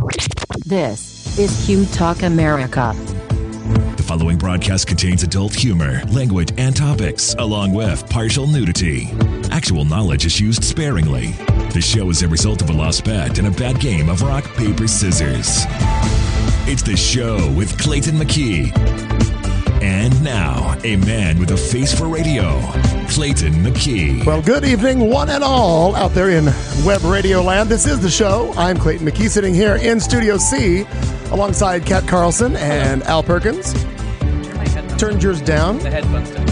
This is Q Talk America. The following broadcast contains adult humor, language, and topics, along with partial nudity. Actual knowledge is used sparingly. The show is a result of a lost bet and a bad game of rock, paper, scissors. It's The Show with Clayton McKee. And now, a man with a face for radio, Clayton McKee. Well, good evening, one and all out there in web radio land. This is The Show. I'm Clayton McKee, sitting here in Studio C alongside Kat Carlson and Al Perkins. Turn yours down. The headphones down.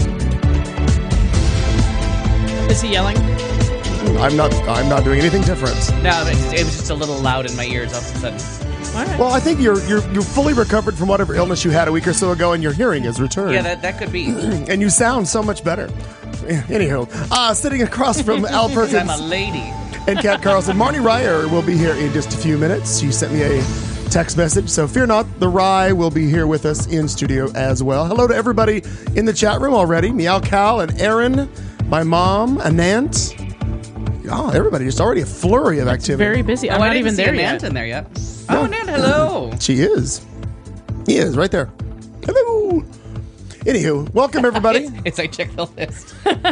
Is he yelling? I'm not doing anything different. No, it was just a little loud in my ears all of a sudden. Right. Well, I think you're fully recovered from whatever illness you had a week or so ago, and your hearing has returned. Yeah, that could be. And you sound so much better. Anywho, sitting across from Al Perkins. I'm a lady. And Kat Carlson. Marnie Ryer will be here in just a few minutes. She sent me a text message, so fear not, the Rye will be here with us in studio as well. Hello to everybody in the chat room already. Meow Cal and Aaron, my mom, Anant. Oh, everybody, just already a flurry of activity. Very busy. I'm not even there yet. In there yet. Oh, Nan, hello. She is. He is right there. Hello. Anywho, welcome everybody. It's I check the list.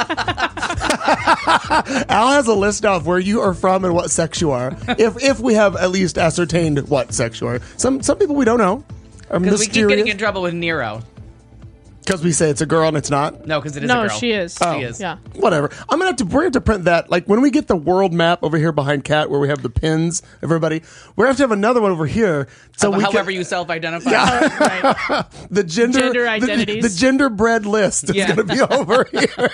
Al has a list now of where you are from and what sex you are. If we have at least ascertained what sex you are. Some people we don't know. Because we keep getting in trouble with Nero. Because we say it's a girl and it's not? No, because it is a girl. No, she is. Oh, she is. Yeah. Whatever. We're going to have to print that. Like when we get the world map over here behind Kat, where we have the pins, everybody, we're going to have another one over here. So however you self-identify. Yeah. Right. The gender identities. The gender-bread list is going to be over here.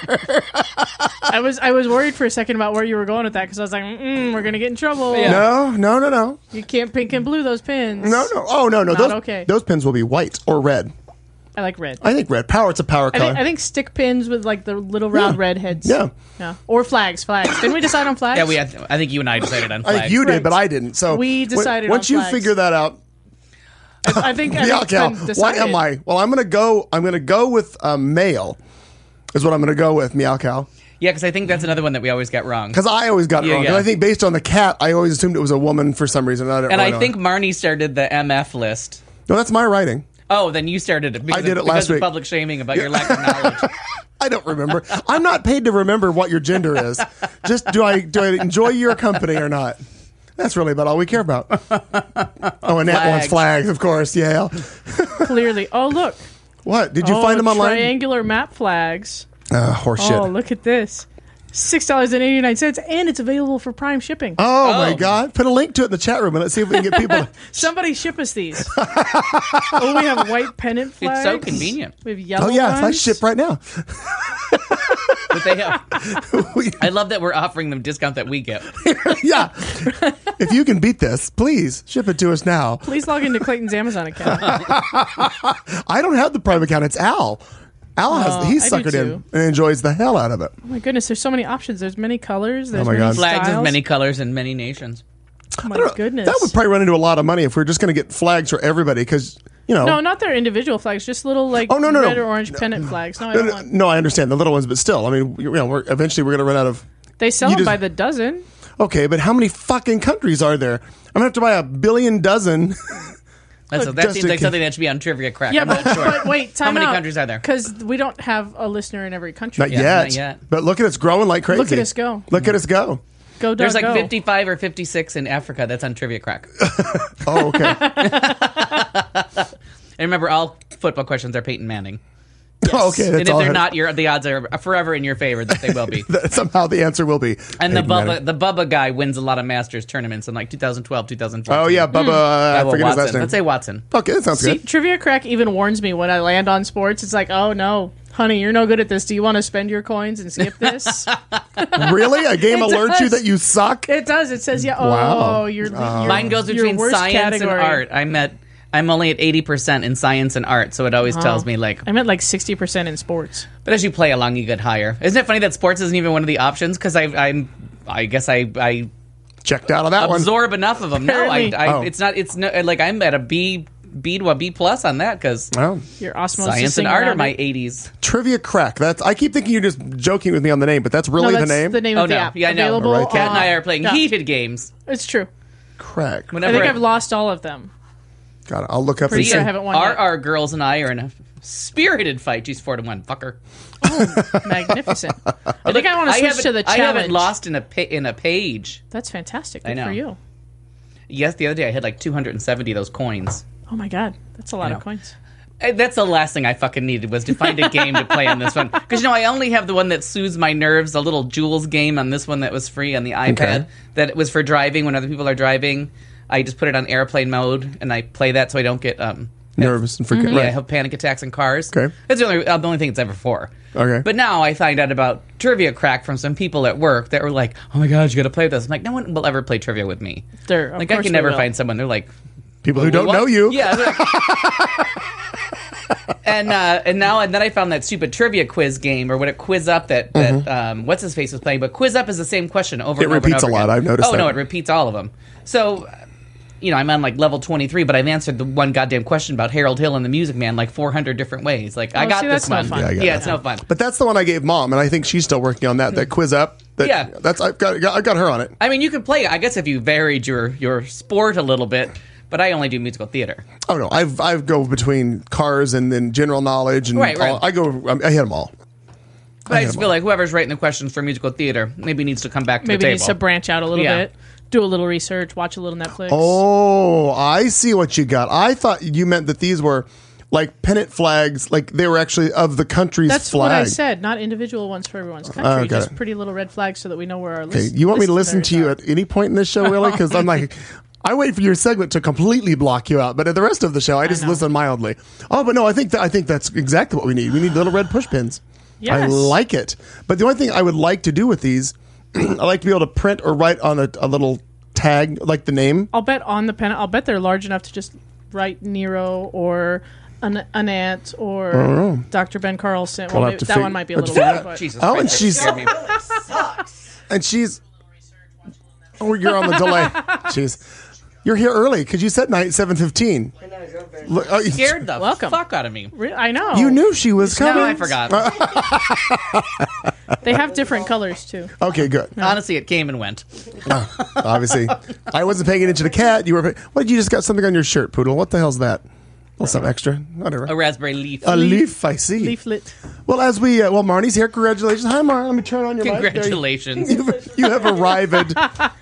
I was worried for a second about where you were going with that because I was like, we're going to get in trouble. Yeah. No. You can't pink and blue those pins. No. Oh, no. Okay. Those pins will be white or red. I like red. I think red. It's a power color. I think stick pins with like the little round red heads. Yeah. Or flags. Didn't we decide on flags? Yeah, I think you and I decided on flags. I think you did, but I didn't. So we decided once on you flags. figure that out. I think What am I? Well, I'm going to go with male. Is what I'm going to go with, Meow Cow. Yeah, because I think that's another one that we always get wrong. Because I always got it wrong. Yeah. I think based on the cat, I always assumed it was a woman for some reason. I think Marnie started the MF list. No, that's my writing. Oh, then you started it. I did it last week. Because of public shaming about your lack of knowledge. I don't remember. I'm not paid to remember what your gender is. Just do I enjoy your company or not? That's really about all we care about. Oh, and that one's flags, of course. Yeah. Clearly. Oh, look. What? Did you find them online? Triangular map flags. Horseshit. Oh, look at this. $6.89, and it's available for Prime shipping. Oh my God. Put a link to it in the chat room and let's see if we can get people. Somebody ship us these. Oh, we have white pennant flags. It's so convenient. We have yellow ones. I ones. ship right now. But they have. I love that we're offering them discount that we get. Yeah. If you can beat this, please ship it to us now. Please log into Clayton's Amazon account. I don't have the Prime account. It's Al. He's suckered in and enjoys the hell out of it. Oh my goodness, there's so many options. There's many colors. There's my many God. Flags styles. of many colors and many nations. Oh my goodness. That would probably run into a lot of money if we're just going to get flags for everybody because, No, not their individual flags, just little red or orange pennant flags. No, I don't want. No, I understand the little ones, but still, I mean, we're eventually going to run out of. They sell them by the dozen. Okay, but how many fucking countries are there? I'm going to have to buy 1 billion dozen. That seems like something that should be on Trivia Crack. Yeah, I'm not sure. but wait, how many countries are there? Because we don't have a listener in every country. Not yet. But look at us growing like crazy. Look at us go. Look at us go. Go, There's Doug, like go. 55 or 56 in Africa. That's on Trivia Crack. Oh, okay. And remember, all football questions are Peyton Manning. Yes. Oh, okay. And if they're not, the odds are forever in your favor that they will be. Somehow the answer will be. And the Bubba guy wins a lot of Masters tournaments in like 2012, 2014. Oh, yeah. Bubba, I forget his last name. Let's say Watson. Okay, that sounds good. Trivia Crack even warns me when I land on sports. It's like, oh, no. Honey, you're no good at this. Do you want to spend your coins and skip this? Really? A game alerts you that you suck? It does. It says, yeah. Wow. Oh, you're Mine goes between science and art. I'm only at 80% in science and art, so it always tells me like... I'm at like 60% in sports. But as you play along, you get higher. Isn't it funny that sports isn't even one of the options? Because I guess I checked out of that one. Absorb enough of them. No, Oh. it's not. It's no, like I'm at a B to a B plus on that because your osmosis science and art are my 80s. Trivia Crack. I keep thinking you're just joking with me on the name, but that's really the name. The name of the app. Yeah, I know. Available Kat and I are playing heated games. It's true. crack. I think I've lost all of them. Got it. I'll look up Pretty and sure see. I haven't won yet. Our girls and I are in a spirited fight. She's 4-1, fucker. Oh, magnificent. I think I want to switch to the challenge. I haven't lost in a page. That's fantastic. I Good know. for you. Yes, the other day I had like 270 of those coins. Oh my God. That's a lot of coins. That's the last thing I fucking needed was to find a game to play on this one. Because, I only have the one that soothes my nerves, the little Jules game on this one that was free on the iPad. That it was for driving when other people are driving. I just put it on airplane mode, and I play that so I don't get... nervous and forget. Yeah, I Right. have panic attacks in cars. Okay. That's the only thing it's ever for. Okay. But now I find out about Trivia Crack from some people at work that were like, oh my God, you got to play this. I'm like, no one will ever play trivia with me. Of I course can they never will. find someone. They're like... People who don't what? know you. Yeah. And then I found that stupid trivia quiz game, or what, a Quiz Up that what's his face was playing. But Quiz Up is the same question over It and over. repeats and over a lot. again. I've noticed Oh that. no, it repeats all of them. So, I'm on like level 23, but I've answered the one goddamn question about Harold Hill and the Music Man like 400 different ways. Like I got that's this no one. fun. Yeah, I got Yeah, that. it's no fun. But that's the one I gave Mom, and I think she's still working on that. That Quiz Up. Yeah. I've got her on it. I mean, you could play. I guess if you varied your sport a little bit. But I only do musical theater. Oh no, I go between cars and then general knowledge and Right. I hit them all. But I just feel like whoever's writing the questions for musical theater maybe needs to come back to the Maybe table. needs to branch out a little bit, do a little research, watch a little Netflix. Oh, I see what you got. I thought you meant that these were like pennant flags, like they were actually of the country's That's flag. what I said. Not individual ones for everyone's country. got Just it. pretty little red flags so that we know where our Okay, you want me to listen to you at any point in this show, really? Because I'm like, I wait for your segment to completely block you out, but at the rest of the show, I just listen mildly. Oh, but no, I think that's exactly what we need. We need little red push pins. Yes. I like it. But the only thing I would like to do with these, I like to be able to print or write on a little tag, like the name. I'll bet on the pen. I'll bet they're large enough to just write Nero or an ant or Dr. Ben Carlson. Well, We'll have maybe, to that figure- one might be a little weird. But Jesus Oh, Christ, and that she's scared me. and she's. Oh, you're on the delay. Jeez, you're here early because you said 7:15. Look, oh, scared the Welcome. fuck out of me. I know. You knew she was coming. No, I forgot. They have different colors, too. Okay, good. Honestly, it came and went. Obviously, I wasn't paying attention to Cat. You were. What? You just got something on your shirt, Poodle? What the hell's that? Well, something extra. Whatever. A raspberry leaf. A leaf, I see. Leaflet. Well, as we Marnie's here. Congratulations. Hi, Mar. Let me turn on your mic. There Congratulations. You have arrived.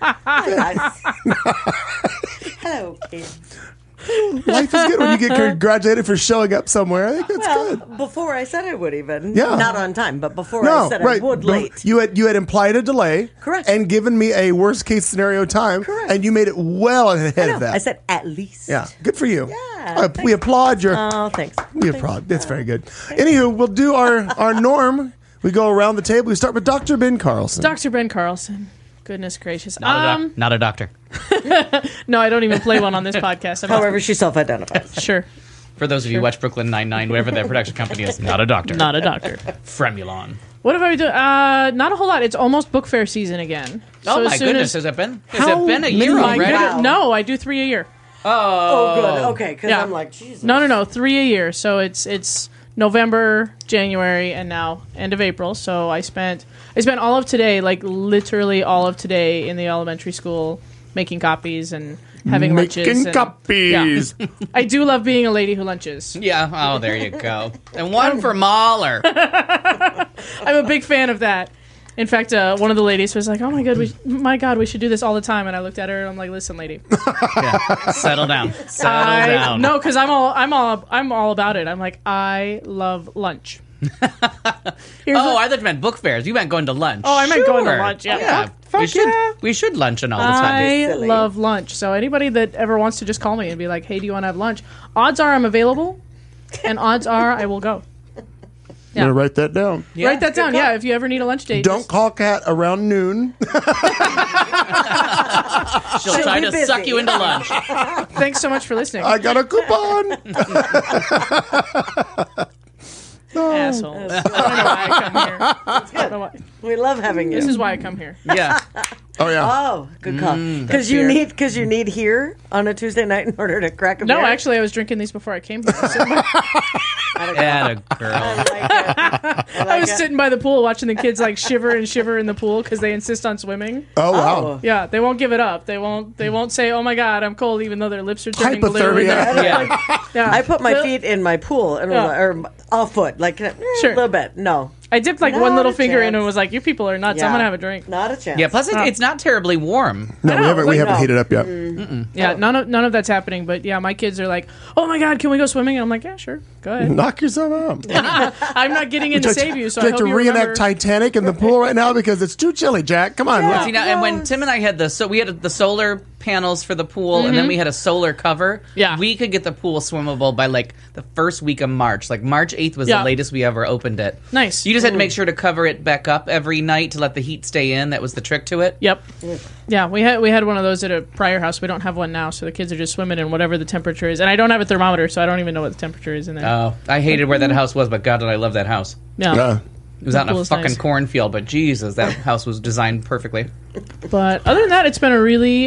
Hello, kids. Life is good when you get congratulated for showing up somewhere. I think that's good. Before I said I would even. Yeah. Not on time, but before No, I said right. I would late. You had implied a delay. Correct. And given me a worst case scenario time. Correct. And you made it well ahead of that. I said at least. Yeah. Good for you. Yeah, We applaud your. Oh, thanks. We applaud. That's very good. Anywho, we'll do our norm. We go around the table. We start with Dr. Ben Carlson. Dr. Ben Carlson. Goodness gracious. Not a doctor. No, I don't even play one on this podcast. However, she self-identifies. Sure. For those of you who watch Brooklyn Nine-Nine, whatever their production company is, not a doctor. Not a doctor. Fremulon. What have I been doing? Not a whole lot. It's almost book fair season again. Oh as my soon goodness, as- has it been How a many- year My already? Goodness- Wow. No, I do 3 a year. Oh, good. Okay, because Yeah. I'm like, Jesus. No, 3 a year. So it's November, January, and now end of April. So I spent all of today, like literally all of today, in the elementary school making copies and having lunches. Making and- copies. Yeah. I do love being a lady who lunches. Yeah. Oh, there you go. And one for Mahler. I'm a big fan of that. In fact, one of the ladies was like, "Oh my god, we should do this all the time." And I looked at her and I'm like, "Listen, lady, Yeah. Settle down. Settle down. no, because I'm all about it. I'm like, I love lunch." I thought you meant book fairs. You meant going to lunch. Oh, I meant going to Sure. lunch, yeah. Yeah. Fuck yeah. We should lunch and all the time. I silly. love lunch. So anybody that ever wants to just call me and be like, "Hey, do you want to have lunch?" Odds are I'm available, and odds are I will go. I'm going to write that down. Write that down. Yeah, if you ever need a lunch date, Don't just- call Kat around noon. She'll try be to busy. suck you into lunch. Thanks so much for listening, I got a coupon. asshole. I don't know why I come here. I don't know why. We love having you. This is why I come here. Yeah. Oh, yeah. Oh, good call. Because fair. you need here on a Tuesday night in order to crack a No, beer. actually, I was drinking these before I came here. So Atta girl. I was sitting by the pool watching the kids like shiver and shiver in the pool because they insist on swimming. Oh, wow. Yeah, they won't give it up. They won't say, "Oh my God, I'm cold," even though their lips are turning blue. Hypothermia. Yeah. I put my feet in my pool and or a foot, like a little bit. No, I dipped like Not one little a finger in chance. and was like, "You people are nuts. I'm gonna have a drink." Not a chance. Yeah, plus it's not terribly warm. No, I know, we haven't no. heated up yet. Yeah, none of that's happening. But yeah, my kids are like, "Oh my God, can we go swimming?" And I'm like, "Yeah, sure, go ahead." Knock yourself out. I'm not getting in to save you, so Would I you hope like you to reenact remember. Titanic in the pool right now because it's too chilly, Jack. Come on. See, now, and when Tim and I had we had the solar panels for the pool, and then we had a solar cover. Yeah. We could get the pool swimmable by like the first week of March. Like March 8th was Yeah. the latest we ever opened it. Nice. You just had to make sure to cover it back up every night to let the heat stay in. That was the trick to it. Yep. Yeah, we had one of those at a prior house. We don't have one now, so the kids are just swimming in whatever the temperature is. And I don't have a thermometer, so I don't even know what the temperature is in there. Oh, I hated where that house was, but God, did I love that house. Yeah. Yeah. It was out in a pool's fucking nice. cornfield, but Jesus, that house was designed perfectly. But other than that, it's been a really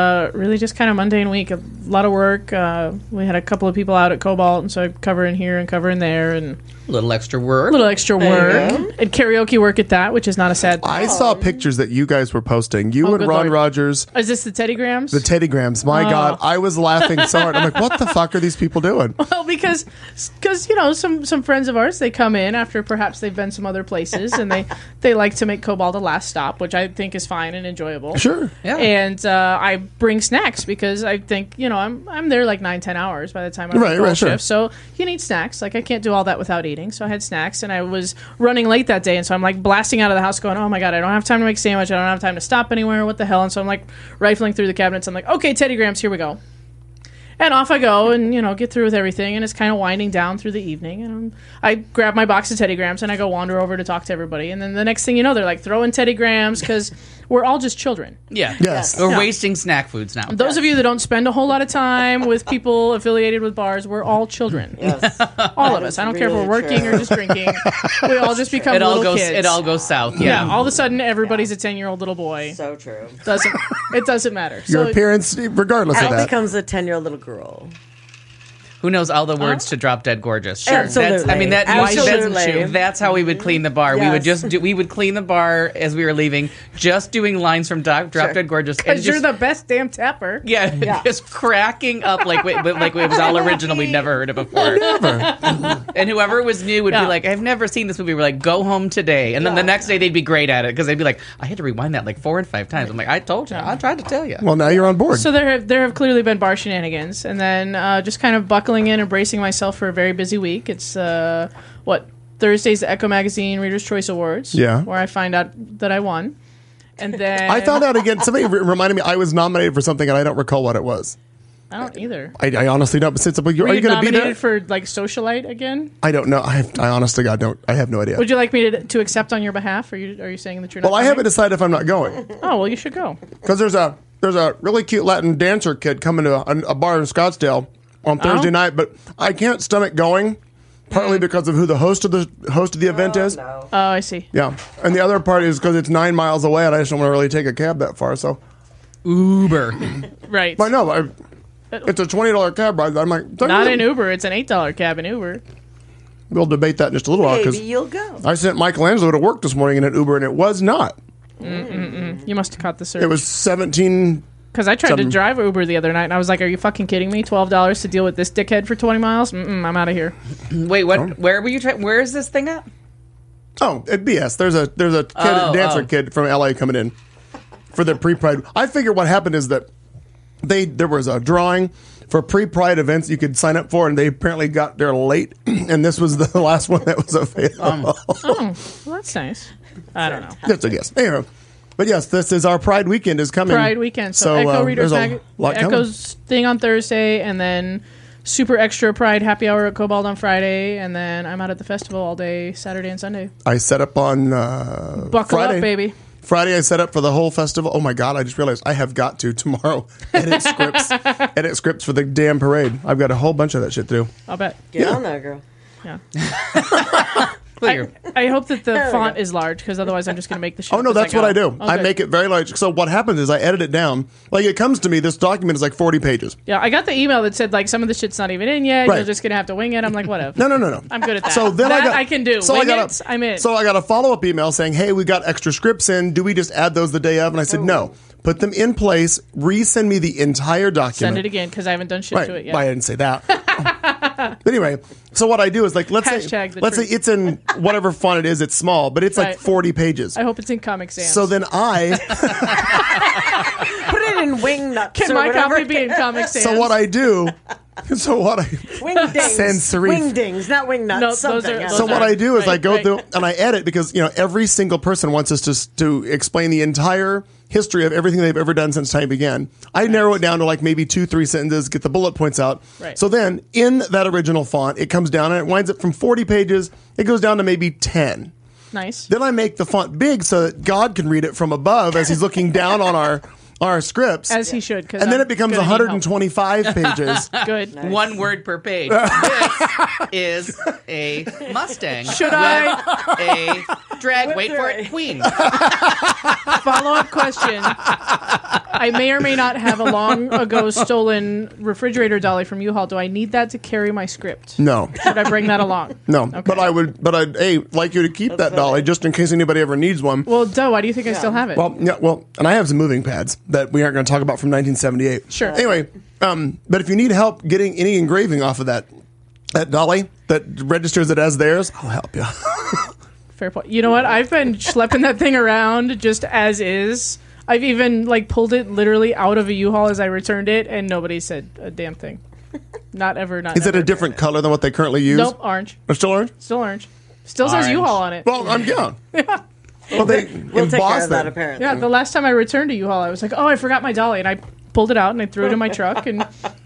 just kind of mundane week. A lot of work. We had a couple of people out at Cobalt, and so I'm covering here and covering there, and A little extra work. a little extra work. And karaoke work at that, which is not a sad thing. I saw pictures that you guys were posting. You Oh, and good Ron Lord. Rogers, Is this the Teddy Grams? the Teddygrams. My God, I was laughing so hard. I'm like, what the fuck are these people doing? Well, because you know some friends of ours, they come in after perhaps they've been some other places, and they like to make Cobalt a last stop, which I think is fine and enjoyable. Sure. Yeah. And I bring snacks because I think I'm there like 9-10 hours by the time I'm Right, on right, sure. shift. So you need snacks. Like I can't do all that without eating. So I had snacks, and I was running late that day, and so I'm like blasting out of the house, going, "Oh my God, I don't have time to make a sandwich. I don't have time to stop anywhere. What the hell?" And so I'm like rifling through the cabinets. I'm like, "Okay, Teddy Grams, here we go." And off I go and, get through with everything. And it's kind of winding down through the evening. And I grab my box of Teddy Grams and I go wander over to talk to everybody. And then the next thing you know, they're like throwing Teddy Grams because we're all just children. Yeah. Yes. We're Yeah. wasting snack foods now. Those of you that don't spend a whole lot of time with people affiliated with bars, we're all children. Yes. All of us. I don't care if we're really working true. or just drinking. We all just become It all little goes. kids. It all goes south. yeah. Yeah. All of a sudden, everybody's a 10-year-old little boy. So true. It doesn't matter. Your So appearance, regardless of Al that. becomes a 10-year-old little girl. Who knows all the words to Drop Dead Gorgeous? Sure. Absolutely. Absolutely. That's how we would clean the bar. We would Yes. we would clean the bar as we were leaving, just doing lines from Drop Dead Gorgeous. And because you're just, the best damn tapper. yeah, just cracking up like it was all original. We'd never heard it before. And whoever was new would Yeah. be like, "I've never seen this movie." We're like, "Go home today." And then the next day they'd be great at it because they'd be like, "I had to rewind that like 4 and 5 times." I'm like, "I told you. I tried to tell you." Well, now you're on board. So there have clearly been bar shenanigans, and then just kind of buckling in and bracing myself for a very busy week. It's Thursday's the Echo Magazine Reader's Choice Awards, Yeah. where I find out that I won, and then I found out again. Somebody reminded me I was nominated for something and I don't recall what it was. I don't either. I honestly don't. But since are Were you you going to be nominated there? for like socialite again? I don't know. I honestly God don't. I have no idea. Would you like me to accept on your behalf? Are you saying that you're not? Well, I haven't coming? decided if I'm not going Oh well, you should go. because there's a really cute Latin dancer kid coming to a bar in Scottsdale on Thursday night, but I can't stomach going. Partly because of who the host of the event is. No. Oh, I see. Yeah, and the other part is because it's 9 miles away, and I just don't want to really take a cab that far. So, Uber. Right. but no, it's a $20 cab ride. I'm like, Not in Uber. It's an $8 cab in Uber. We'll debate that in just a little while Maybe because you'll go. I sent Michelangelo to work this morning in an Uber, and it was not. You must have caught the surge. It was 17. Because I tried to Something. drive Uber the other night, and I was like, "Are you fucking kidding me? $12 to deal with this dickhead for 20 miles? I'm out of here." Wait, what? Where were you? Where is this thing at? Oh, at BS. There's a dancer kid from LA coming in for the pre-Pride. I figure what happened is that there was a drawing for pre-Pride events you could sign up for, and they apparently got there late, and this was the last one that was available. Well, that's nice. I don't know. That's a guess. Anyway, but yes, this is our Pride weekend is coming. Pride weekend. So Echo Readers there's a lot coming. Echo's thing on Thursday, and then super extra Pride happy hour at Cobalt on Friday, and then I'm out at the festival all day Saturday and Sunday. I set up on Buckle Friday. up, baby. Friday I set up for the whole festival. Oh my God, I just realized I have got to tomorrow edit scripts for the damn parade. I've got a whole bunch of that shit to do. I'll bet. Get on there, girl. Yeah. I hope that the font is large, because otherwise I'm just going to make the shit. Oh, no, that's what I do. I Okay. make it very large. So what happens is I edit it down. Like, it comes to me, this document is like 40 pages. Yeah, I got the email that said, like, some of the shit's not even in yet. Right. You're just going to have to wing it. I'm like, whatever. No. I'm good at that. So then that I can do. So Wing I got it, I'm in. So I got a follow-up email saying, hey, we got extra scripts in. Do we just add those the day of? And I said, no. Put them in place. Resend me the entire document. Send it again, because I haven't done shit Right. to it yet. Well, I didn't say that. But anyway, so what I do is, like, let's say it's in whatever font it is. It's small, but it's like Right. 40 pages. I hope it's in Comic Sans. So then I... Put it in wing nuts. Can or my whatever. copy be in Comic Sans? So what I do... Wing dings. Sans serif. Wing dings, not wing nuts. No, those something. are- else. those So what are- I do is I right, go right. through and I edit because, every single person wants us to explain the entire history of everything they've ever done since time began. I narrow it down to like maybe 2-3 sentences, get the bullet points out. Right. So then in that original font, it comes down and it winds up from 40 pages. It goes down to maybe 10. Nice. Then I make the font big so that God can read it from above as he's looking down on our scripts. As he should. And then it becomes 125 pages. Good. One word per page. This is a Mustang. Should with I? a drag? Wait for it. Queen. Follow-up question. I may or may not have a long ago stolen refrigerator dolly from U-Haul. Do I need that to carry my script? No. Should I bring that along? No. Okay. But I'd like you to keep that dolly just in case anybody ever needs one. Well, duh, why do you think I still have it? Well, and I have some moving pads that we aren't going to talk about from 1978. Sure. Anyway, but if you need help getting any engraving off of that dolly that registers it as theirs, I'll help you. Fair point. You know what? I've been schlepping that thing around just as is. I've even pulled it literally out of a U-Haul as I returned it, and nobody said a damn thing. Not ever. Not Is it never. a different color than what they currently use? Nope, orange. It's still orange? Still orange. Still says Orange. U-Haul on it. Well, I'm down. Well, they We'll take care emboss of that, them. apparently. Yeah, the last time I returned to U-Haul, I was like, oh, I forgot my dolly, and I pulled it out and I threw it in my truck, and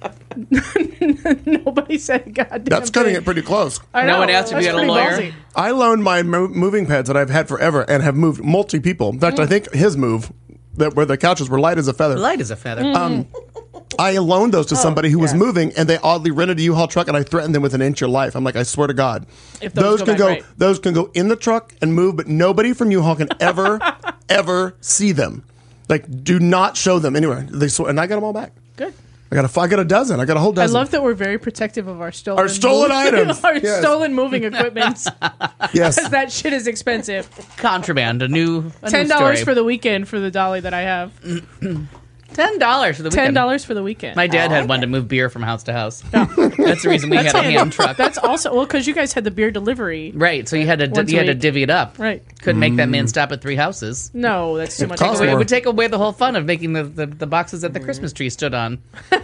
nobody said a goddamn That's cutting thing. it pretty close. I No know, one asked if you that's had a pretty lawyer? ballsy. I loaned my moving pads that I've had forever and have moved multi people. In fact, I think his move, where the couches were light as a feather. Light as a feather. I loaned those to somebody who was yeah. moving, and they oddly rented a U-Haul truck, and I threatened them with an inch of life. I'm like, I swear to God, If those go can bad, go, right. those can go in the truck and move, but nobody from U-Haul can ever, ever see them. Like, do not show them anywhere. And I got them all back. Good. I got a dozen. I got a whole I dozen. love that we're very protective of our stolen items. our Yes. stolen moving equipment. Yes. Because that shit is expensive. Contraband. A new $10 for the weekend for the dolly that I have. $10 for the weekend. $10 for the weekend. My dad had one to move beer from house to house. That's the reason we had a hand truck. That's also because you guys had the beer delivery. Right, so you had to Once a week. divvy it up. Right. Couldn't make that man stop at 3 houses. No, that's too much. costs It more. would take away the whole fun of making the boxes that the Christmas tree stood on.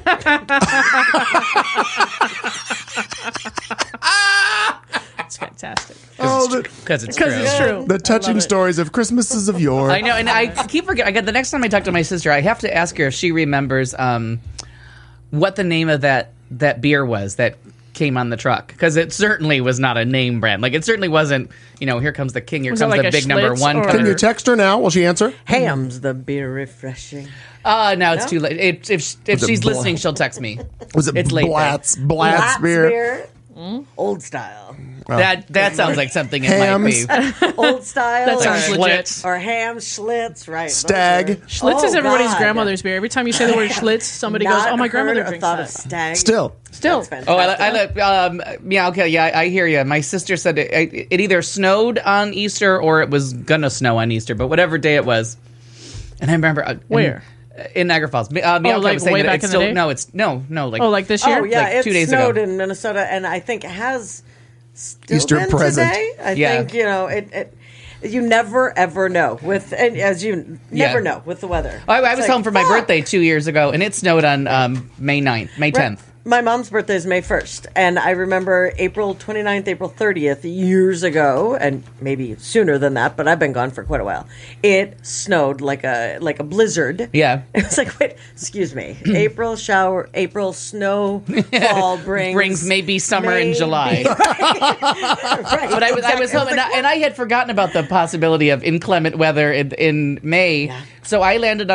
It's fantastic. Because it's true. Because it's true. The I touching love it. stories of Christmases of yore. I know, and I keep forgetting. The next time I talk to my sister, I have to ask her if she remembers what the name of that beer was that came on the truck, because it certainly was not a name brand. Like, it certainly wasn't. Here comes the king. Here Was it comes like the a big number Schlitz one. or- Can you text her now? Will she answer? Ham's the beer refreshing. No, it's too late. If Was it she's Bla- listening, she'll text me. Was it It's late Blatz Blatz beer? Old style. That sounds like something it might Hams. be. Old style. That sounds or, legit. or ham Schlitz, right. those Stag. are- Schlitz is Oh, everybody's God. grandmother's beer. Every time you say the word Schlitz, somebody goes, Not "Oh, my heard grandmother or drinks thought that." of stag. Still. Still, That's Oh, fantastic. I hear you. My sister said it either snowed on Easter or it was gonna snow on Easter, but whatever day it was. And I remember Where? in Niagara Falls. Meowcat like was saying way that back it's in the still day? no, it's no, like like this year. Oh yeah, like it 2 days snowed ago. in Minnesota, and I think it has still Easter been present. today. I Yeah. think it. You never ever know with, and as you never Yeah. know with the weather. I It's was like, home for my fuck. birthday 2 years ago, and it snowed on May 9th, May 10th. My mom's birthday is May 1st, and I remember April 29th, April 30th, years ago, and maybe sooner than that, but I've been gone for quite a while. It snowed like a blizzard. Yeah. It was like, wait, excuse me. April snow, fall Brings maybe summer in May- July. Right, But I was home, and I had forgotten about the possibility of inclement weather in May. Yeah. So I landed on a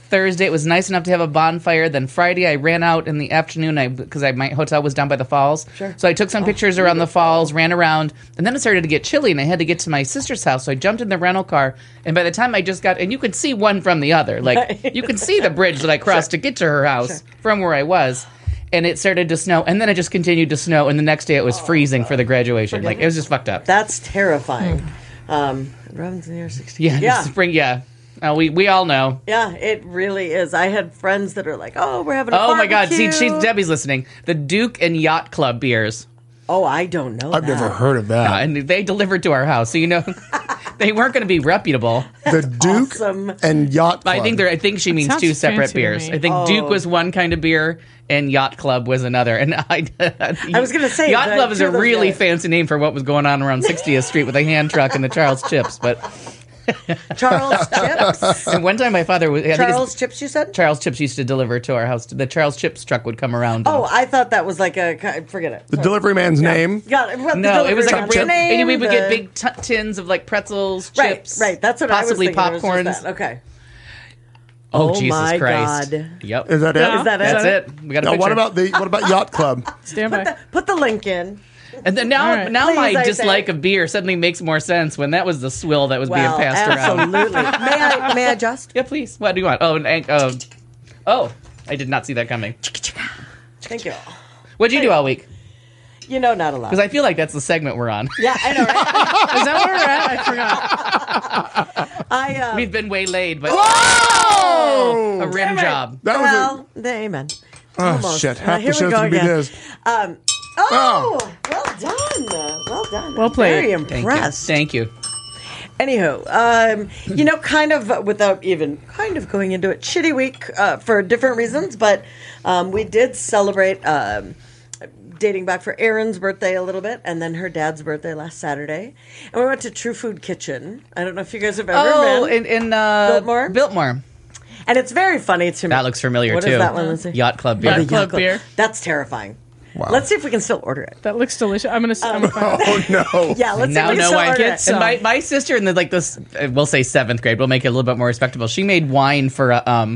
Thursday, it was nice enough to have a bonfire. Then Friday, I ran out in the afternoon because my hotel was down by the falls. Sure. So I took some pictures around the falls, ran around, and then it started to get chilly, and I had to get to my sister's house. So I jumped in the rental car, and by the time I just got, and you could see one from the other. Like, you could see the bridge that I crossed to get to her house from where I was. And it started to snow, and then it just continued to snow, and the next day it was freezing for the graduation. Like, it was just fucked up. That's terrifying. Robinson Year 16. Yeah. Spring, yeah. We all know. Yeah, it really is. I had friends that are like, "Oh, we're having a barbecue." Oh my God! See, Debbie's listening. The Duke and Yacht Club beers. Oh, I don't know. I've never heard of that. And they delivered to our house, so they weren't going to be reputable. The Duke awesome. and Yacht Club. I think she means sounds two separate fancy to beers. me. I think Duke was one kind of beer, and Yacht Club was another. And I was going to say Yacht Club is a really guys. fancy name for what was going on around 60th Street with a hand truck and the Charles Chips, but. Charles Chips. And one time my father was Charles Chips, you said? Charles Chips used to deliver to our house. The Charles Chips truck would come around. Oh, I thought that was like forget it. The delivery man's name. Got it. No, it was like a real and we would get big tins of like pretzels, chips, Right. That's what possibly I was thinking. popcorns. Okay. Oh, Oh Jesus my Christ! God. Yep, Is that it? Yeah. Is that that's it? it. We got a Now, picture. what about Yacht Club? Stand by. Put the link in. And then now, All right. now Please, my I dislike say. of beer suddenly makes more sense when that was the swill that was being Well, passed around. absolutely. May I just? Yeah, please. What do you want? Oh, I did not see that coming. Thank you. What'd you do all week? Not a lot. Because I feel like that's the segment we're on. Yeah, I know, right? Is that where we're at? I forgot. We've been waylaid, but Oh! a rim job. That was amen. oh, Almost. shit. Half Here the we show's go going to be again. this. Well done. Well done. Well played. Very Thank impressed. Thank you. Anywho, kind of without even kind of going into it, shitty week for different reasons, but we did celebrate dating back for Erin's birthday a little bit, and then her dad's birthday last Saturday, and we went to True Food Kitchen. I don't know if you guys have ever been. in Biltmore? Biltmore. And it's very funny to me. That looks familiar What too. is that one, Lindsay? Yacht Club beer. Yacht Club beer. That's terrifying. Wow. Let's see if we can still order it. That looks delicious. I'm gonna find it. Oh, no. Yeah, let's see if Now we can no still wine. order Get it. some. And my sister in this we'll say 7th grade. We'll make it a little bit more respectable. She made wine for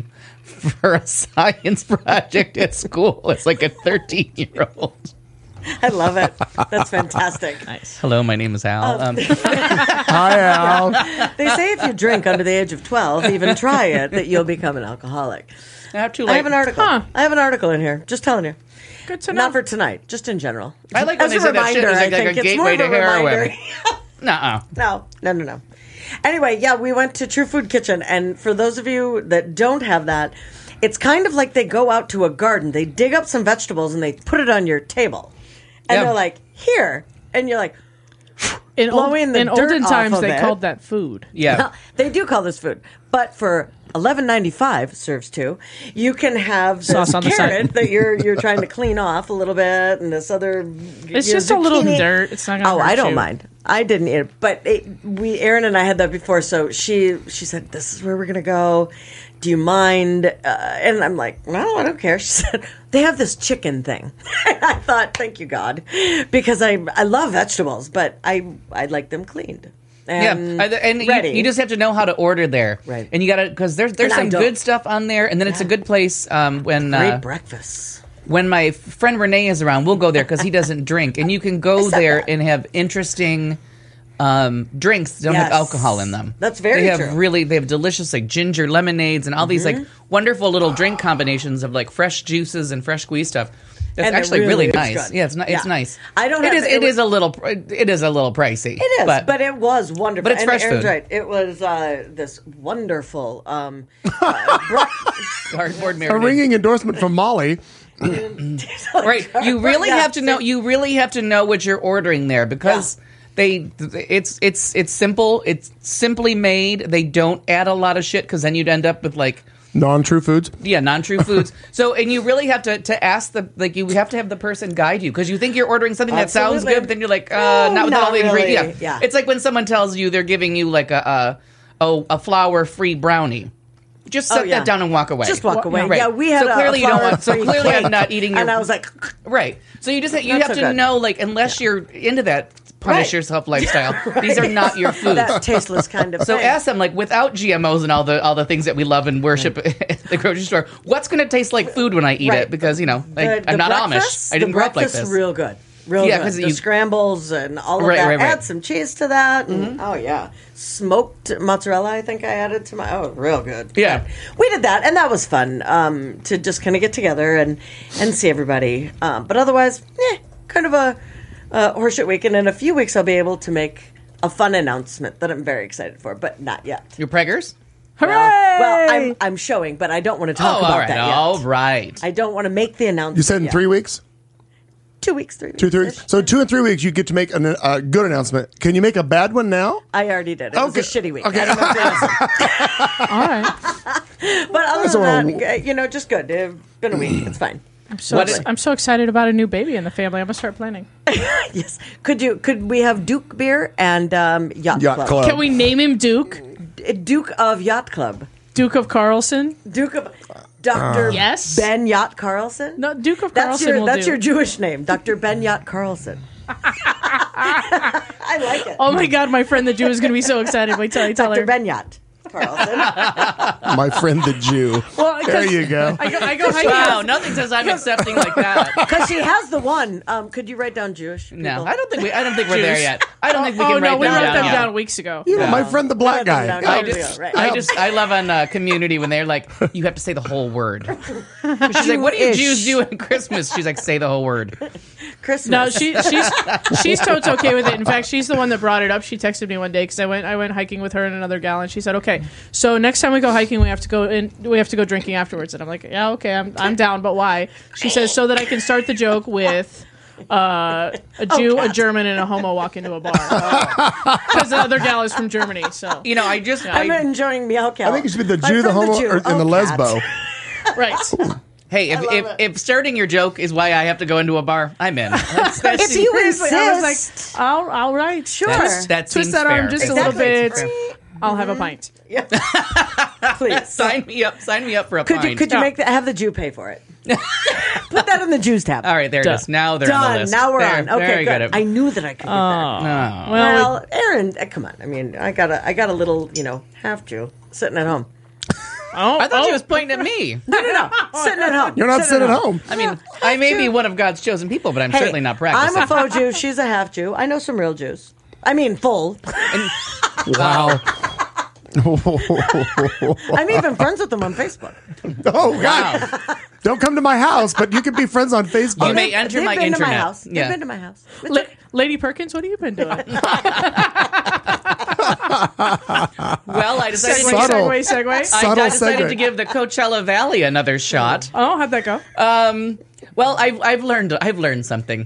a science project at school. It's like a 13-year-old. I love it. That's fantastic. Hello, my name is Al. Hi, Al. They say if you drink under the age of 12, even try it, that you'll become an alcoholic. Not too I late. have an article. Huh. I have an article in here. Just telling you. Good to know. Not for tonight, just in general. I like when As they a say that shit reminder, is I like a think it's more gateway of a to heroin. reminder. Nuh-uh. No. Anyway, yeah, we went to True Food Kitchen, and for those of you that don't have that, it's kind of like they go out to a garden, they dig up some vegetables, and they put it on your table. And Yeah. they're like, here. And you're like, In, blowing the in dirt olden off times, of they it. called that food. Yeah. they do call this food. But for $11.95 serves two, you can have this Sauce on the side. carrot that you're trying to clean off a little bit, and this other. It's just a little zucchini. dirt. It's not gonna Oh, hurt I don't you. mind. I didn't eat it, but Erin and I had that before. So she said, "This is where we're gonna go. Do you mind?" And I'm like, "No, I don't care." She said, "They have this chicken thing." And I thought, "Thank you, God," because I love vegetables, but I like them cleaned. And and ready. you just have to know how to order there, Right. And you got to because there's And I some don't. good stuff on there, and then it's a good place great breakfasts. when my friend Renee is around, we'll go there because he doesn't drink, and you can go said there that. and have interesting drinks that don't have Yes. alcohol in them. That's very they have true. they have delicious like ginger lemonades and all these like wonderful little drink combinations of like fresh juices and fresh squeeze stuff. That's And it actually really really is nice. good. Yeah, it's Yeah. nice. I don't It have- is. It is a little pricey. It is, but it was wonderful. But it's and fresh Erin's food. right. It was this wonderful. Cardboard A marinade. ringing endorsement from Molly. Right. You really Yeah, have to know. You really have to know what you're ordering there because it's simple. It's simply made. They don't add a lot of shit because then you'd end up with like Non-true foods. non-true foods. So and you really have to ask you have to have the person guide you because you think you're ordering something that sounds Absolutely. good, but then you're like Oh, not with not all the really. ingredients. Yeah. It's like when someone tells you they're giving you like a flour-free brownie. just set that down and walk away. Just walk away. Right. Yeah, we had so clearly a you don't want. So flour-free clearly cake, I'm not eating. and I was like, right. So you just you Not have so to good. know, like, unless you're into that punish Right. yourself lifestyle, these are not your foods. that tasteless kind of So thing. ask them, like, without GMOs and all the things that we love and worship at the grocery store, what's going to taste like food when I eat Right. it? Because I'm not breakfast- Amish. I didn't the grow up like breakfast's this. real good. Real Yeah, good. 'cause The you- scrambles and all of Right, that. right, right. Add some cheese to that. And, oh, yeah. Smoked mozzarella, I think I added to my... Oh, real good. Yeah. But we did that, and that was fun to just kind of get together and see everybody. But otherwise, kind of a horseshit week. And in a few weeks, I'll be able to make a fun announcement that I'm very excited for, but not yet. Your preggers? Hooray! Well, I'm showing, but I don't want to talk about all right. that yet. All right. I don't want to make the announcement. You said in yet. 3 weeks? 2 weeks, 3 weeks. 2, 3 weeks. So 2 and 3 weeks, you get to make a good announcement. Can you make a bad one now? I already did. It was a Okay. shitty week. Okay. I don't know if you All right. listened. But other than that, just good. It's been a week. It's fine. I'm so excited about a new baby in the family. I'm gonna start planning. Yes. Could we have Duke beer and Yacht Club? Can we name him Duke? Duke of Yacht Club. Duke of Carlson? Duke of Dr. Yes. Ben Yacht Carlson? No, Duke of That's Carlson will that's do. your Jewish name, Dr. Ben Yacht Carlson. I like it. Oh my God, my friend the Jew is gonna be so excited. Wait till I tell Dr. her. Ben Yacht Carlson. My friend the Jew. Well, There you go. I go hiking. Wow, nothing says I'm accepting like that. Because she has the one. Could you write down Jewish people? No, I don't think we're there yet. I don't think we Oh can no, write we them wrote down. them yet. down weeks ago. You know, my friend the black guy. No, I no, just, right. I love on Community when they're like, you have to say the whole word. She's like, what do you Jewish. Jews do at Christmas? She's like, say the whole word. Christmas. No, she's totes okay with it. In fact, she's the one that brought it up. She texted me one day because I went hiking with her and another gal, and she said, "Okay, so next time we go hiking, we have to go drinking afterwards." And I'm like, "Yeah, okay, I'm down, but why?" She says, "So that I can start the joke with." A Jew, a German, and a homo walk into a bar because the other gal is from Germany. So I'm enjoying Meowcat. I think it should be the Jew, the homo, and the lesbo. right. Hey, if starting your joke is why I have to go into a bar, I'm in. If you insist. I was like, all right, Sure. That twist seems that fair. arm just a Exactly. little bit. It's fair. I'll have a pint. Please. Sign me up for a pint. Could you have the Jew pay for it? Put that in the Jews tab. All right, there it is. Now they're on the Done. list. Now we're There, on. Okay, very good. good. I knew that I could get that. Well, Well, Aaron, come on. I mean, I got a little, half Jew sitting at home. I thought she was pointing at me. No, sitting at home. You're not sitting at home. I mean, I may be one of God's chosen people, but I'm certainly not practicing. I'm a faux Jew. She's a half Jew. I know some real Jews. I mean, full. Wow. I'm even friends with them on Facebook. Oh, God. Wow. Don't come to my house, but you can be friends on Facebook. You may enter They've my been to my internet. house. Yeah. They've been to my house. Lady Perkins, what have you been doing? Well, I decided Subtle. segue. I Subtle decided segue. to give the Coachella Valley another shot. Oh, how'd that go? Well, I've learned something.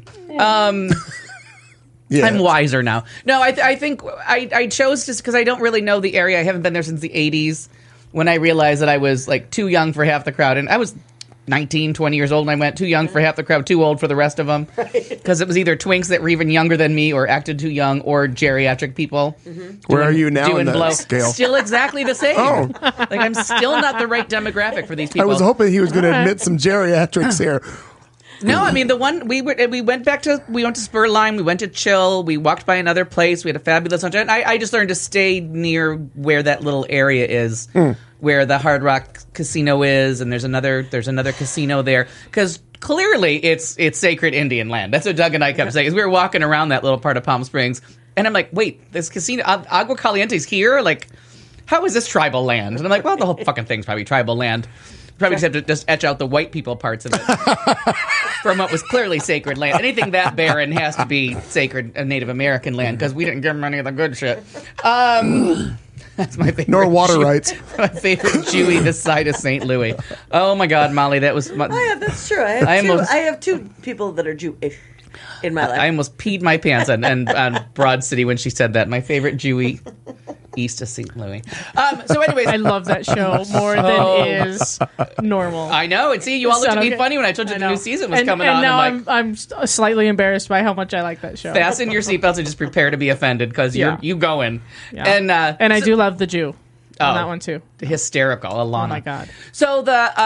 Yeah. I'm wiser now. No, I think I chose just because I don't really know the area. I haven't been there since the 80s when I realized that I was like too young for half the crowd. And I was 19, 20 years old and I went too young for half the crowd, too old for the rest of them. Because it was either twinks that were even younger than me or acted too young or geriatric people. Where are you now in Doing the blow. scale? Still exactly the same. Oh. Like I'm still not the right demographic for these I people. was hoping he was going to admit some geriatrics here. No, I mean the one we went to Spurline, we went to chill, we walked by another place, we had a fabulous lunch. And I just learned to stay near where that little area is, where the Hard Rock Casino is, and there's another casino there because clearly it's sacred Indian land. That's what Doug and I kept saying. As we were walking around that little part of Palm Springs, and I'm like, wait, this casino Agua Caliente's here? Like, how is this tribal land? And I'm like, well, the whole fucking thing's probably tribal land. Probably just have to just etch out the white people parts of it from what was clearly sacred land. Anything that barren has to be sacred Native American land because we didn't give them any of the good shit. That's my favorite. Nor water rights. My favorite Jewy this side of St. Louis. Oh my God, Molly, that was. Oh, yeah, that's true. I have two people that are Jewish in my life. I almost peed my pants on Broad City when she said that. My favorite Jewy east of St. Louis. So anyways. I love that show more than is normal. I know. And see, you all looked at me Okay. funny when I told you the new season was coming and on. now I'm like, I'm slightly embarrassed by how much I like that show. fasten your seatbelts and just prepare to be offended because Yeah. you going. Yeah. And I do love the Jew. on that one too. Hysterical, Alana. Oh my God. So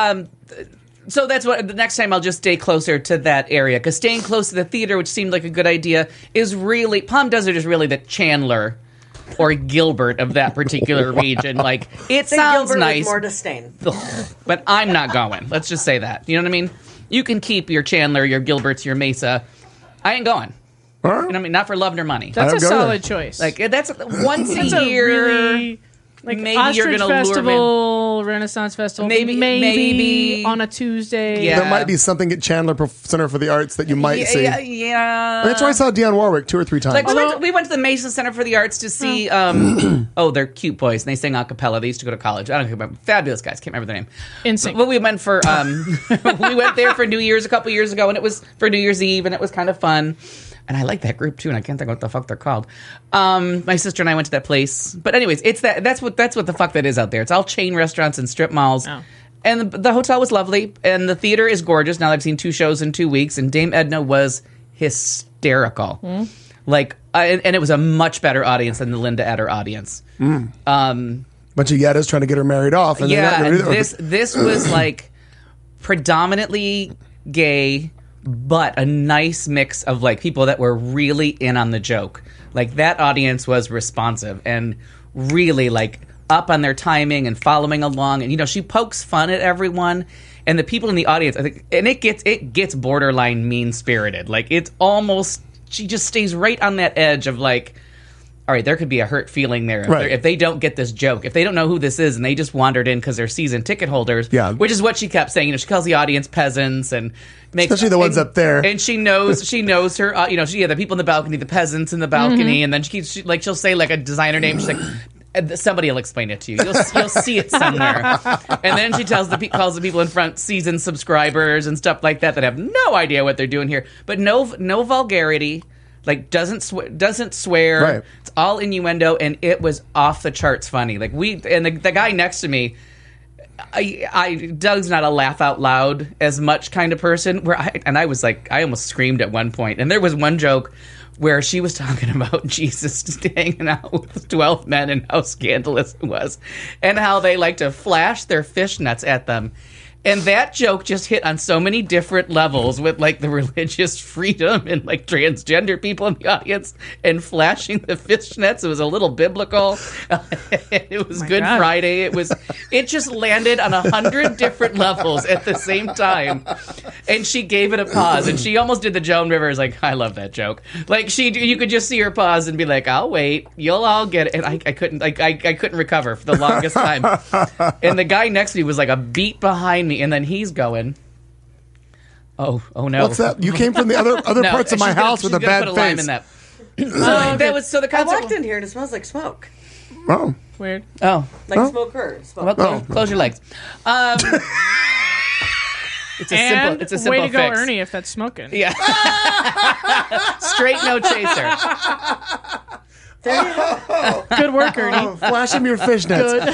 so that's what the next time I'll just stay closer to that area, because staying close to the theater, which seemed like a good idea, is really Palm Desert is really the Chandler or Gilbert of that particular region. Like it sounds Gilbert nice, with more disdain. but I'm not going. Let's just say that. You know what I mean? You can keep your Chandler, your Gilberts, your Mesa. I ain't going. Huh? You know what I mean? Not for love nor money. That's a don't go solid there. choice. Like that's once That's a year. really, like maybe Ostrich you're gonna lure 'em in. Festival, Renaissance Festival. Maybe on a Tuesday. Yeah. There might be something at Chandler Center for the Arts that you might see. Yeah. That's where I saw Dionne Warwick 2 or 3 times. Like we went to the Mesa Center for the Arts to see. They're cute boys, and they sing a cappella. They used to go to college. I don't remember. Fabulous guys. Can't remember their name. NSYNC. But we went for we went there for New Year's a couple years ago, and it was for New Year's Eve, and it was kind of fun. And I like that group too, and I can't think what the fuck they're called. My sister and I went to that place. But anyways, it's that's what the fuck that is out there. It's all chain restaurants and strip malls. Oh. And the hotel was lovely, and the theater is gorgeous. Now I've seen 2 shows in 2 weeks, and Dame Edna was hysterical. Like, and it was a much better audience than the Linda Eder audience. Bunch of Yettas trying to get her married off. And yeah, and this was like predominantly gay, but a nice mix of like people that were really in on the joke. Like that audience was responsive and really like up on their timing and following along. And she pokes fun at everyone. And the people in the audience, I think, and it gets borderline mean spirited. Like it's almost, she just stays right on that edge of like, all right, there could be a hurt feeling there if they don't get this joke, if they don't know who this is, and they just wandered in because they're season ticket holders. Yeah, which is what she kept saying. She calls the audience peasants and makes especially the ones up there. And she knows her. The people in the balcony, the peasants in the balcony, and then she'll say like a designer name. She's like, somebody will explain it to you. You'll see it somewhere. And then she calls the people in front season subscribers and stuff like that have no idea what they're doing here. But no vulgarity. Like doesn't swear. Right. It's all innuendo, and it was off the charts funny. Like the guy next to me, Doug's not a laugh out loud as much kind of person. I was like, I almost screamed at one point. And there was one joke where she was talking about Jesus hanging out with 12 men and how scandalous it was, and how they like to flash their fishnets at them. And that joke just hit on so many different levels with like the religious freedom and like transgender people in the audience and flashing the fishnets. It was a little biblical. It was Good Friday. It just landed on 100 different levels at the same time. And she gave it a pause, and she almost did the Joan Rivers. Like, I love that joke. Like you could just see her pause and be like, I'll wait. You'll all get it. And I couldn't recover for the longest time. And the guy next to me was like a beat behind me. And then he's going, oh no! What's that? You came from the other no, parts of my house with a bad put a face. lime in that. So the concert. I walked in here and it smells like smoke. Oh, weird. Oh, like smoke her. Smoke. Well, close your legs. It's a simple way to go, fix. Ernie. If that's smoking, yeah. Straight no chaser. Good work, Ernie. Flash him your fishnets.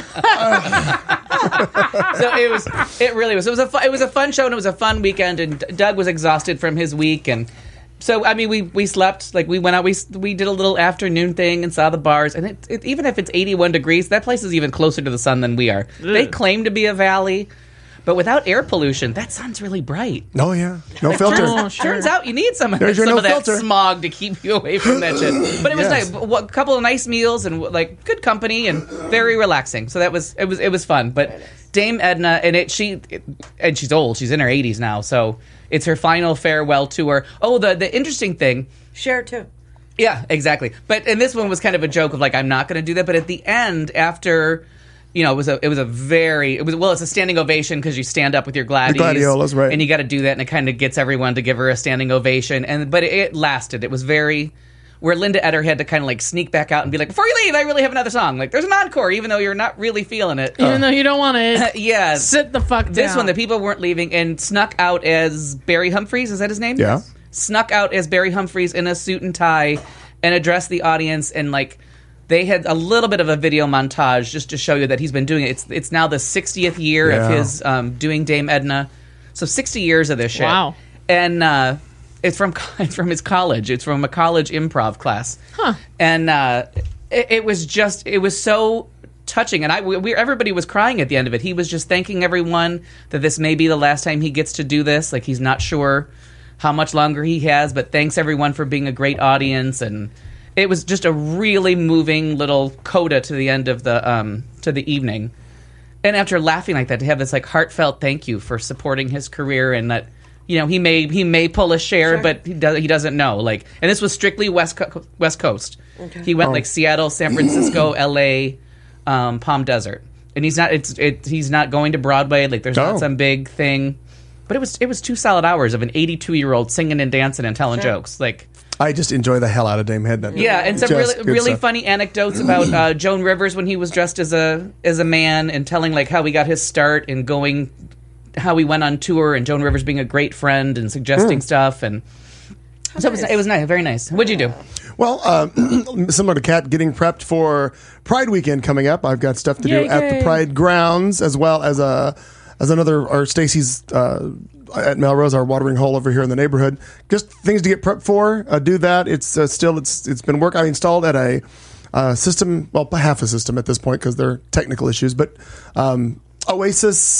So it really was. It was a fun show, and it was a fun weekend. And Doug was exhausted from his week, and so I mean, we slept. Like we went out, we did a little afternoon thing and saw the bars. And it even if it's 81 degrees, that place is even closer to the sun than we are. Ugh. They claim to be a valley. But without air pollution, that sun's really bright. Oh, yeah. No filter. Turns out you need some of no that filter. smog to keep you away from that shit. But it was nice. A couple of nice meals and like good company and very relaxing. So it was fun. But Dame Edna, and she's old. She's in her 80s now. So it's her final farewell tour. Oh, the interesting thing. Cher, too. Yeah, exactly. And this one was kind of a joke of like, I'm not going to do that. But at the end, after... it's a standing ovation because you stand up with your gladiolas, right? And you got to do that, and it kind of gets everyone to give her a standing ovation. But it lasted. It was very where Linda Eder had to kind of like sneak back out and be like, before you leave, I really have another song. Like, there's an encore, even though you're not really feeling it, even though you don't want it. Yeah, sit the fuck down. This one, the people weren't leaving, and snuck out as Barry Humphries. Is that his name? Yeah, snuck out as Barry Humphries in a suit and tie and addressed the audience and like. They had a little bit of a video montage just to show you that he's been doing it. It's now the 60th year of his doing Dame Edna. So 60 years of this shit. Wow. And it's from his college. It's from a college improv class. Huh. And it was so touching, and everybody was crying at the end of it. He was just thanking everyone that this may be the last time he gets to do this. Like, he's not sure how much longer he has, but thanks everyone for being a great audience. And it was just a really moving little coda to the end of the evening. And after laughing like that, to have this like heartfelt thank you for supporting his career, and that, you know, he may pull a share, but he doesn't know. Like, and this was strictly West Coast. Okay. He went like Seattle, San Francisco, L.A., Palm Desert, and he's not going to Broadway. Like, there's not some big thing, but it was 2 solid hours of an 82-year-old singing and dancing and telling jokes. Like, I just enjoy the hell out of Dame Hedden. Yeah, and some really funny anecdotes about Joan Rivers when he was dressed as a man, and telling like how he got his start and how he went on tour, and Joan Rivers being a great friend and suggesting stuff, and so it was nice, very nice. What'd you do? Well, similar to Kat, getting prepped for Pride Weekend coming up. I've got stuff to do at the Pride grounds, as well as Stacy's at Melrose, our watering hole over here in the neighborhood. Just things to get prepped for. Do that. It's been work. I installed at a system, well, half a system at this point because there are technical issues, but Oasis,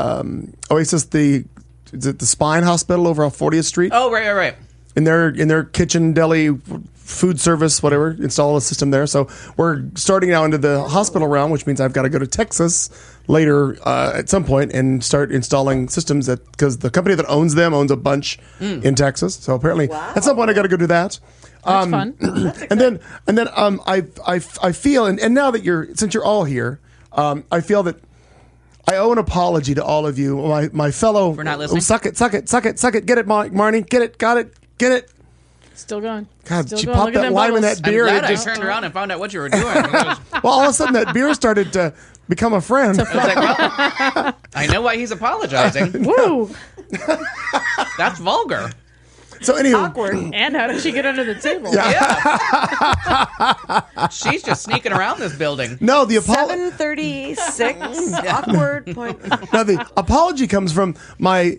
the Spine Hospital over on 40th Street. Oh, right. In their kitchen, deli, food service, whatever, install a system there. So we're starting now into the hospital realm, which means I've got to go to Texas later at some point and start installing systems because the company that owns them owns a bunch in Texas. So apparently at some point I got to go do that. That's fun. and then I feel, and now that since you're all here, I feel that I owe an apology to all of you, my fellow. For not listening. Suck it. Get it, Marnie. Get it. Still going. God, Still she going. popped Look at that them lime in bubbles. that beer. I'm and glad it just, I turned around and found out what you were doing. well, all of a sudden that beer started to become a friend. I was like, well, I know why he's apologizing. Woo! That's vulgar. So anyway, Awkward. And how did she get under the table? She's just sneaking around this building. no, the 7:36. Awkward point. No, the apology comes from I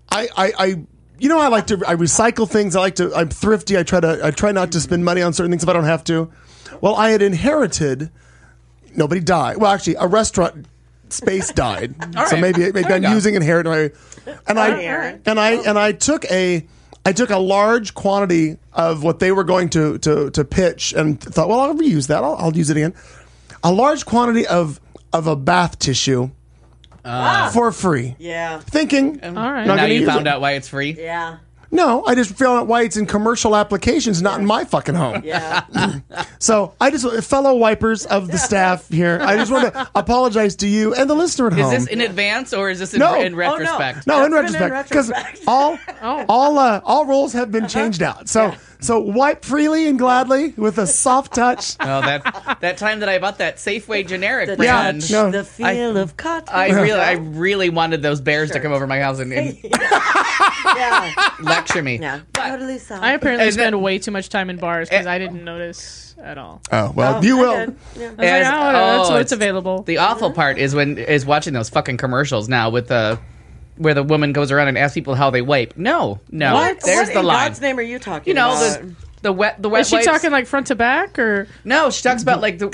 recycle things. I'm thrifty. I try not to spend money on certain things if I don't have to. Well, I had inherited, nobody died. Well, actually, a restaurant space died. All So right. maybe I'm using inherit. And I took a large quantity of what they were going to pitch and thought, well, I'll reuse that. I'll use it again. A large quantity of a bath tissue for free. Yeah. Thinking, All right. Now gonna you use found it. out why it's free? Yeah. no, I just found out why it's in commercial applications, not in my fucking home. Yeah. So I just, fellow wipers of the staff here, I just want to apologize to you and the listener at Is home. this in advance or is this in No. retrospect? No, in That's been in retrospect, because retrospect. all roles have been changed out. So wipe freely and gladly with a soft touch. Oh, that time that I bought that Safeway generic The brand. touch, No. the feel of cotton. I really wanted those bears to come over my house and yeah. lecture me. Yeah. But Totally soft. I apparently And spend then- way too much time in bars because I didn't notice at all. Oh, well, you I will. did. Yeah. I was like, that's what's it's available. The awful part is watching those fucking commercials now with where the woman goes around and asks people how they wipe. No. What? There's What the in line. God's name are you talking You know, about? the wet Is she wipes. talking like front to back or? No, she talks about like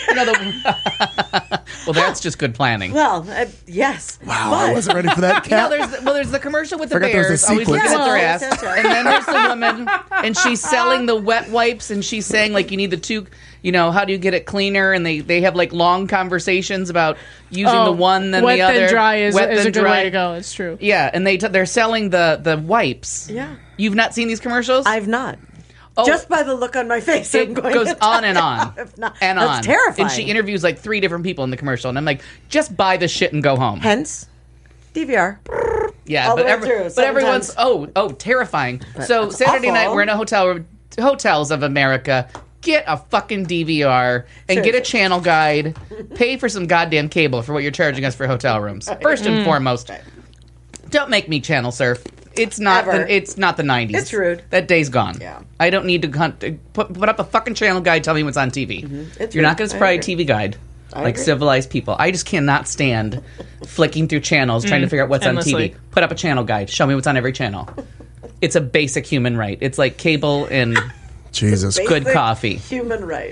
well, that's just good planning. Well, yes. Wow, But I wasn't ready for that, You know, Cat. there's the commercial with the Forgot there was bears a always sequence. looking at their Yeah, ass, well, that's right. and then there's the woman, and she's selling the wet wipes, and she's saying like you need the two. You know, how do you get it cleaner? And they have like long conversations about using the one then wet the other. Then dry is wet a then good dry. way to go. It's true. Yeah, and they're selling the wipes. Yeah. You've not seen these commercials? I've not. Oh, Just by the look on my face, I'm it going goes to on and on If not, and that's on. terrifying. And she interviews like 3 different people in the commercial, and I'm like, just buy the shit and go home. Hence, DVR. Yeah, all the but way through, but 7 everyone's times. terrifying. So that's Saturday night awful. we're in a hotels of America. Get a fucking DVR and get a channel guide. Pay for some goddamn cable for what you're charging us for hotel rooms. First and foremost, don't make me channel surf. It's not Ever. it's not the 90s. It's rude. That day's gone. Yeah. I don't need to put up a fucking channel guide. Tell me what's on TV. It's You're not rude. going to I provide a agree. TV guide. Like agree. civilized people. I just cannot stand flicking through channels trying to figure out what's endlessly. on TV. Put up a channel guide. Show me what's on every channel. It's a basic human right. It's like cable and Jesus. Good Basic coffee. Human right.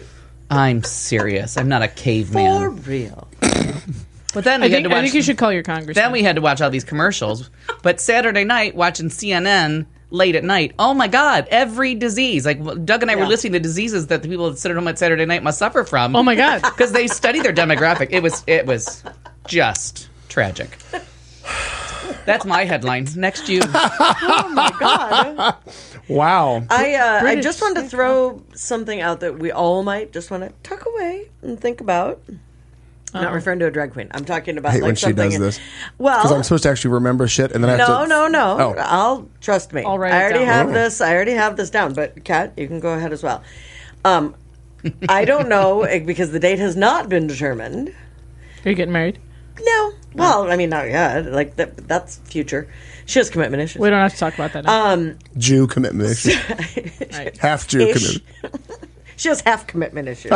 I'm serious. I'm not a caveman. For real. But then I we had to watch. think you should call your congressman. Then we had to watch all these commercials. But Saturday night, watching CNN late at night, oh my God, every disease. Like Doug and I were listing the diseases that the people that sit at home at Saturday night must suffer from. Oh my God. Because they study their demographic. It was just tragic. That's my headlines. Next, you. Oh my God. Wow. I just wanted to throw something out that we all might just want to tuck away and think about. I'm not referring to a drag queen. I'm talking about I hate like when she something. does this. Well, Because I'm supposed to actually remember shit, and then I have to... no. Oh. I'll trust me. I'll write I it already down. have this. I already have this down. But Kat, you can go ahead as well. I don't know because the date has not been determined. Are you getting married? No. Well, I mean, not yet. Like that's future. She has commitment issues. We don't have to talk about that now. Jew commitment issue. Half Jew Ish. commitment. She has half commitment issues.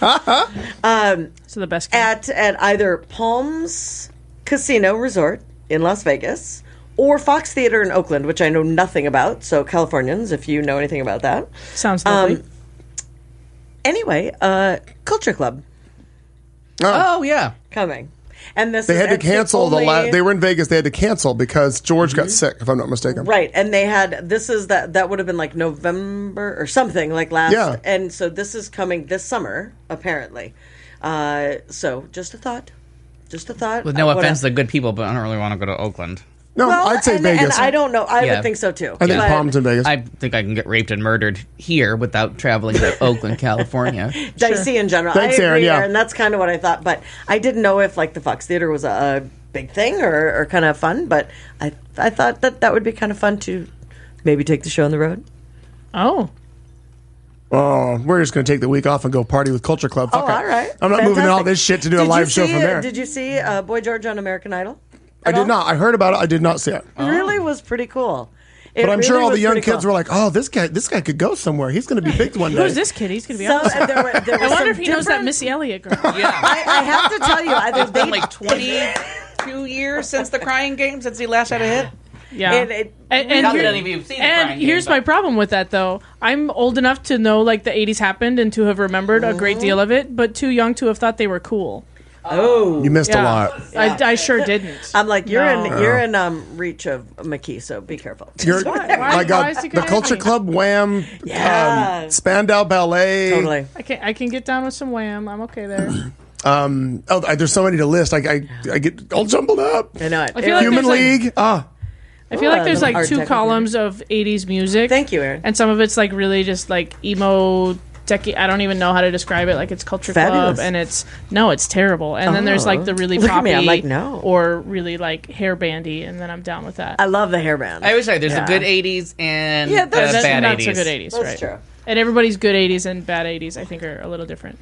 So the best kind. at either Palms Casino Resort in Las Vegas or Fox Theater in Oakland, which I know nothing about. So Californians, if you know anything about that. Sounds lovely. Anyway, Culture Club Oh, yeah. coming. And this They is had to it's the cancel the only- last... They were in Vegas. They had to cancel because George got sick, if I'm not mistaken. Right, and they had that would have been like November or something like last. Yeah. And so this is coming this summer apparently. So just a thought. With no I wanna- offense to the good people, but I don't really want to go to Oakland. No, Well, I'd say and, Vegas. And I don't know. I Yeah. would think so too. I think But Palms in Vegas. I think I can get raped and murdered here without traveling to Oakland, California. dicey in general. Thanks, I agree, Aaron, yeah. Aaron. That's kind of what I thought. But I didn't know if like the Fox Theater was a big thing or kind of fun. But I thought that would be kind of fun to maybe take the show on the road. Oh. Oh, we're just going to take the week off and go party with Culture Club. Fuck Oh, it. all right. I'm not moving Fantastic. all this shit to do a Did you live show see- from there. Did you see Boy George on American Idol? I did not. I heard about it. I did not see it. It really was pretty cool. But I'm sure all the young kids were like, "Oh, this guy could go somewhere. He's going to be big one day." Who's this kid? He's going to be So, awesome. and there were I wonder some if he knows that different- Missy Elliott girl. Yeah. I have to tell you, It's been like 22 years since the Crying Game, since he last had a hit. Yeah. And Not here- that any of you have seen the and Crying Game, here's but- my problem with that, though. I'm old enough to know like the 80s happened and to have remembered a great deal of it, but too young to have thought they were cool. oh, You missed a Yeah. lot. I sure didn't. I'm like you're No. you're in reach of McKee, so be careful. You're, Why my why God, is he the gonna Culture hit me? Club, Wham, Yeah. Spandau Ballet. Totally. I can get down with some Wham. I'm okay there. There's so many to list. I get all jumbled up. I know it. I feel like Human there's, like- League. I feel like there's the like art two technical. columns of 80s music. Thank you, Aaron. And some of it's like really just like emo techie. I don't even know how to describe it. Like it's Culture Fabulous. Club, and it's terrible. And then there's like the really Look at poppy me, I'm like, no. or really like hair bandy, and then I'm down with that. I love the hairband. I always say there's Yeah. a good 80s and Yeah, that's- That's bad not 80s. so good 80s, That's right? true. And everybody's good 80s and bad 80s, I think, are a little different.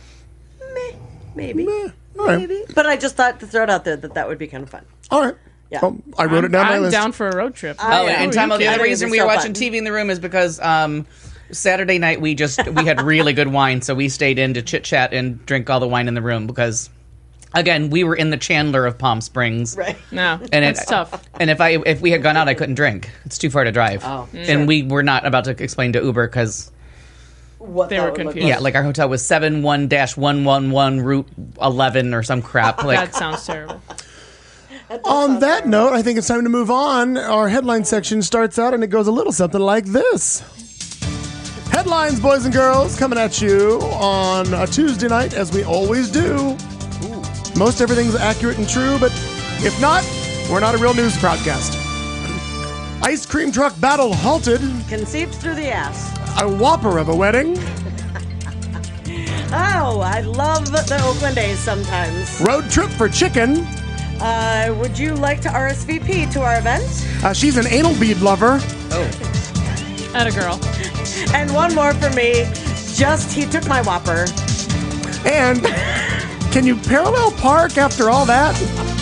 Maybe. All right. Maybe. But I just thought to throw it out there that would be kind of fun. All right. Yeah. Well, I wrote it down my I'm list. down for a road trip. Oh, Yeah. and time you the can. other reason we It'll were be so watching fun. TV in the room is because Saturday night we had really good wine, so we stayed in to chit chat and drink all the wine in the room because, again, we were in the Chandler of Palm Springs, Right. No, And it's tough. And if we had gone out, I couldn't drink. It's too far to drive. Oh, and we were not about to explain to Uber because What They that were would look confused. yeah, like our hotel was 71-111 Route 11 or some crap. Like That sounds terrible. On that note, I think it's time to move on. Our headline section starts out and it goes a little something like this. Headlines, boys and girls, coming at you on a Tuesday night, as we always do. Most everything's accurate and true, but if not, we're not a real news broadcast. Ice cream truck battle halted. Conceived through the ass. A whopper of a wedding. Oh, I love the Oakland A's sometimes. Road trip for chicken. Would you like to RSVP to our event? She's an anal bead lover. Atta girl. And one more for me. He took my Whopper. And can you parallel park after all that?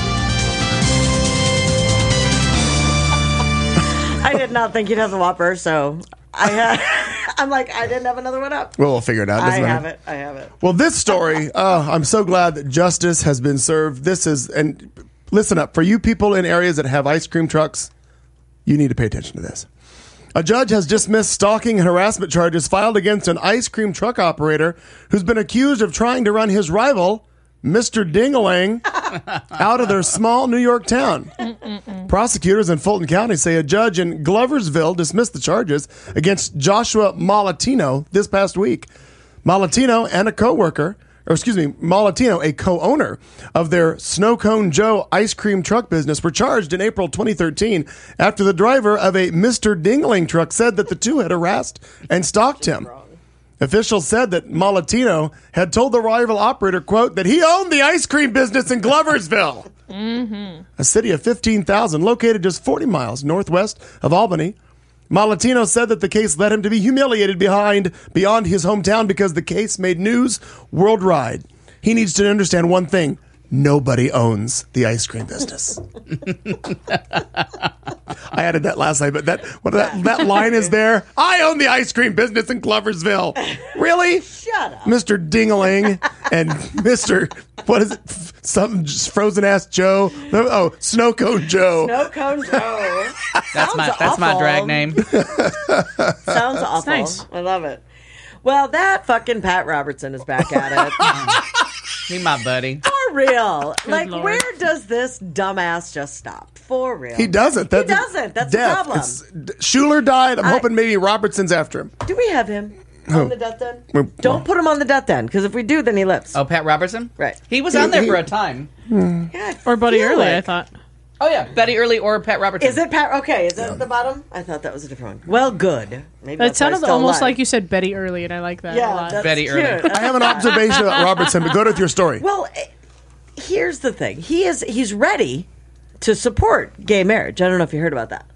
I did not think you'd have the Whopper, so I'm like, I didn't have another one up. Well, we'll figure it out. I Doesn't have matter. it. I have it. Well, this story, I'm so glad that justice has been served. And listen up, for you people in areas that have ice cream trucks, you need to pay attention to this. A judge has dismissed stalking and harassment charges filed against an ice cream truck operator who's been accused of trying to run his rival, Mr. Dingaling, out of their small New York town. Prosecutors in Fulton County say a judge in Gloversville dismissed the charges against Joshua Malatino this past week. Malatino, a co-owner of their Snow Cone Joe ice cream truck business, were charged in April 2013 after the driver of a Mr. Dingling truck said that the two had harassed and stalked him. Officials said that Malatino had told the rival operator, quote, that he owned the ice cream business in Gloversville, a city of 15,000 located just 40 miles northwest of Albany. Malatino said that the case led him to be humiliated beyond his hometown because the case made news worldwide. He needs to understand one thing. Nobody owns the ice cream business. I added that last night, but that line is there. I own the ice cream business in Gloversville. Really? Shut up. Mr. Dingaling and Mr. What is it? Some frozen ass Joe. Oh, Snow Cone Joe. Snow Cone Joe. That's my drag name. Sounds awful. nice. I love it. Well, that fucking Pat Robertson is back at it. He my buddy. For real. Like, Lord. where does this dumbass just stop? For real. He doesn't. He doesn't. That's death. the problem. Schuler died. I'm hoping maybe Robertson's after him. Do we have him on the death den? Well- Don't put him on the death den, because if we do, then he lives. Oh, Pat Robertson? Right. He was on there for a time. Yeah, I Or Buddy feel Early, like- I thought. Oh, yeah. Betty Early or Pat Robertson. Is it Pat? Okay, is that at the bottom? I thought that was a different one. Well, good. Maybe That that's why sounded he's still almost alive. like you said Betty Early, and I like that a Yeah, lot. that's Betty cute. Early. I have an observation about Robertson, but go with your story. Well, here's the thing. He's ready to support gay marriage. I don't know if you heard about that.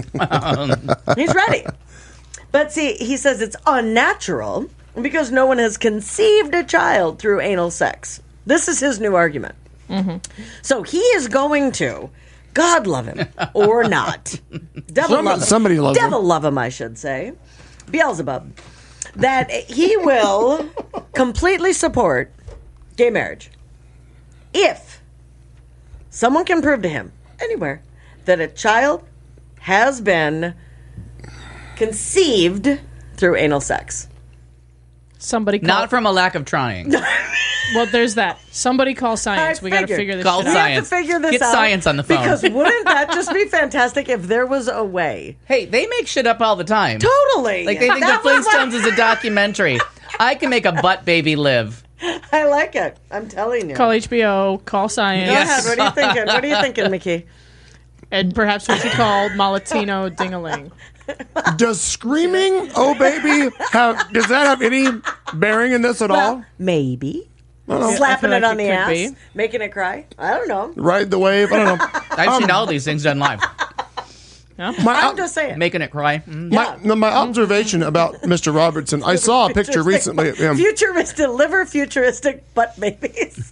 He's ready. But see, he says it's unnatural because no one has conceived a child through anal sex. This is his new argument. So he is going to, God love him or not, devil love him. Somebody loves him. Devil love him, I should say. Beelzebub. That he will completely support gay marriage if someone can prove to him anywhere that a child has been conceived through anal sex. Somebody call. Not from a lack of trying. Well, there's that. Somebody call science. I We got to figured. figure this Call shit We out. have to Science. figure this Get out. science on the phone. Because wouldn't that just be fantastic if there was a way? Hey, they make shit up all the time. Totally. Like, they think That the was Flintstones is a documentary. I can make a butt baby live. I like it. I'm telling you. Call HBO. Call science. Go Yes. ahead. What are you thinking? What are you thinking, Mickey? And perhaps we should call Malatino Dingaling. Does screaming, oh baby, does that have any bearing in this at all? Maybe. know. Slapping I it feel on like the it ass, could be. making it cry. I don't know. Ride the wave. I don't know. I've seen all these things done live. I'm just saying. Making it cry. My observation about Mr. Robertson, I saw a picture recently of him. Futuristic, liver futuristic butt babies.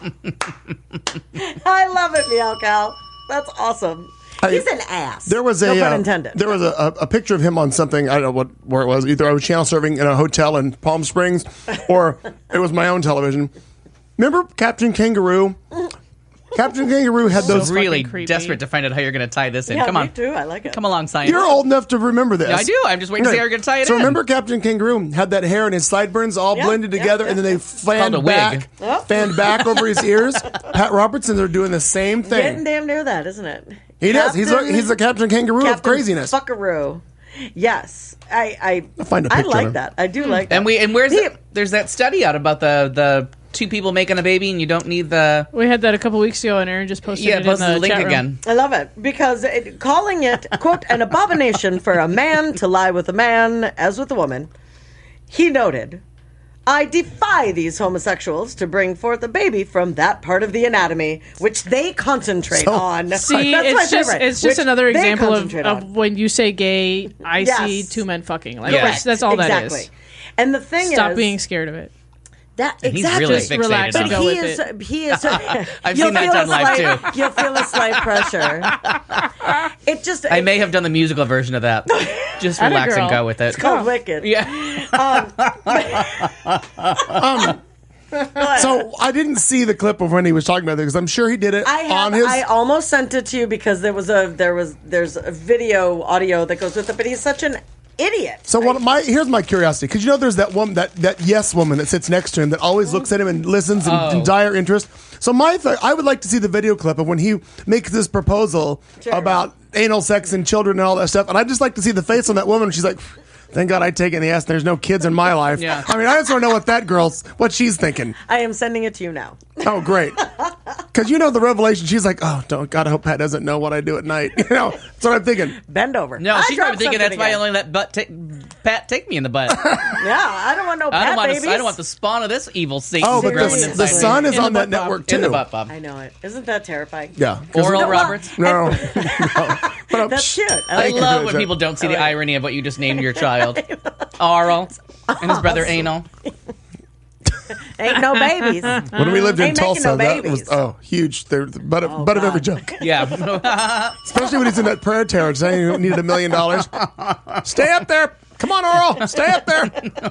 I love it, Meow Cow. That's awesome. He's an ass. There was no pun intended. There was a picture of him on something. I don't know where it was. Either I was channel surfing in a hotel in Palm Springs, or it was my own television. Remember Captain Kangaroo? Captain Kangaroo had those. Really fucking creepy. desperate to find out how you're going to tie this in. Yeah, Come me on. too. I like it. Come along, science. You're old enough to remember this. Yeah, I do. I'm just waiting to see how you're going to tie it So in. remember Captain Kangaroo had that hair and his sideburns all Yeah, blended yeah, together, yeah. and then they fanned called a wig. back, Yep. fanned back over his ears. Pat Robertson, they're doing the same Getting thing. damn near that, isn't it? He does. He's the Captain Kangaroo of Captain craziness. Fuckaroo. Yes, I find a I picture of like him. that. I do like that. And there's that study out about the two people making a baby and you don't need the We had that a couple weeks ago, and Aaron just posted it post in the the link chat room. again. I love it because calling it, quote, an abomination for a man to lie with a man as with a woman, he noted, I defy these homosexuals to bring forth a baby from that part of the anatomy which they concentrate on. See, That's my it's just favorite, it's just which another they example concentrate on. of when you say gay, I Yes. see two men fucking. Like Correct. that's all exactly. that is. And the thing Stop is, being scared of it. that He's exactly. really Just fixated relax on and it. go He with is. it. He is. I've you'll seen that feel done a live, slight- too. You'll feel a slight pressure. It just. I may have done the musical version of that. Just Atta relax and girl. go with it. It's called Wicked. Yeah. So I didn't see the clip of when he was talking about it because I'm sure he did it on his. I almost sent it to you because there's a video audio that goes with it, but he's such an idiot. So here's my curiosity, because there's that woman, that yes woman that sits next to him that always looks at him and listens in dire interest. So I would like to see the video clip of when he makes this proposal about anal sex and children and all that stuff, and I'd just like to see the face on that woman. She's like, thank God I take it in the ass. There's no kids in my life. Yeah. I mean, I just want to know what she's thinking. I am sending it to you now. Oh, great. Because the revelation, she's like, oh, God, I hope Pat doesn't know what I do at night. That's what I'm thinking. Bend over. No, she's probably thinking that's why I only. only let Pat take me in the butt. Yeah, I don't want no Pat babies. I don't want the spawn of this evil Satan. Oh, but growing Seriously. the inside sun me. is on that network, too. In the butt, Bob. I know it. Isn't that terrifying? Yeah. Oral Roberts. No. But That's cute. I you love for when the people don't see the irony of what you just named your child. Oral and his brother Anal. Ain't no babies. When we lived in Ain't making Tulsa, no that babies. was huge. They're the butt of every God. joke. Yeah. Especially when he's in that prayer terror saying he needed $1 million. Stay up there. Come on, Oral. Stay up there.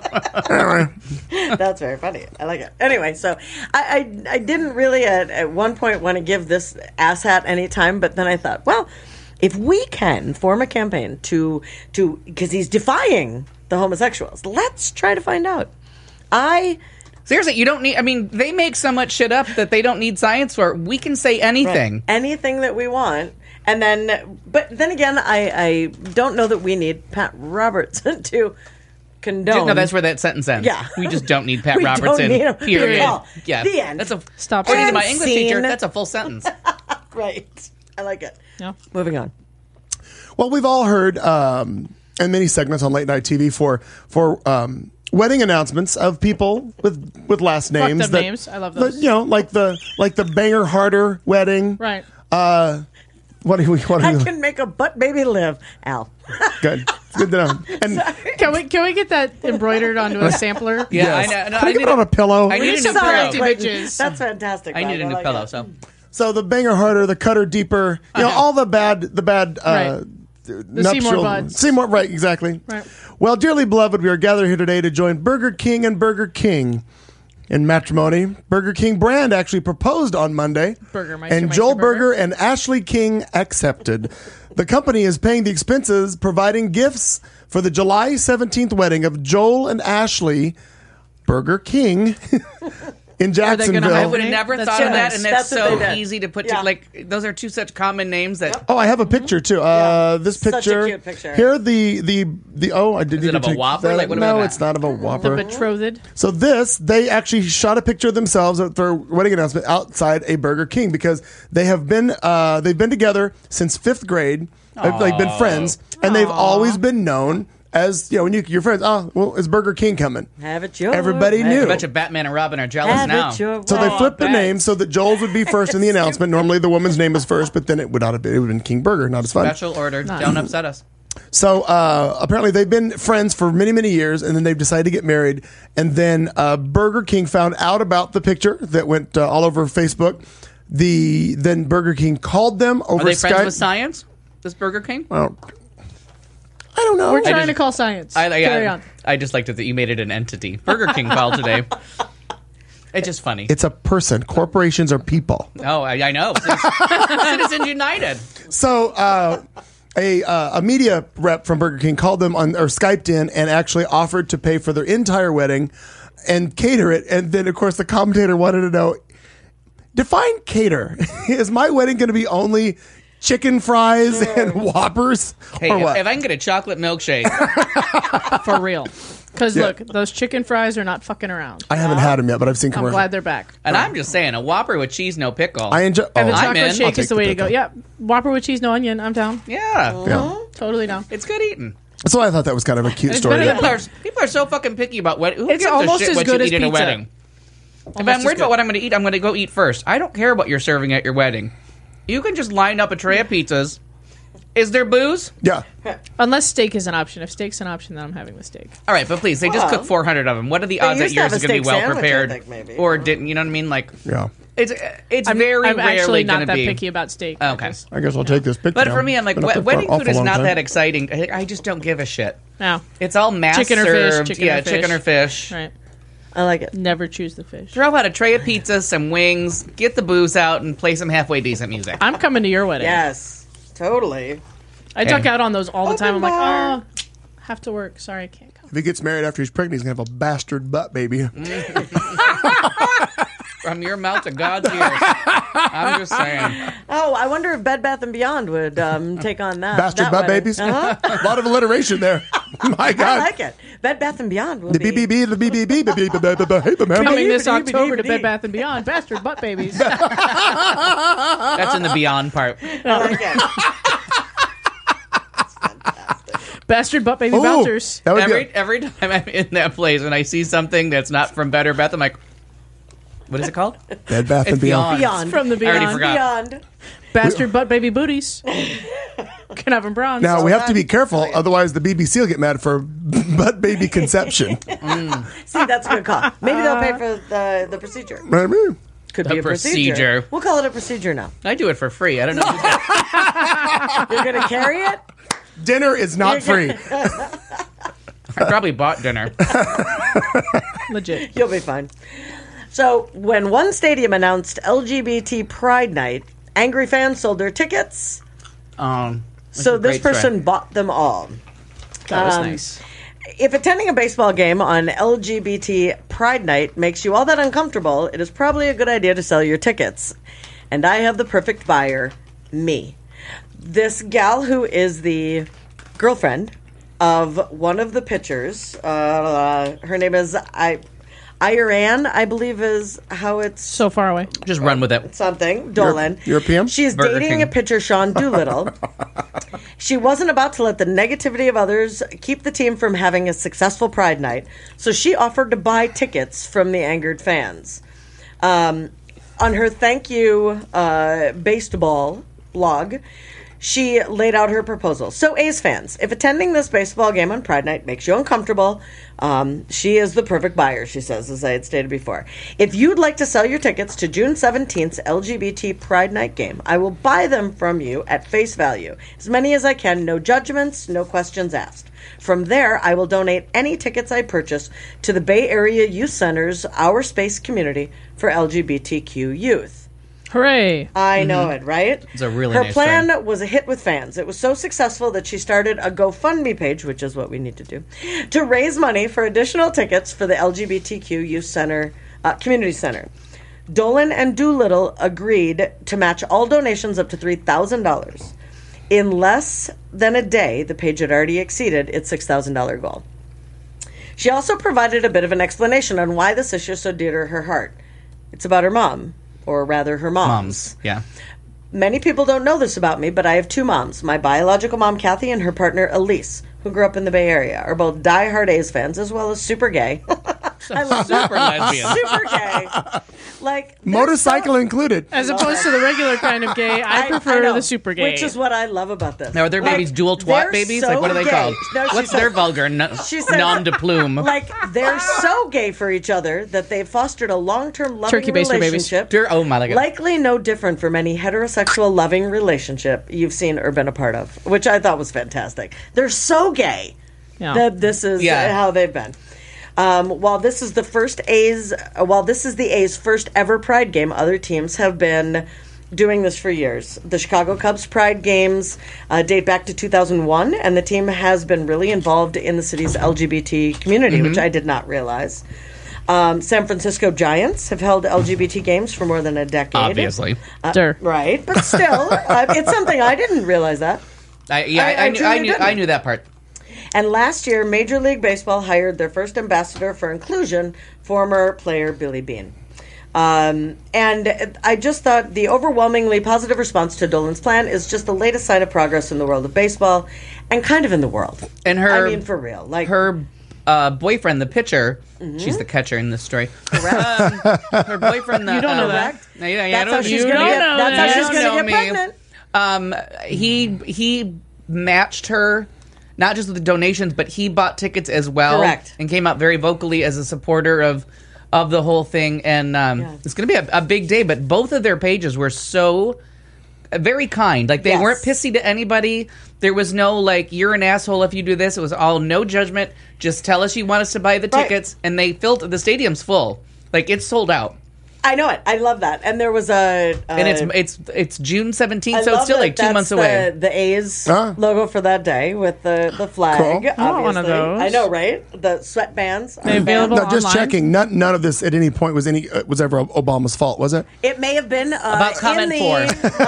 Anyway. That's very funny. I like it. Anyway, so I didn't really at one point want to give this asshat any time, but then I thought, well, if we can form a campaign to because he's defying the homosexuals, let's try to find out. Seriously, you don't need. I mean, they make so much shit up that they don't need science for it. We can say anything. Anything that we want. And but then again, I don't know that we need Pat Robertson to condone. No, that's where that sentence ends. Yeah. We just don't need Pat We don't Robertson. need him. Period. Well, Yeah. the end. That's Stop. According to And my English scene. teacher, that's a full sentence. Right. I like it. Yeah. Moving on. Well, we've all heard in many segments on late night TV for wedding announcements of people with last names. Fucked up names. I love those. Like the Banger Harder wedding. Right. What do we? I can make a butt baby live. Al. Good. It's good to know. And Can we get that embroidered onto a sampler? Yeah, yes. I know. Can I get it on a pillow? I need a new Some pillow. empty bitches. That's fantastic. I need a Bob. new like pillow. it. So So the Banger Harder, the Cutter Deeper, all the bad. Right. Seymour buds. Seymour, right? Exactly. Right. Well, dearly beloved, we are gathered here today to join Burger King and Burger King in matrimony. Burger King brand actually proposed on Monday, Burgermeister, and Joel Burger. Berger and Ashley King accepted. The company is paying the expenses, providing gifts for the July 17th wedding of Joel and Ashley Burger King in gonna Jacksonville. I would have never That's thought of that, genius. and that's That's what so they did. easy to put. Yeah. Those are two such common names that. Oh, I have a picture too. This Such a picture. cute picture. Here, the oh, I did. Is it of a Whopper? That. Like, what no, about it's that? not of a The Whopper. betrothed. So they actually shot a picture of themselves at their wedding announcement outside a Burger King because they've been together since 5th grade. They've been friends, and they've always been known as when you're friends. Oh, well, is Burger King coming? Have it your Everybody way. knew. A bunch of Batman and Robin are jealous Have now. it your So they way. flipped their bet. names so that Joel's would be first in the announcement. Normally, the woman's name is first, but then it would not have been. It would have been King Burger, not as fun. Special order. Don't upset us. So apparently they've been friends for many, many years, and then they've decided to get married. And then Burger King found out about the picture that went all over Facebook. Then Burger King called them over Are they Skype. friends with science? This Burger King? Well, I don't know. We're trying just- to call science. Carry on. I just liked it that you made it an entity. Burger King called today. It's just funny. It's a person. Corporations are people. Oh, I know. Citizens United. So a media rep from Burger King called them on or Skyped in and actually offered to pay for their entire wedding and cater it. And then, of course, the commentator wanted to know, define cater. Is my wedding going to be only chicken fries and Whoppers? Hey, or what? if I can get a chocolate milkshake, For real. Because Yeah. look, those chicken fries are not fucking around. I haven't had them yet, but I've seen I'm commercials. glad they're back. and I'm just saying, a Whopper with cheese, no pickle. I enjoy. And the oh, I'm chocolate in. I'll shake take is the way to pickle. go. Yeah, Whopper with cheese, no onion. I'm down. yeah. Yeah. Totally down. It's good eating. So I thought that was kind of a cute It's story. better than- People are so fucking picky about what. Who It's gives almost a shit as what good you as eat at a pizza. wedding? If Almost I'm as worried about good. what I'm going to eat, I'm going to go eat first. I don't care what you're serving at your wedding. You can just line up a tray of pizzas. Is there booze? Yeah. Unless steak is an option. If steak's an option, then I'm having the steak. All right, but please, they just Well, cook 400 of them. What are the they odds that used to yours have is a going to be steak well sandwich, I prepared, think, maybe. or didn't? You know what I mean? Like, Yeah. it's I'm very actually rarely not going to that be. picky about steak. Okay. I guess I'll take this picture. But now. for me, I'm like, Been up there for wedding an food awful is long not time. that exciting. I just don't give a shit. No. It's all mass Chicken or fish, served. chicken yeah, or fish. chicken or fish. Right. I like it. Never choose the fish. Throw out a tray of pizza, some wings, get the booze out, and play some halfway decent music. I'm coming to your wedding. Yes, totally. I duck out on those all the time. I'm Open like, bar. oh, have to work. Sorry, I can't come. If he gets married after he's pregnant, he's going to have a bastard butt baby. From your mouth to God's ears. I'm just saying. Oh, I wonder if Bed Bath & Beyond would take on that. Bastard that butt wedding. babies? Uh-huh. A lot of alliteration there. My I God. like it. Bed Bath & Beyond will The be. BBB, the BBB, hey, the man. Coming this Beep, October to beep, Bed beep. Bath & Beyond. Bastard butt babies. That's in the beyond part. I like it. That's fantastic. Bastard butt baby Ooh, bouncers. that would be Every time I'm in that place and I see something that's not from Better Beth, I'm like, what is it called? Bed Bath It's and Beyond. Beyond. From the I already Beyond. forgot. Beyond. Bastard butt baby booties. Can have them bronze. Now we have to be that. careful, otherwise the BBC will get mad for butt baby conception. See, that's a good call. Maybe they'll pay for the procedure. Could be The a procedure. procedure. We'll call it a procedure now. I do it for free. I don't know. Who's got- You're going to carry it? Dinner is not free. I probably bought dinner. Legit. You'll be fine. So, when one stadium announced LGBT Pride Night, angry fans sold their tickets. That's So a this great person trend. bought them all. That was nice. If attending a baseball game on LGBT Pride Night makes you all that uncomfortable, it is probably a good idea to sell your tickets. And I have the perfect buyer, me. This gal who is the girlfriend of one of the pitchers, her name is Iran, I believe is how it's So far away. Just run with it. something. Dolan. European? She's Burger dating King. a pitcher, Sean Doolittle. She wasn't about to let the negativity of others keep the team from having a successful Pride Night, so she offered to buy tickets from the angered fans. On her thank you baseball blog, she laid out her proposal. So, A's fans, if attending this baseball game on Pride Night makes you uncomfortable, she is the perfect buyer, she says, as I had stated before. If you'd like to sell your tickets to June 17th's LGBT Pride Night game, I will buy them from you at face value. As many as I can, no judgments, no questions asked. From there, I will donate any tickets I purchase to the Bay Area Youth Center's Our Space community for LGBTQ youth. Hooray. I know it, right? It's a really Her nice plan trend. was a hit with fans. It was so successful that she started a GoFundMe page, which is what we need to do, to raise money for additional tickets for the LGBTQ Youth Center Community Center. Dolan and Doolittle agreed to match all donations up to $3,000. In less than a day, the page had already exceeded its $6,000 goal. She also provided a bit of an explanation on why this issue is so dear to her heart. It's about her mom. Or rather, her Moms. Yeah. Many people don't know this about me, but I have two moms. My biological mom, Kathy, and her partner, Elise, who grew up in the Bay Area, are both diehard A's fans as well as super gay. I love that. Super lesbian. Super gay. Like they're Motorcycle so- included. As opposed to the regular kind of gay, I prefer know, the super gay. Which is what I love about this. Now, are their babies dual twat they're babies? so Like, what are they gay. called? No, she What's said- their vulgar she said- nom de plume? Like, they're so gay for each other that they've fostered a long-term loving Turkey baster babies. relationship. Oh, my God. Likely no different from any heterosexual loving relationship you've seen or been a part of, which I thought was fantastic. They're so gay Yeah. that this is how they've been. While this is the A's first ever Pride game, other teams have been doing this for years. The Chicago Cubs Pride games date back to 2001, and the team has been really involved in the city's LGBT community, which I did not realize. San Francisco Giants have held LGBT games for more than a decade. Obviously. Right, but still, it's something I didn't realize that. I truly didn't. knew that part. And last year, Major League Baseball hired their first ambassador for inclusion, former player Billy Beane. And I just thought the overwhelmingly positive response to Dolan's plan is just the latest sign of progress in the world of baseball and kind of in the world. And her, I mean, for real. Like her boyfriend, the pitcher, she's the catcher in this story. Her boyfriend, You don't know that. That's how she's You going to don't get. know That's that. how You she's don't going to know get me. pregnant. He matched her, not just with the donations, but he bought tickets as well. Correct. And came out very vocally as a supporter of the whole thing. And it's going to be a big day. But both of their pages were so very kind. Like, they Yes. weren't pissy to anybody. There was no, like, you're an asshole if you do this. It was all no judgment. Just tell us you want us to buy the Right. tickets. And they filled, the stadium's full. Like, it's sold out. I know it. I love that. And there was And it's June 17th, I so love it's still that like 2 that's months away. The A's Ah. logo for that day with the flag. Cool. Obviously. I want one of those. I know, right? The sweatbands. They available No, just online? checking. None of this at any point was ever Obama's fault, was it? It may have been About comment in four.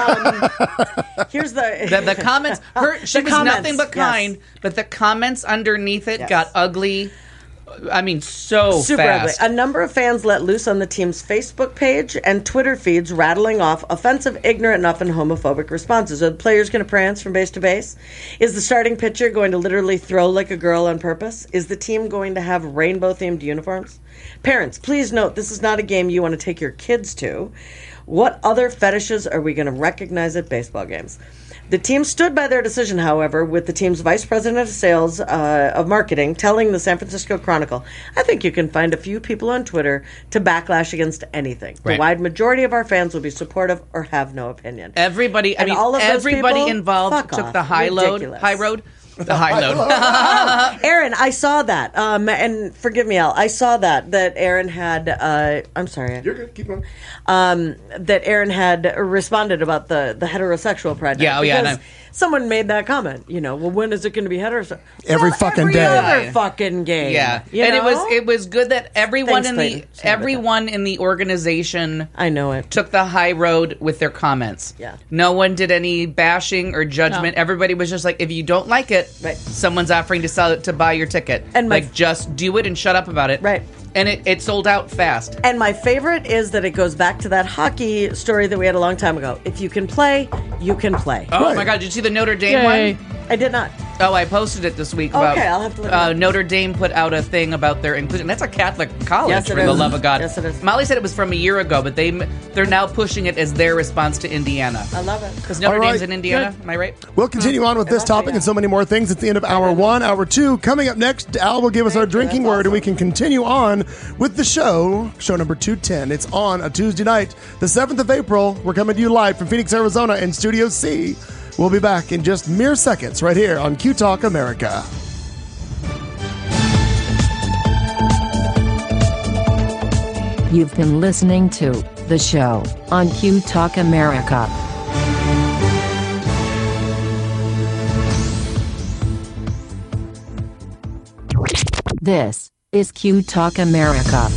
Here's the The comments, she was comments, nothing but yes. kind, but the comments underneath it Yes. got ugly. I mean, so super fast. ugly. A number of fans let loose on the team's Facebook page and Twitter feeds, rattling off offensive, ignorant, and often homophobic responses. Are the players going to prance from base to base? Is the starting pitcher going to literally throw like a girl on purpose? Is the team going to have rainbow-themed uniforms? Parents, please note this is not a game you want to take your kids to. What other fetishes are we going to recognize at baseball games? The team stood by their decision, however, with the team's vice president of sales of marketing telling the San Francisco Chronicle, I think you can find a few people on Twitter to backlash against anything. Right. The wide majority of our fans will be supportive or have no opinion. Everybody, And all of those everybody people, involved fuck took off. the high Ridiculous. road. The high load. Aaron, I saw that. And forgive me, Al, I saw that Aaron had, I'm sorry. You're good. Keep going. That Aaron had responded about the heterosexual project. Yeah, oh, yeah, because and someone made that comment. Well, when is it going to be heterosexual? Every Well, fucking every day. other fucking game. Yeah, you and know? it was good that everyone Thanks, in Clayton. the Sorry about everyone in the organization I know it. took the high road with their comments. Yeah. No one did any bashing or judgment. No. Everybody was just like, if you don't like it, Right. someone's offering to sell it to buy your ticket. And my- like, just do it and shut up about it. Right. And it sold out fast. And my favorite is that it goes back to that hockey story that we had a long time ago. If you can play, you can play. Oh Right. my God! Did you see the Notre Dame Yay. one? I did not. Oh, I posted it this week about. Okay, I'll have to look it up. Notre Dame put out a thing about their inclusion. That's a Catholic college, Yes, it for the is. love of God. Yes, it is. Molly said it was from a year ago, but they're now pushing it as their response to Indiana. I love it. Because Notre All right. Dame's in Indiana, am I right? We'll continue on with this topic and so many more things at the end of hour one. Hour two, coming up next, Al will give us our Thank you. drinking That's word, and we awesome. can continue on with the show number 210. It's on a Tuesday night, the 7th of April. We're coming to you live from Phoenix, Arizona in Studio C. We'll be back in just mere seconds right here on Q Talk America. You've been listening to The Show on Q Talk America. This is Q Talk America.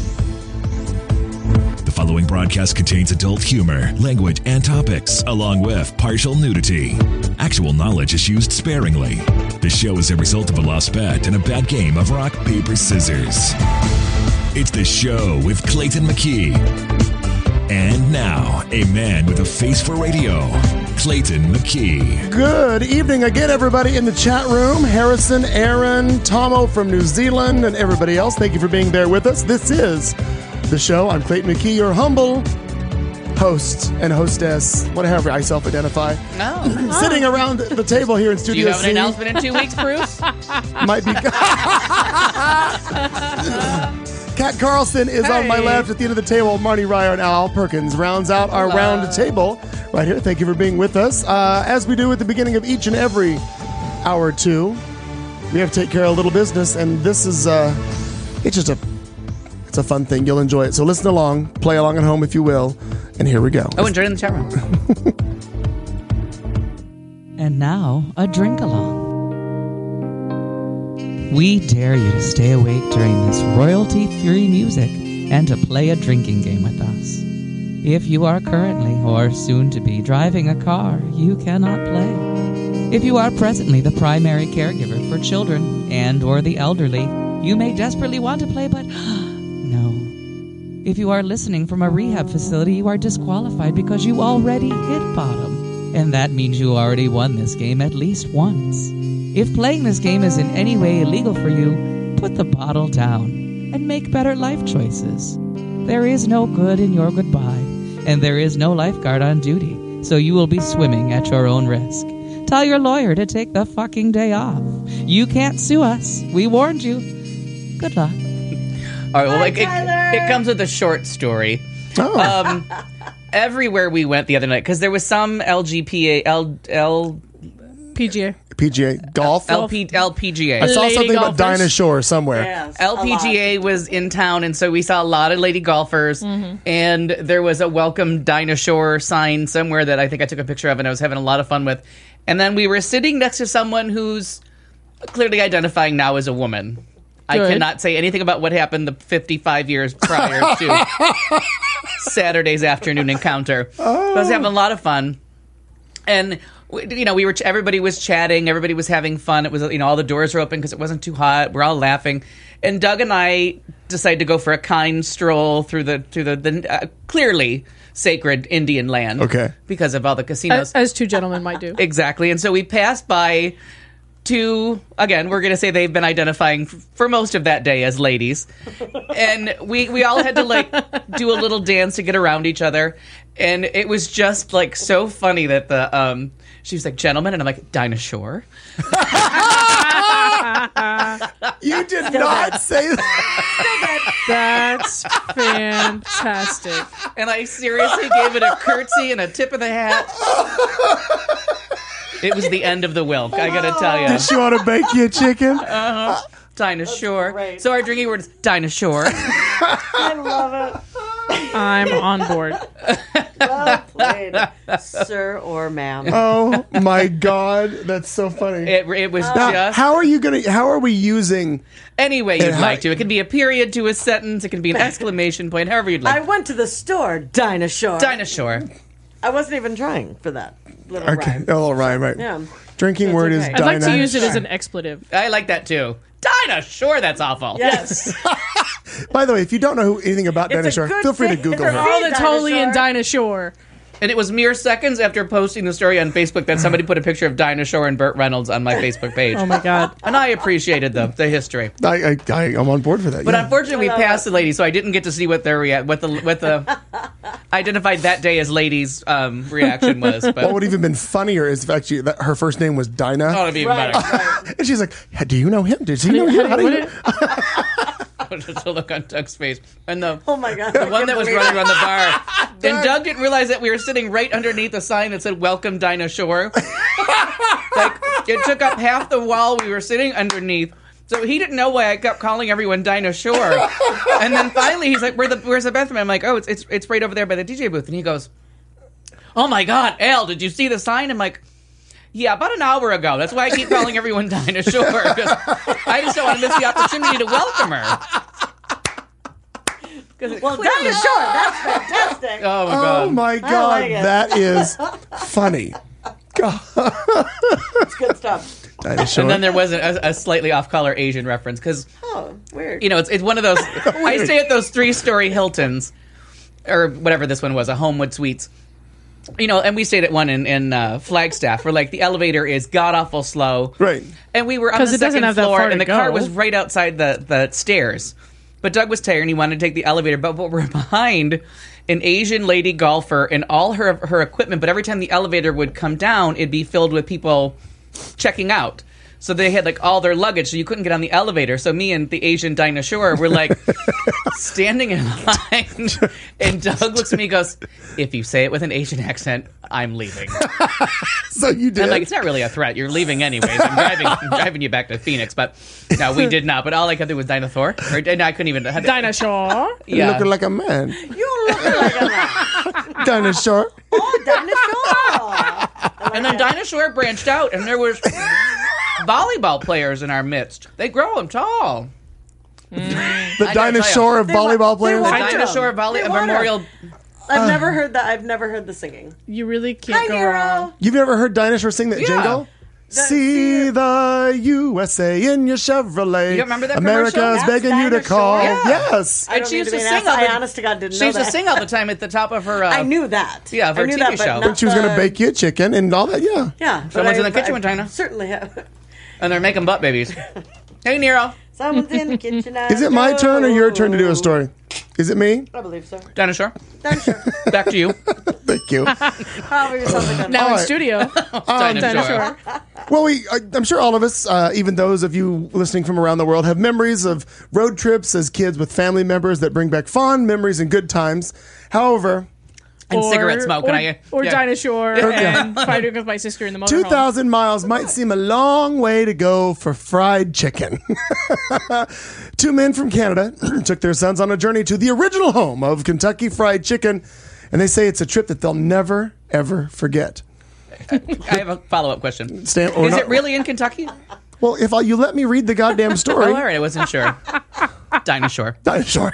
The following broadcast contains adult humor, language, and topics, along with partial nudity. Actual knowledge is used sparingly. The show is a result of a lost bet and a bad game of rock, paper, scissors. It's The Show with Clayton McKee. And now, a man with a face for radio, Clayton McKee. Good evening again, everybody in the chat room. Harrison, Aaron, Tomo from New Zealand, and everybody else. Thank you for being there with us. This is The Show. I'm Clayton McKee, your humble host and hostess, whatever I self-identify. No. Sitting around the table here in Do Studio you have an C. announcement in 2 weeks, Bruce? Might be. Kat Carlson is on my Hey. left at the end of the table. Marnie Ryer and Al Perkins rounds out our round table right here. Thank you for being with us. As we do at the beginning of each and every hour or two, we have to take care of a little business, and this is it's a fun thing. You'll enjoy it. So listen along, play along at home if you will, and here we go. Oh, enjoy it in the chat room. And now, a drink along. We dare you to stay awake during this royalty-free music and to play a drinking game with us. If you are currently or soon to be driving a car, you cannot play. If you are presently the primary caregiver for children and or the elderly, you may desperately want to play, but no. If you are listening from a rehab facility, you are disqualified because you already hit bottom. And that means you already won this game at least once. If playing this game is in any way illegal for you, put the bottle down and make better life choices. There is no good in your goodbye, and there is no lifeguard on duty, so you will be swimming at your own risk. Tell your lawyer to take the fucking day off. You can't sue us. We warned you. Good luck. All right, well, Hi, like Tyler. it comes with a short story. Oh, everywhere we went the other night because there was some LPGA golf. LPGA. I saw Lady something about golfers. Dinah Shore somewhere. Yes, LPGA was in town, and so we saw a lot of lady golfers, and there was a welcome Dinah Shore sign somewhere that I think I took a picture of, and I was having a lot of fun with. And then we were sitting next to someone who's clearly identifying now as a woman. I Good. cannot say anything about what happened the 55 years prior to Saturday's afternoon encounter. But I was having a lot of fun. And everybody was chatting, everybody was having fun. It was, all the doors were open because it wasn't too hot. We're all laughing, and Doug and I decided to go for a kind stroll through the clearly sacred Indian land. Okay, because of all the casinos, As two gentlemen might do. exactly. And so we passed by two. Again, we're going to say they've been identifying for most of that day as ladies, and we all had to do a little dance to get around each other. And it was just so funny that the she was like, gentlemen, and I'm like, Dinah Shore. you did not say that. That's fantastic. And I seriously gave it a curtsy and a tip of the hat. It was the end of the Wilk, I gotta tell you. Did she want to bake you a chicken? Dinah Shore. great. So our drinking word is Dinah Shore. I love it. I'm on board. Well played, sir or ma'am. Oh my God, that's so funny. It was Now, just how are we using? any way you'd And how- like to. It could be a period to a sentence. It can be an exclamation point, however you'd I like. went to the store, Dinah Shore. Dinah Shore. I wasn't even trying for that little Okay, rhyme. oh Ryan, right? Yeah. Drinking That's word is okay. Dinah. I'd like to use it as an expletive. I like that too. Dinah Shore, that's awful. Yes. By the way, if you don't know anything about It's Dinah a Shore, good feel free to thing Google for her. All the Dinah Totally Shore. and Dinah Shore. And it was mere seconds after posting the story on Facebook that somebody put a picture of Dinah Shore and Burt Reynolds on my Facebook page. Oh my God. And I appreciated the history. I'm on board for that. But yeah. unfortunately, we passed the lady, so I didn't get to see what their what the identified that day as ladies' reaction was. But What would even been funnier is if actually that her first name was Dinah, oh, it'd be even Right, better. right. and she's like, "Do you know him? Did he know you? How do you?" Just the look on Doug's face, and the Oh my God. the one that was running around the bar. And Doug didn't realize that we were sitting right underneath a sign that said "Welcome Dinah Shore." It took up half the wall we were sitting underneath. So he didn't know why I kept calling everyone Dinah Shore. And then finally he's like, "Where's the bathroom?" I'm like, "Oh, it's right over there by the DJ booth." And he goes, "Oh my God, Al, did you see the sign?" I'm like, "Yeah, about an hour ago. That's why I keep calling everyone Dinah Shore, because I just don't want to miss the opportunity to welcome her." Well, Dinah Shore, that's fantastic. Oh my Oh God. my God, like it. that is funny. It's good stuff. Dinah Shore. And then there was a slightly off-color Asian reference, because Oh, weird. it's one of those. I stay at those 3-story Hiltons, or whatever this one was, a Homewood Suites. And we stayed at one in Flagstaff, where the elevator is god awful slow. Right. And we were on 'Cause the it doesn't second have that floor, far to and the car go. was right outside the stairs. But Doug was tired, and he wanted to take the elevator. But we're behind an Asian lady golfer and all her equipment. But every time the elevator would come down, it'd be filled with people checking out. So they had all their luggage, so you couldn't get on the elevator. So me and the Asian Dinah Shore were standing in line, and Doug looks at me and goes, "If you say it with an Asian accent, I'm leaving." So you did. I'm like, "It's not really a threat. You're leaving anyways. I'm driving you back to Phoenix." But no, we did not. But all I could do was Dinah Thor. And I couldn't even. Dinah Shore. Yeah. Looking like a man. You look like a man. Dinah Shore. Oh, Dinah Shore. And then Dinah Shore branched out, and there was volleyball players in our midst. They grow them tall. The gotta Dinah tell ya. Shore of volleyball they players. want- Dinah Shore They want 'em. Memorial. I've never heard that. I've never heard the singing. You really can't Hi, go Nero. wrong. You've never heard Dinah Shore sing that jingle? See the USA in your Chevrolet. You remember that America's commercial? That's begging you to Dinah call. Shore? Yeah. Yes. I And don't she mean used to to be sing an all ass. the- I honest to God didn't She know used to that. sing all the time at the top of her. I knew that. Yeah, of her I knew TV that, but show. not When she was going to the- bake you a chicken and all that. Yeah. Yeah. but Someone's in the I- kitchen I with Dinah. Certainly have. And they're making butt babies. Hey, Nero. Someone's in the kitchen. Is it my turn or your turn to do a story? Is it me? I believe so. Dinah Shore. Dinah Shore. Back to you. Thank you. However you sound like Now All in right. studio. Dinah Dinah Shore. Shore. Well, I'm sure all of us, even those of you listening from around the world, have memories of road trips as kids with family members that bring back fond memories and good times. However, And cigarette smoke. Or Yeah. Dinah Shore and fighting with my sister in the motorhome. 2,000 miles might seem a long way to go for fried chicken. Two men from Canada took their sons on a journey to the original home of Kentucky Fried Chicken, and they say it's a trip that they'll never, ever forget. I have a follow-up question. Is Not- it really in Kentucky? Well, if you let me read the goddamn story. Oh, all right. I wasn't sure. Dinah Shore. Dinosaur.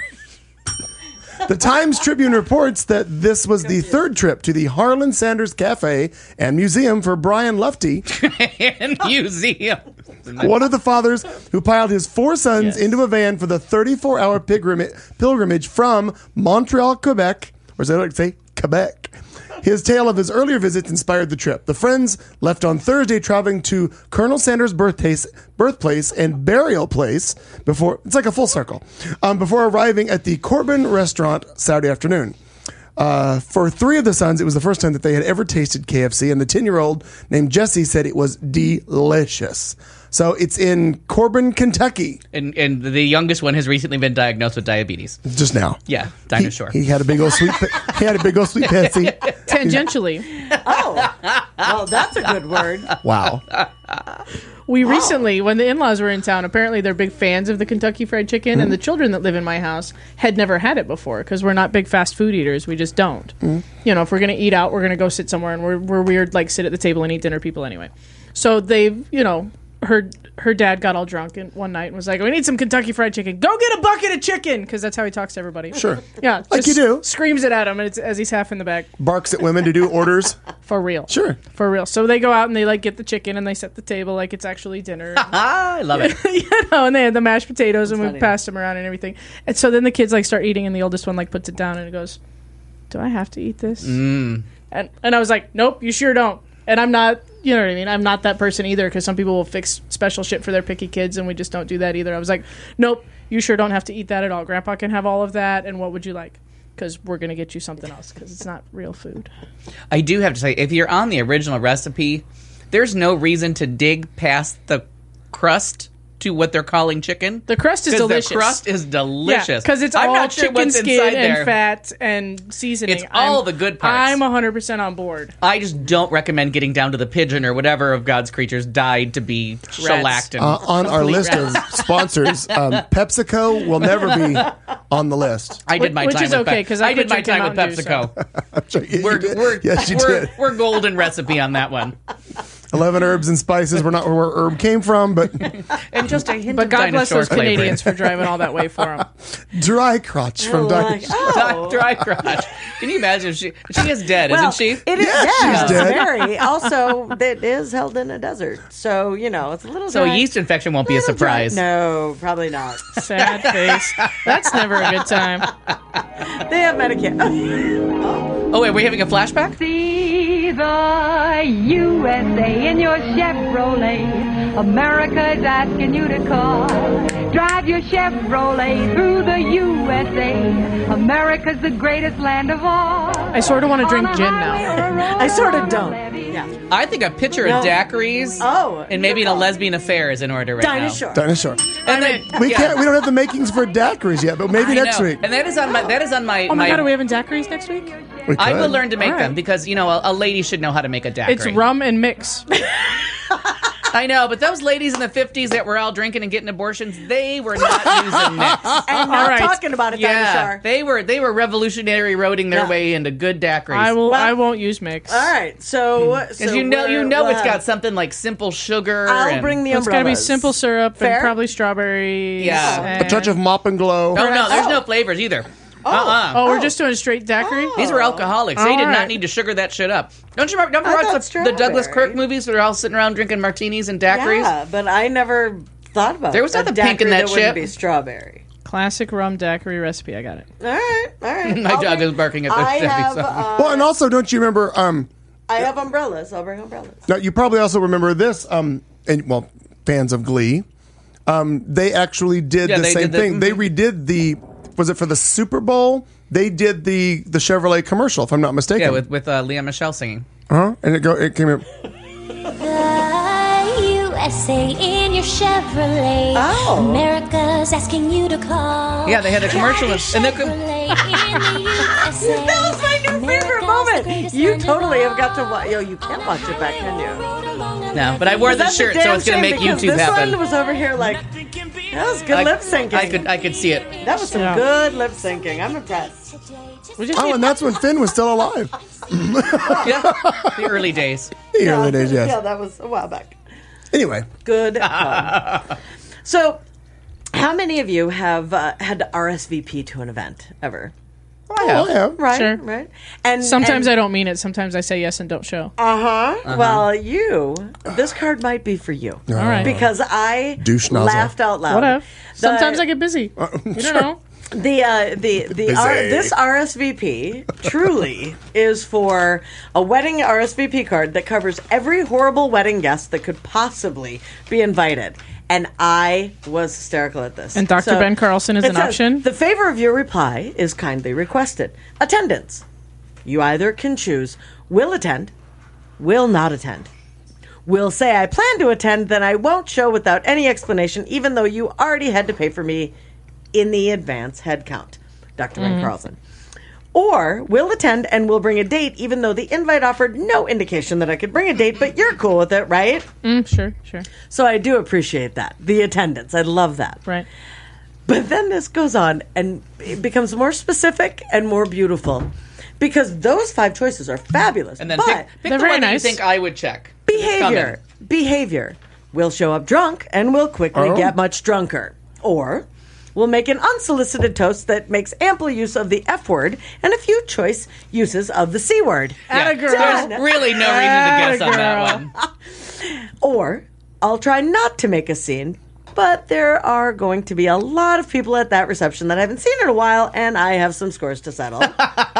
The Times Tribune reports that this was the third trip to the Harlan Sanders Cafe and Museum for Brian Lufty, And museum. one of the fathers who piled his four sons into a van for the 34-hour pilgrimage from Montreal, Quebec, or as I like to say, Quebec. His tale of his earlier visits inspired the trip. The friends left on Thursday, traveling to Colonel Sanders' birthplace and burial place before, it's like a full circle, before arriving at the Corbin restaurant Saturday afternoon. For three of the sons, it was the first time that they had ever tasted KFC, and the 10-year-old named Jesse said it was delicious. So it's in Corbin, Kentucky. And the youngest one has recently been diagnosed with diabetes. Just now. Yeah, Dinah Shore. He had a big old sweet. He had a big old sweet Pepsi. Tangentially. Well, that's a good word. Wow. We recently, when the in-laws were in town, apparently they're big fans of the Kentucky Fried Chicken, and the children that live in my house had never had it before because we're not big fast food eaters. We just don't. You know, if we're going to eat out, we're going to go sit somewhere, and we're weird, like sit at the table and eat dinner people anyway. So they've, you know, her dad got all drunk one night and was like, "We need some Kentucky Fried Chicken. Go get a bucket of chicken," because that's how he talks to everybody. Sure. Yeah, Like just you do. Screams it at him, and it's as he's half in the bag. Barks at women to do orders. For real. Sure. For real. So they go out and they like get the chicken and they set the table like it's actually dinner. I love it. You know, and they had the mashed potatoes and we funny. passed them around and everything. And so then the kids like start eating and the oldest one like puts it down and goes, "Do I have to eat this?" And I was like, "Nope, you sure don't." And I'm not, you know what I mean? I'm not that person either because some people will fix special shit for their picky kids and we just don't do that either. I was like, "Nope, you sure don't have to eat that at all. Grandpa can have all of that, and what would you like? Because we're going to get you something else because it's not real food." I do have to say, if you're on the original recipe, there's no reason to dig past the crust to what they're calling chicken. The crust is 'Cause delicious. The crust is delicious. because it's I'm all not sure chicken what's skin inside and there. fat and seasoning. It's all the good parts. I'm 100% on board. I just don't recommend getting down to the pigeon or whatever of God's creatures died to be shellacked. And On our Complete list of sponsors, PepsiCo will never be on the list. I did my Which time is with okay, 'cause I I did quit my drinking time with Mountain Dew, PepsiCo. Yes, you did. We're golden recipe on that one. 11 herbs and spices. We're not where herb came from, but And just a hint But of God bless dinosaur those flavoring. Canadians for driving all that way for them. dry crotch from Like, Dinosaur. Dry crotch. Can you imagine? She is dead, well, isn't she? It is. Yes, Yeah, she's dead. very. Also, it is held in a desert, so you know it's a little. So a dry. yeast infection won't be a Little dry. surprise. No, probably not. Sad face. That's never a good time. They have Medicare. Oh wait, we're having a flashback? See the USA in your Chevrolet. America's asking you to call. Drive your Chevrolet through the USA. America's the greatest land of all. I sort of want to drink gin now. I sort of don't. Yeah. I think a pitcher No. of daiquiris and maybe a lesbian affair is in order right Dinosaur. Dinosaur. now. And then We can't. We don't have the makings for daiquiris yet, but maybe I next know. week. And that is on my. Oh my God, are we having daiquiris next week? We I could. will learn to make All them right. because a lady should know how to make a daiquiri. It's rum and mix. I know, but those ladies in the 50s that were all drinking and getting abortions, they were not using mix. And not All right. talking about it, Yeah, Dinosaur. they were revolutionary roading their Yeah. way into good daiquiris. I won't use mix. All right, so Because you know we'll it's got have- something like simple sugar. I'll and, bring the It's got to be umbrellas. simple syrup Fair? and probably strawberries. Yeah. A touch of mop and glow. Oh no, there's no flavors either. Oh, we're just doing a straight daiquiri? These were alcoholics. They All did not right. need to sugar that shit up. Don't you remember I watch thought the Douglas strawberry. Kirk movies where they're all sitting around drinking martinis and daiquiris? Yeah, but I never thought about There was a nothing pink in daiquiri that wouldn't shit. be strawberry. Classic rum daiquiri recipe. I got it. All right. My I'll dog bring- is barking at the I Chevy have, song. Well, and also, don't you remember? I have umbrellas. I'll bring umbrellas. Now, you probably also remember this. And well, fans of Glee, they actually did Yeah, the they same did the- thing. They redid the. Was it for the Super Bowl? They did the Chevrolet commercial, if I'm not mistaken. Yeah, with Leah Michelle singing. And it came in. The USA in your Chevrolet. Oh. America's asking you to call. Yeah, they had a commercial. Drive And your the Chevrolet in the USA. That was my new favorite America's the moment. greatest You land of totally have got to all. watch. Yo, you can't watch it back, can you? No, but I wore the That's a shirt, so damn it's going to shame make because YouTube this happen. one was over here like, that was good lip syncing. I could see it. That was some Yeah. good lip syncing. I'm impressed. We just Oh, need- and that's when Finn was still alive. Yeah, the early days. The early days, yes. Yeah, that was a while back. Anyway, Good fun. So, how many of you have had to RSVP to an event ever? I have. Right, Sure. right. And Sometimes and, I don't mean it. Sometimes I say yes and don't show. Well, this card might be for you. All right. Because I Douche nozzle. laughed out loud. Whatever. The- Sometimes I get busy. You don't know. This RSVP truly is for a wedding RSVP card that covers every horrible wedding guest that could possibly be invited. And I was hysterical at this. And Dr. Ben Carlson is it an says, option? The favor of your reply is kindly requested. Attendance. You either can choose will attend, will not attend. Will say I plan to attend, then I won't show without any explanation, even though you already had to pay for me in the advance head count. Dr. Ben Carlson. Or will attend and will bring a date, even though the invite offered no indication that I could bring a date, but you're cool with it, right? Sure. So I do appreciate that. The attendance. I love that. Right. But then this goes on and it becomes more specific and more beautiful because those 5 choices are fabulous. And then but pick They're the very one that you nice. think I would check. behavior. We'll show up drunk and we'll quickly get much drunker. Or we'll make an unsolicited toast that makes ample use of the F word and a few choice uses of the C word. Yeah, Atta girl. there's really no reason to guess on that one. Or I'll try not to make a scene, but there are going to be a lot of people at that reception that I haven't seen in a while, and I have some scores to settle. Or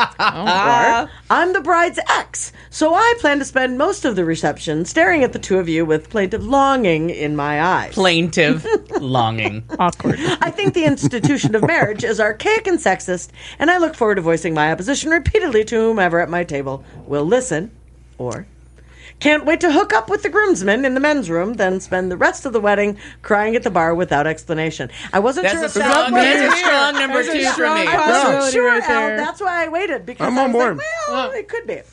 I'm the bride's ex, so I plan to spend most of the reception staring at the two of you with plaintive longing in my eyes. Plaintive longing. Awkward. I think the institution of marriage is archaic and sexist, and I look forward to voicing my opposition repeatedly to whomever at my table will listen. Or can't wait to hook up with the groomsmen in the men's room, then spend the rest of the wedding crying at the bar without explanation. I wasn't sure if that was That's a strong number There's a 2 for strong me. I wasn't possibility sure, right Al. there. That's why I waited because I'm I on was board. like, well, it could be.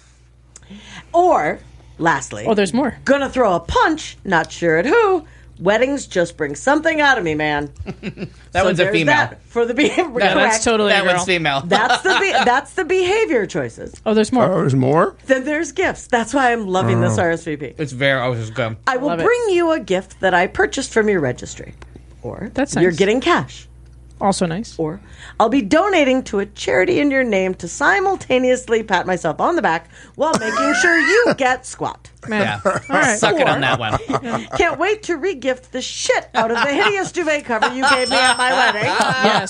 Or, lastly, Oh, there's more. gonna throw a punch, not sure at who. Weddings just bring something out of me, man. That one's a there's female. that for the behavior. That's totally That a girl. one's female. That's the behavior choices. Oh, there's more. Oh, there's more? Then there's gifts. That's why I'm loving this RSVP. It's very. I was just going. I will Love it. bring you a gift that I purchased from your registry. Or That's you're nice. getting cash. Also nice. Or I'll be donating to a charity in your name to simultaneously pat myself on the back while making sure you get squat. Man. Yeah. All right. Suck it on that one. Can't wait to re-gift the shit out of the hideous duvet cover you gave me at my wedding. Yes.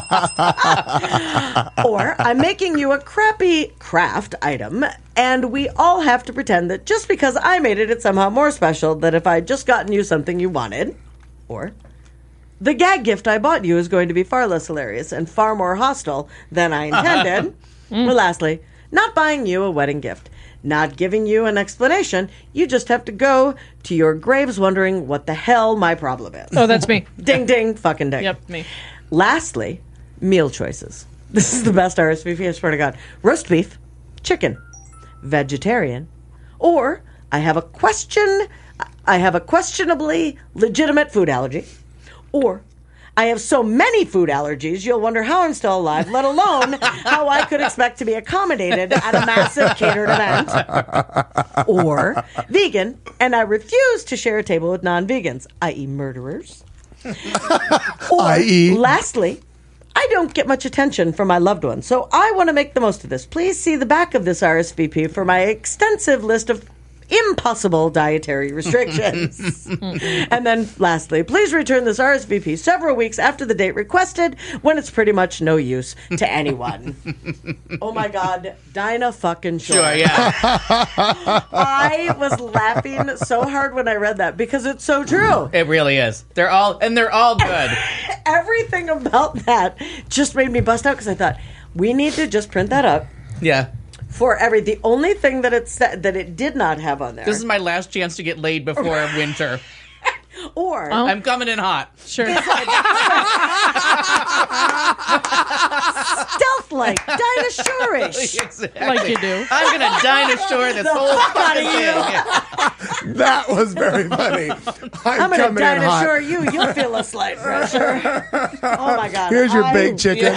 Or I'm making you a crappy craft item, and we all have to pretend that just because I made it, it's somehow more special than if I'd just gotten you something you wanted. Or the gag gift I bought you is going to be far less hilarious and far more hostile than I intended. Or lastly, not buying you a wedding gift. Not giving you an explanation. You just have to go to your graves wondering what the hell my problem is. Oh, that's me. Ding, ding, fucking ding. Yep, me. Lastly, meal choices. This is the best RSVP, I swear to God. Roast beef, chicken, vegetarian, or I have a questionably legitimate food allergy, or I have so many food allergies you'll wonder how I'm still alive, let alone how I could expect to be accommodated at a massive catered event. Or vegan, and I refuse to share a table with non-vegans, i.e. murderers. Or, I.e. lastly, I don't get much attention from my loved ones, so I want to make the most of this. Please see the back of this RSVP for my extensive list of impossible dietary restrictions. And then lastly, please return this RSVP several weeks after the date requested when it's pretty much no use to anyone. Oh my God, Dinah fucking Shore. Sure, yeah. I was laughing so hard when I read that because it's so true. It really is. They're all good. Everything about that just made me bust out because I thought, we need to just print that up. Yeah. The only thing that it said that it did not have on there. This is my last chance to get laid before winter. Or I'm coming in hot. Sure. stealth-like, dinosaurish. Exactly. Like you do. I'm going to dinosaur this whole fuck out fucking of thing. you. Yeah. That was very funny. I'm going to coming in hot. dinosaur you. You'll feel a slight pressure. Oh my god. Here's your baked chicken.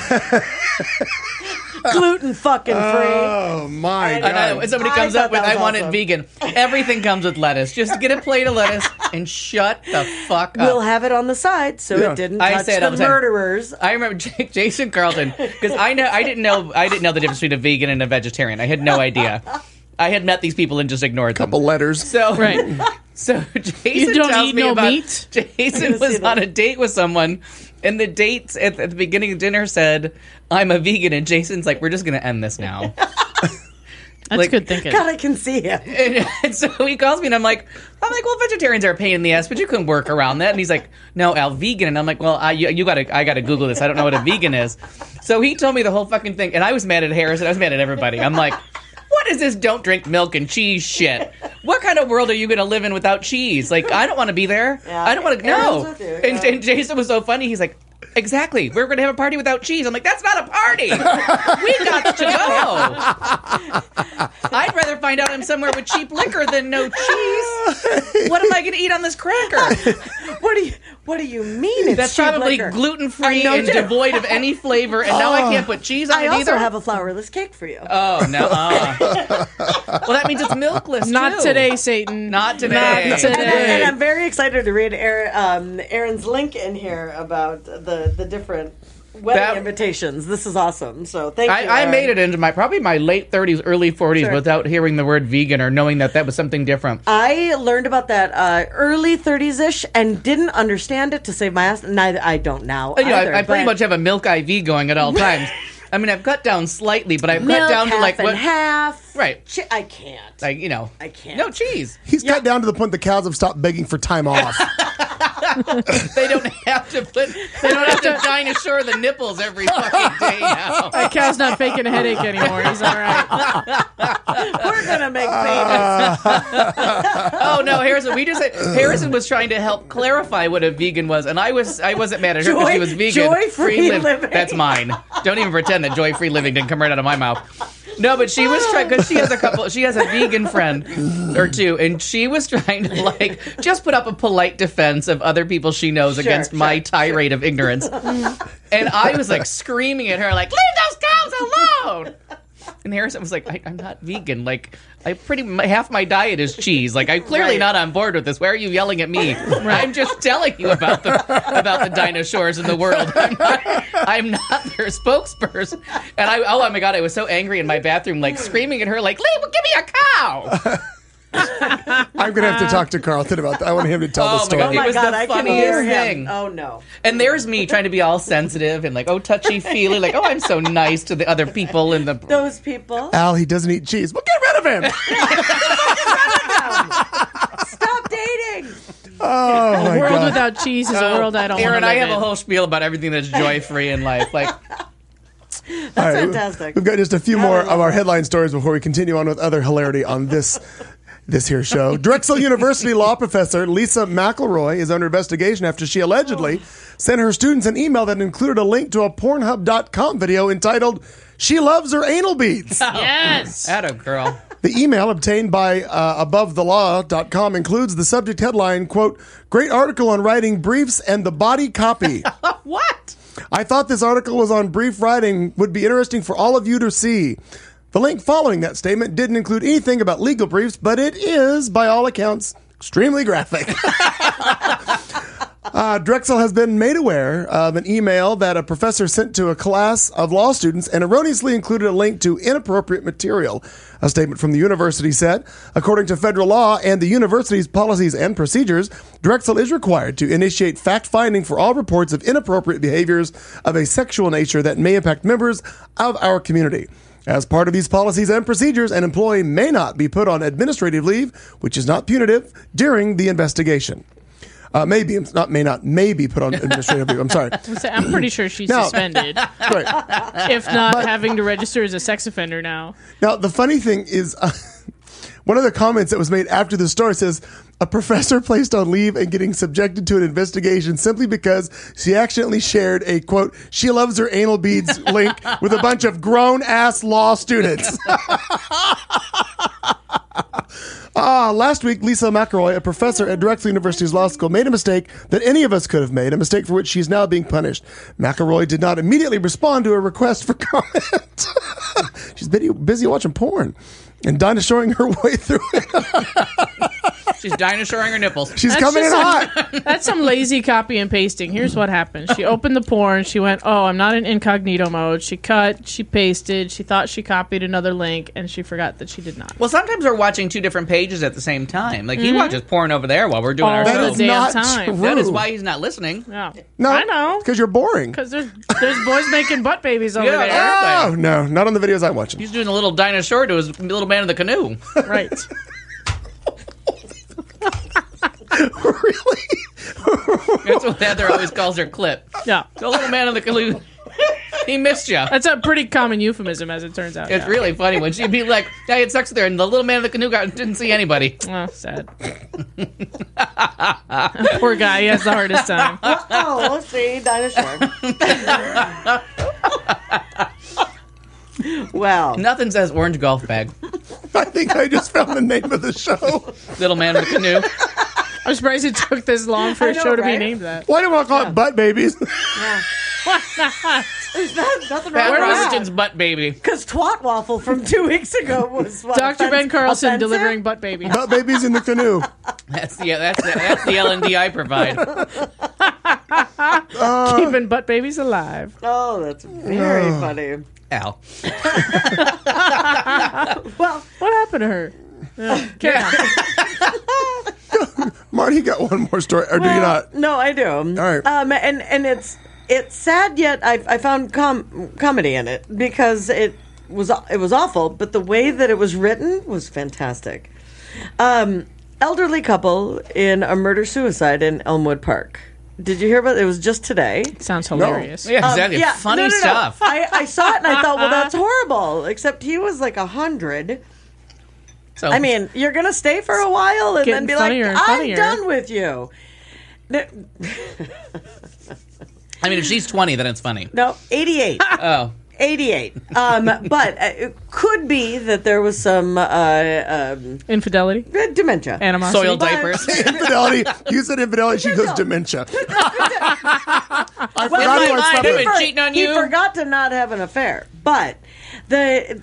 Gluten fucking free. Oh my And I, god. somebody I comes thought up with, that I was want it awesome. vegan. Everything comes with lettuce. Just get a plate of lettuce and shut the fuck up. We'll have it on the side so Yeah. it didn't I touch say it all the the time. murderers. I remember Jason Carlton because I didn't know the difference between a vegan and a vegetarian. I had no idea. I had met these people and just ignored them. Couple letters. So Right. So Jason You don't tells eat me no about meat? Jason see was that. on a date with someone, and the date at the beginning of dinner said, "I'm a vegan," and Jason's like, "We're just gonna end this now." That's Like- good thinking. God, I can see him. And so he calls me, and I'm like, well, vegetarians are a pain in the ass, but you can work around that. And he's like, no, Al, vegan. And I'm like, well, I gotta Google this. I don't know what a vegan is. So he told me the whole fucking thing, and I was mad at Harrison. I was mad at everybody. I'm like, what is this don't drink milk and cheese shit? What kind of world are you going to live in without cheese? Like, I don't want to be there. Yeah, I don't want to Aaron's know. with you, And, yeah. and Jason was so funny. He's like, exactly. We're going to have a party without cheese. I'm like, that's not a party. We got to go. I'd rather find out I'm somewhere with cheap liquor than no cheese. What am I going to eat on this cracker? What do you mean? It's That's cheap probably liquor? gluten-free I know and too. devoid of any flavor, and now I can't put cheese on I it also either. have a flourless cake for you. Oh, no. Well, that means it's milkless, Not too. today, Satan. Not today. Not today. And I'm very excited to read Aaron's link in here about the different wedding That- invitations. This is awesome. So thank you. I Aaron. made it into probably my late 30s, early 40s Sure. without hearing the word vegan or knowing that was something different. I learned about that early 30s-ish and didn't understand it to save my ass. Neither I don't now. You know, either, I pretty but much have a milk IV going at all times. I mean, I've cut down slightly, but I've milk, cut down to half like and what? half. Right. I can't. Like, you know. I can't. No cheese. He's cut down to the point the cows have stopped begging for time off. They don't have to dinosaur the nipples every fucking day now. That cow's not faking a headache anymore. He's all right. We're gonna make babies. Oh no, Harrison was trying to help clarify what a vegan was, and I wasn't mad at her because she was vegan. Joy-free living. That's mine. Don't even pretend that joy-free living didn't come right out of my mouth. No, but she was trying because she has a vegan friend or two, and she was trying to like just put up a polite defense of other people she knows against my tirade of ignorance. And I was like screaming at her, like, "Leave those cows alone!" And Harrison was like, I'm not vegan. Like, half my diet is cheese. Like, I'm clearly Right. not on board with this. Why are you yelling at me? I'm just telling you about the dinosaurs in the world. I'm not their spokesperson. And oh my God, I was so angry in my bathroom, like screaming at her, like, give me a cow. I'm going to have to talk to Carlton about that. I want him to tell the Oh my story. God. Oh my was god, the I can funniest hear him. thing. Oh no. And there's me trying to be all sensitive and like, touchy-feely, like, I'm so nice to the other people in the... Those people. Al, he doesn't eat cheese. Well, get rid of him. Stop dating. Oh, A my world God. without cheese is a world I don't want to Aaron, live I have in. a whole spiel about everything that's joy-free in life. Like, All right, fantastic. We've got just a few I more love of our that. headline stories before we continue on with other hilarity on this here show. Drexel University law professor Lisa McElroy is under investigation after she allegedly sent her students an email that included a link to a Pornhub.com video entitled "She Loves Her Anal Beads." Yes. atta girl. The email obtained by AboveTheLaw.com includes the subject headline, quote, "Great article on writing briefs and the body copy." What? I thought this article was on brief writing would be interesting for all of you to see. The link following that statement didn't include anything about legal briefs, but it is, by all accounts, extremely graphic. Drexel has been made aware of an email that a professor sent to a class of law students and erroneously included a link to inappropriate material. A statement from the university said, according to federal law and the university's policies and procedures, Drexel is required to initiate fact-finding for all reports of inappropriate behaviors of a sexual nature that may impact members of our community. As part of these policies and procedures, an employee may not be put on administrative leave, which is not punitive, during the investigation. May be put on administrative leave. I'm sorry. I'm pretty sure she's No. suspended. Right. If not having to register as a sex offender now. Now, the funny thing is, One of the comments that was made after the story says, a professor placed on leave and getting subjected to an investigation simply because she accidentally shared a, quote, she loves her anal beads link with a bunch of grown-ass law students. Last week, Lisa McElroy, a professor at Drexel University's law school, made a mistake that any of us could have made, a mistake for which she's now being punished. McElroy did not immediately respond to a request for comment. She's busy watching porn and dinosauring her way through it. She's dinosauring her nipples. She's coming in hot. That's some lazy copy and pasting. Here's what happened. She opened the porn. She went, oh, I'm not in incognito mode. She cut. She pasted. She thought she copied another link, and she forgot that she did not. Well, sometimes we're watching two different pages at the same time. Like, he watches porn over there while we're doing our All show. the damn time. true. That is why he's not listening. Yeah. No, I know. because you're boring. Because there's boys making butt babies over Yeah, there. yeah. Oh, no, not on the videos I'm watching. He's doing a little dinosaur to his little man in the canoe. Right. Really? That's what Heather always calls her clip. Yeah. The little man in the canoe. He missed you. That's a pretty common euphemism, as it turns out. It's really funny when she'd be like, I had sex with her, and the little man in the canoe didn't see anybody. Oh, sad. Poor guy. He has the hardest time. Oh, see, dinosaur. Well, Nothing says orange golf bag. I think I just found the name of the show. Little man in the canoe. I'm surprised it took this long for I a know, show to be right? named that. Why do I call it butt babies? Why not? there's nothing Pat wrong with that. Robinson's butt baby. Because Twat Waffle from 2 weeks ago was what, Dr. Ben Carlson offensive? delivering butt babies. Butt babies in the canoe. That's the LND I provide. Keeping butt babies alive. Oh, that's very funny. Al. Well, What happened to her? Yeah, carry on. Marty, you got one more story, or do you not? no, I do. All right. And it's sad, yet I found comedy in it because it was awful, but the way that it was written was fantastic. Elderly couple in a murder-suicide in Elmwood Park. Did you hear about it? It was just today. Sounds hilarious. Yeah, exactly. Funny no. stuff. I saw it and I thought, well, that's horrible. Except he was like 100. So, I mean, you're going to stay for a while and Getting then be like, funnier and I'm funnier. done with you. I mean, if she's 20, then it's funny. No, 88. Oh. 88. But it could be that there was some Infidelity. dementia. Animosity. Soiled diapers. Infidelity. You said infidelity. She goes dementia. I forgot my what's mind, funny. I've been cheating on He you. forgot to not have an affair. But there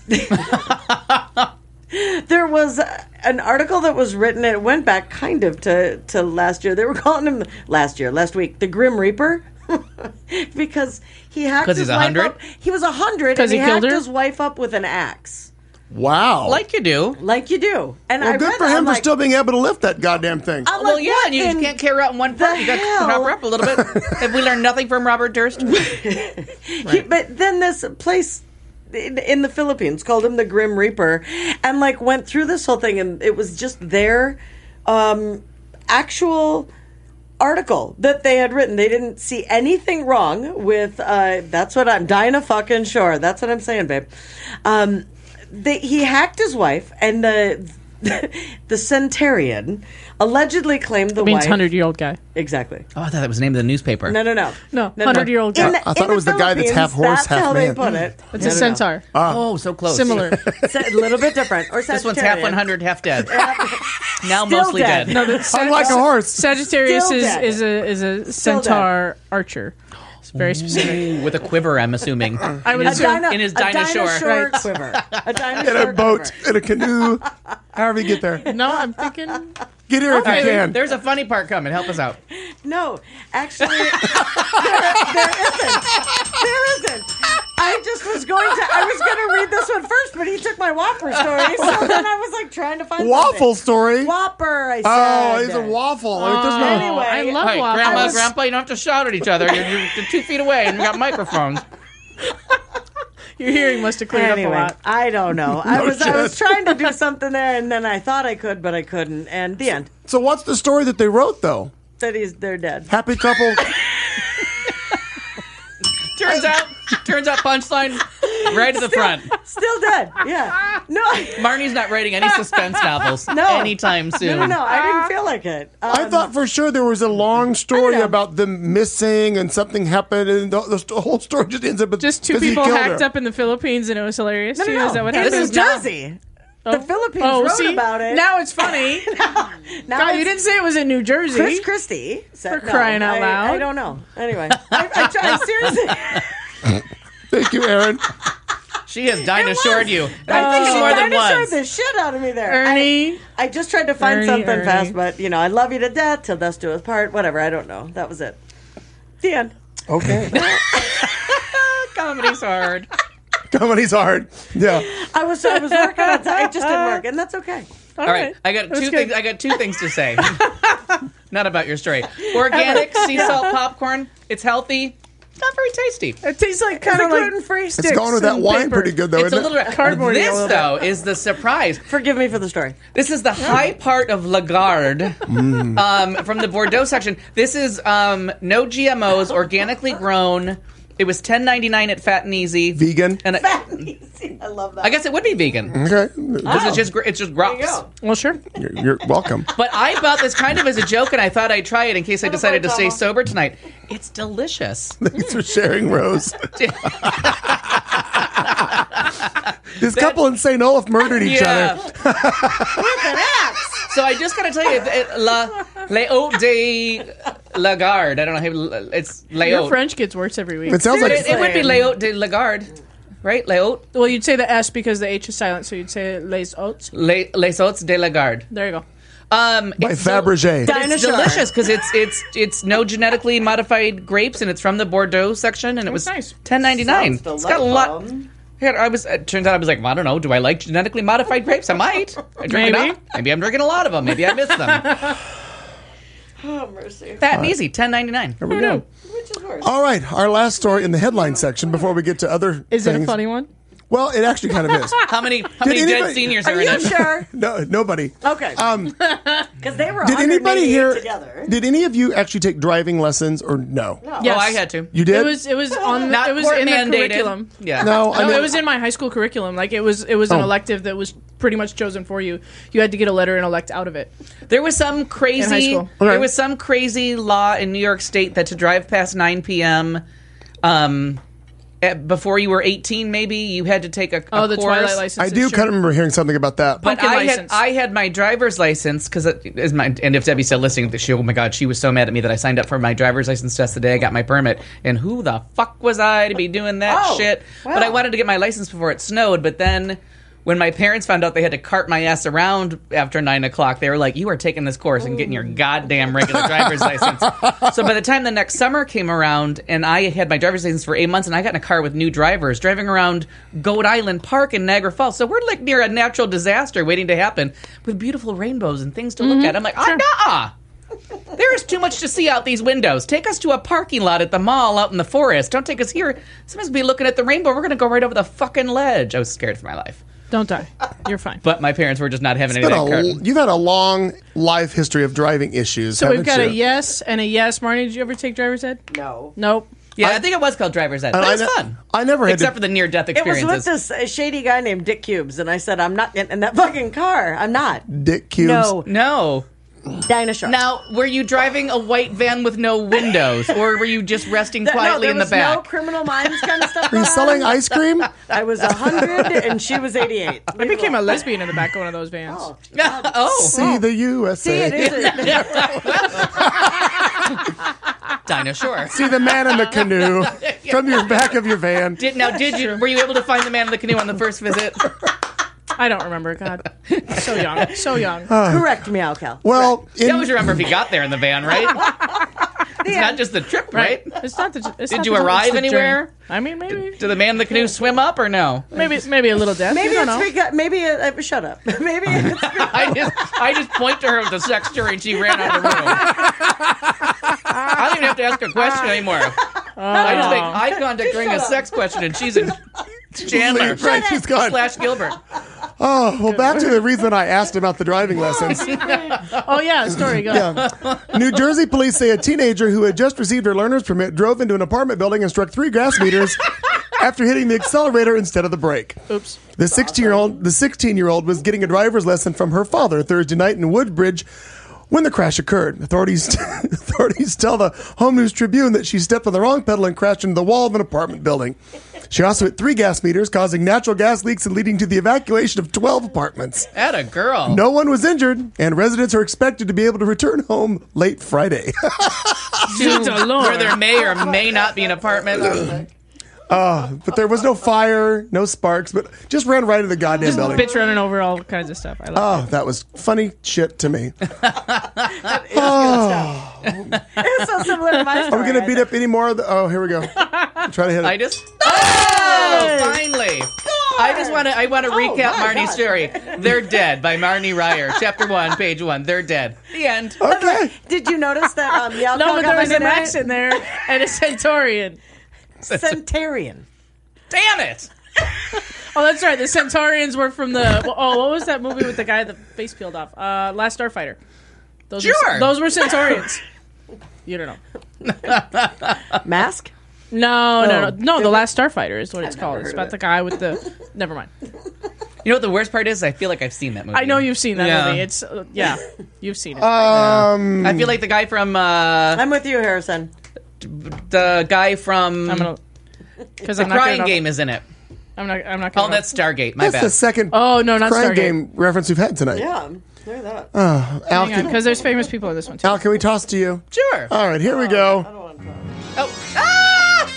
was an article that was written, and it went back kind of to last year. They were calling him last week, the Grim Reaper. Because he hacked 'Cause his he's wife 100? up. He was 100 'Cause and he he killed hacked her? his wife up with an axe. Wow. Like you do. Like you do. And well, I good read for that, him I'm for like, still being able to lift that goddamn thing. I'm Well, like, yeah, what and you in just can't carry her out in one part. the You got to hell? prop her up a little bit. Have we learned nothing from Robert Durst? But then this place in the Philippines called him the Grim Reaper, and like went through this whole thing, and it was just their actual article that they had written. They didn't see anything wrong with. That's what I'm dying a fucking sure. That's what I'm saying, babe. He hacked his wife, and the centurion allegedly claimed the Means wife. 100-year-old guy. Exactly. Oh, I thought that was the name of the newspaper. No. No, 100-year-old guy. I thought it was the guy that's half horse, That's half how man. they put it. It's a centaur. Oh, so close. Similar. It's a little bit different. Or This one's half 100, half dead. Now Still mostly dead. dead. No, the Unlike a horse. Sagittarius Still dead. is a centaur archer. It's very specific. With a quiver, I'm assuming. I would A assume. In his dinosaur. Right. quiver. A In dinosaur a boat, quiver. in a canoe, however you get there. No, I'm thinking. Get here if you can. There's a funny part coming. Help us out. No, actually, there isn't. There isn't. I just was going to read this one first, but he took my Whopper story, so then I was like trying to find Waffle something. story. Whopper, I said. Oh, it's a waffle. There's no. Anyway, I love Hey, waffles. Grandma, Grandpa, you don't have to shout at each other. You're 2 feet away and you got microphones. Your hearing must have cleared Anyway, up a lot. I don't know. I was trying to do something there, and then I thought I could, but I couldn't. And the end. So what's the story that they wrote though? That they're dead. Happy couple. Turns out, punchline, Right at the front. Still dead. Yeah. No. Marnie's not writing any suspense novels anytime soon. No. I didn't feel like it. I thought for sure there was a long story about them missing and something happened, and the whole story just ends up with Just two 'cause he people killed hacked her. up in the Philippines, and it was hilarious. No. Is that what In happened? New This is not- Jersey. The Philippines wrote about it. Now it's funny. Now God, you it's- didn't say it was in New Jersey. Chris Christie said, For crying out loud. I don't know. Anyway, I tried seriously. Thank you, Aaron. She has dinosaur'd you. And I I think think she more than dinosaur'd once. the shit out of me there. Ernie. I just tried to find Ernie, something Ernie. fast, but I love you to death till death do us part. Whatever, I don't know. That was it. The end. Okay. Comedy's hard. Comedy's hard. Yeah. I was working on it. It just didn't work, and that's okay. All right. I got That's two good. things. I got two things to say. Not about your story. Organic sea salt popcorn. It's healthy. It's not very tasty. It tastes like kind of like gluten-free. It's going with that wine pretty good, though, It's a isn't little it? Cardboardy a This little though is the surprise. Forgive me for the story. This is the high part of Lagarde from the Bordeaux section. This is no GMOs, organically grown. It was $10.99 at Fat and Easy. Vegan. And I love that. I guess it would be vegan. Okay. Because it's just There you gross. go. Well, sure. You're welcome. But I bought this kind of as a joke, and I thought I'd try it in case I decided to stay Tom. sober tonight. It's delicious. Thanks for sharing, Rose. This couple in St. Olaf murdered each other. So I just gotta tell you, Le Haut de Lagarde. I don't know how it's Le Your Haut. French gets worse every week. It sounds like It would be Le Haut de Lagarde, right? Le Haut, Well, you'd say the S because the H is silent, so you'd say les oats. Les Hauts de Lagarde. There you go. by It's so- Fabergé. But it's delicious because it's no genetically modified grapes, and it's from the Bordeaux section, and it was nice. $10.99. Sounds It's got a lot. delightful. It turns out I was like, well, I don't know. Do I like genetically modified grapes? I might. I drink Maybe. enough. Maybe I'm drinking a lot of them. Maybe I miss them. Oh, mercy. Fat and easy, $10.99. There we go. Which is worse. All right, our last story in the headline section before we get to other Is things. it a funny one? Well, it actually kind of is. How many dead anybody- seniors Are are in you it? sure? No, nobody. Okay. Because they were Did anybody 188 here? together. Did any of you actually take driving lessons or no? Yes. Oh, I had to. You did. It was on. Not it was court in the mandated. curriculum. Yeah. No, I No, mean, it was in my high school curriculum. Like it was an Oh. elective that was pretty much chosen for you. You had to get a letter and elect out of it. There was some In high crazy. school. Okay. There was some crazy law in New York State that to drive past 9 p.m. Before you were 18, maybe you had to take a Oh, the course. Twilight license. I do kind of remember hearing something about that. But Pumpkin I license. had my driver's license because and if Debbie's still listening, oh my god, she was so mad at me that I signed up for my driver's license test the day I got my permit. And who the fuck was I to be doing that shit? wow. But I wanted to get my license before it snowed. But then when my parents found out they had to cart my ass around after 9 o'clock, they were like, "You are taking this course and getting your goddamn regular driver's license." So by the time the next summer came around, and I had my driver's license for 8 months, and I got in a car with new drivers driving around Goat Island Park in Niagara Falls. So we're like near a natural disaster waiting to happen with beautiful rainbows and things to look at. I'm like, nah. There is too much to see out these windows. Take us to a parking lot at the mall out in the forest. Don't take us here. Someone's gonna be looking at the rainbow. We're going to go right over the fucking ledge. I was scared for my life. Don't die. You're fine. But my parents were just not having any of that crap. You've had a long life history of driving issues. So we've haven't got you? a yes and a yes. Marnie, did you ever take driver's ed? No. Nope. Yeah, I think it was called driver's ed. But it was fun. I never had Except to, for the near-death It was experiences. with this shady guy named Dick Cubes, and I said, I'm not in that fucking car. I'm not. Dick Cubes. No. No. Dinosaur. Now, were you driving a white van with no windows, or were you just resting quietly there in the was no back? Criminal Minds kind of stuff. Are you going selling on. ice cream? I was 100 and she was 88. I became a lesbian in the back of one of those vans. Oh, See the USA. see, it is. Dinosaur. See the man in the canoe from your back of your van. Were you able to find the man in the canoe on the first visit? I don't remember. God, so young, so young. Correct, Meow Cal. Well, You always remember if he got there in the van, right? It's not just the trip, right? It's not the. It's Did not you the- arrive it's the anywhere? journey. I mean, maybe, Did the man in the canoe swim up or no? maybe a little death. Maybe you it's don't know. because shut up. Maybe it's I just point to her with the sex jury and she ran out of the room. I don't even have to ask a question anymore. I just make eye contact during a sex question and she's in Chandler Right, she's gone. / Gilbert. Oh, well, back to the reason I asked about the driving lessons. Oh yeah, story. Go. New Jersey police say a teenager who had just received her learner's permit drove into an apartment building and struck 3 gas meters after hitting the accelerator instead of the brake. Oops. The 16-year-old was getting a driver's lesson from her father Thursday night in Woodbridge when the crash occurred. Authorities tell the Home News Tribune that she stepped on the wrong pedal and crashed into the wall of an apartment building. She also hit 3 gas meters, causing natural gas leaks and leading to the evacuation of 12 apartments. Atta girl. No one was injured, and residents are expected to be able to return home late Friday. Where there may or may not be an apartment. But there was no fire, no sparks, but just ran right into the goddamn building. Bitch running over all kinds of stuff. I love Oh, that was funny shit to me. It's so similar to my story. Are we going to beat up any more of the... Oh, here we go. Try to hit it. Finally. I want to recap Marnie's story. They're Dead by Marnie Ryer. Chapter 1, page 1. They're dead. The end. Okay. Did you notice that Yalco No, but got there my was an name right? X in there and a Centaurian. Centurion. Damn it. Oh, that's right. The Centaurians were from the... Oh, what was that movie with the guy the face peeled off? Last Starfighter. Those were Centaurians. You don't know. Mask? No. The Last Starfighter is what it's called. It's about the guy with the... Never mind. You know what the worst part is? I feel like I've seen that movie. I know you've seen that Yeah. movie. It's... you've seen it. I feel like the guy from... I'm with you, Harrison. the guy from... Because the I'm not Crying good Game is in it. I'm not. Oh, that's Stargate. My That's bad. the second Oh no, not Crying Stargate. Game reference we've had tonight. Yeah, look at that. Al, Because there's famous people in this one too. Al, can we toss to you? Sure. All right, here we go. Oh. Ah!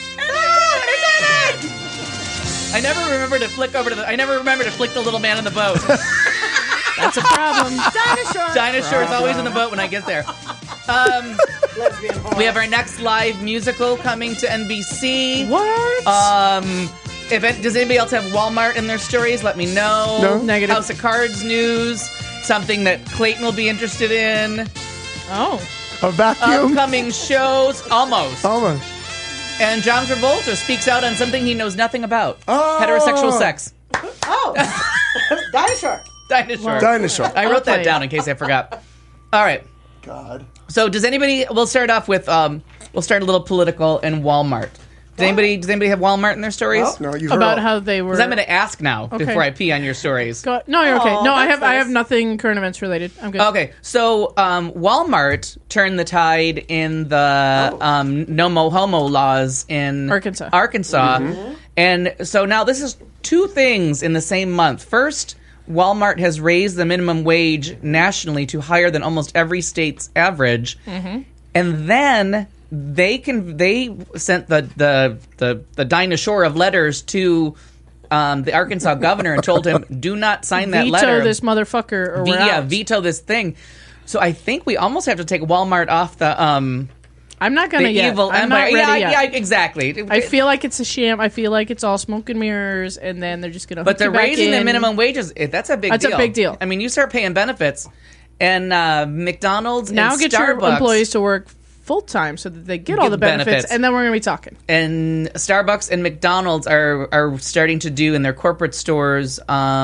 I never remember to flick over to the... I never remember to flick the little man in the boat. That's a problem. Dinosaur's always in the boat when I get there. We have our next live musical coming to NBC. What? Does anybody else have Walmart in their stories? Let me know. No. Negative. House of Cards news. Something that Clayton will be interested in. Oh. A vacuum. Upcoming shows. Almost. Almost. And John Travolta speaks out on something he knows nothing about. Oh. Heterosexual sex. Oh, dinosaur. Dinosaur. Dinosaur. I wrote that Okay. down in case I forgot. All right. God. So does anybody... We'll start off with... we'll start a little political and Walmart. Does anybody have Walmart in their stories? No, you About how they were. Because I'm going to ask now Okay. before I pee on your stories. No, you're okay. Aw, No, I that's have nice. nothing current events related. I'm good. Okay, so Walmart turned the tide in the no mo homo laws in Arkansas. And so now this is two things in the same month. First, Walmart has raised the minimum wage nationally to higher than almost every state's average, and then they sent the dinosaur of letters to the Arkansas governor and told him, do not sign that letter. Veto this motherfucker, or we're out. Veto this thing. So I think we almost have to take Walmart off the I'm not gonna yet. evil I'm empire. not ready yet. Yeah, exactly. I feel like it's a sham. I feel like it's all smoke and mirrors, and then they're just gonna. But hook they're you back raising the in. minimum wages. That's a big That's a deal. big deal. I mean, you start paying benefits, and McDonald's Now and get Starbucks your employees to work full time so that they get all Get the benefits, benefits. and then we're gonna be talking. and Starbucks and McDonald's are starting to do in their corporate stores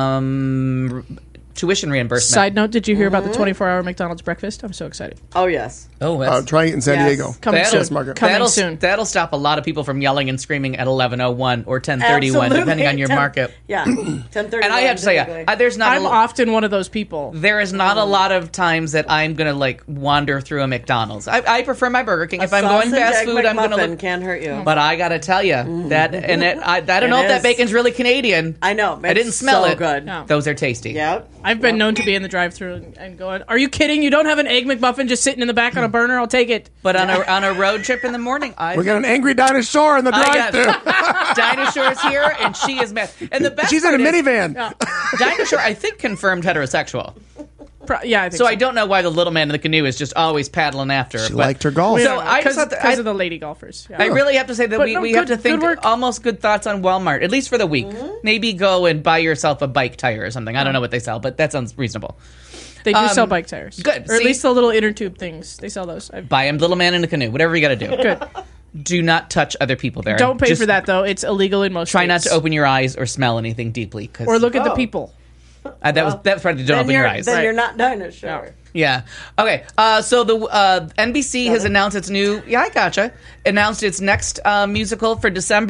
tuition reimbursement. Side note: did you hear about the 24-hour McDonald's breakfast? I'm so excited. Oh, yes. Trying it in San Yes. Diego. Coming That'll- soon. Market. Coming that'll, soon. That'll stop a lot of people from yelling and screaming at 11:01 or 10:31, Absolutely. depending on your 10 market. Yeah. 10:30. And I have to tell you, there's not. I'm often one of those people. There is not a lot of times that I'm gonna like wander through a McDonald's. I prefer my Burger King. If I'm going fast food, I'm gonna look. Can't hurt you. But I gotta tell you that, and I don't know It if that is. bacon's really Canadian. I know. I didn't smell so it. good. No. Those are tasty. Yep. I've been known to be in the drive-thru and going, "Are you kidding? You don't have an egg McMuffin just sitting in the back on a burner? I'll take it." But on a road trip in the morning, We got an angry dinosaur in the I drive-thru. got Dinosaur's here, and she is mad. And the best She's in a part is, minivan. Dinosaur, I think, confirmed heterosexual. Yeah, I think So I don't know why the little man in the canoe is just always paddling after her. She but- liked her golf. So I just thought that- because of the lady golfers. Yeah. I really have to say that But we no, have good- to think good work. almost good thoughts on Walmart, at least for the week. Maybe go and buy yourself a bike tire or something. I don't know what they sell, but that sounds reasonable. They do sell bike tires. good. Or at See? least the little inner tube things. They sell those. Buy him little man in a canoe, whatever you got to do. Good. Do not touch other people there. Don't pay Just for that, though. It's illegal in most Try not states. to open your eyes or smell anything deeply. 'Cause, Or look at the people. that's part of the don't open your eyes. Then Right. you're not dinosaur. Yeah. Okay. So the NBC has announced its new. Yeah, I gotcha. Announced its next musical for December.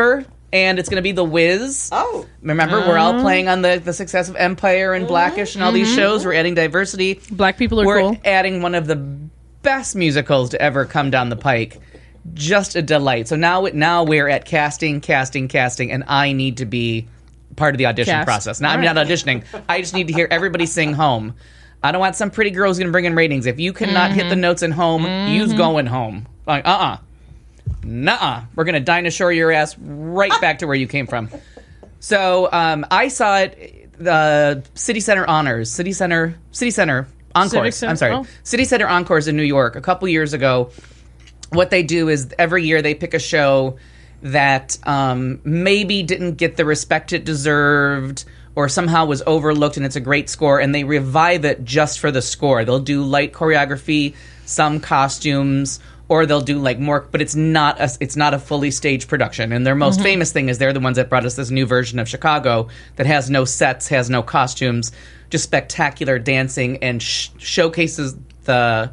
and it's going to be The Wiz. Oh. Remember, we're all playing on the success of Empire and Blackish and all these shows. We're adding diversity. Black people are We're cool. adding one of the best musicals to ever come down the pike. Just a delight. So now we're at casting, and I need to be part of the audition Cast. process. Now, I'm All not auditioning. I just need to hear everybody sing Home. I don't want some pretty girl who's going to bring in ratings. If you cannot hit the notes in Home, you's going home. Like, nuh-uh. We're going to dinosaur your ass right back to where you came from. So I saw it, the City Center Encores. Civic Center? I'm sorry. Oh. City Center Encores in New York a couple years ago. What they do is every year they pick a show that maybe didn't get the respect it deserved or somehow was overlooked and it's a great score, and they revive it just for the score. They'll do light choreography, some costumes, or they'll do like more, but it's not a fully staged production. And their most famous thing is they're the ones that brought us this new version of Chicago that has no sets, has no costumes, just spectacular dancing, and showcases the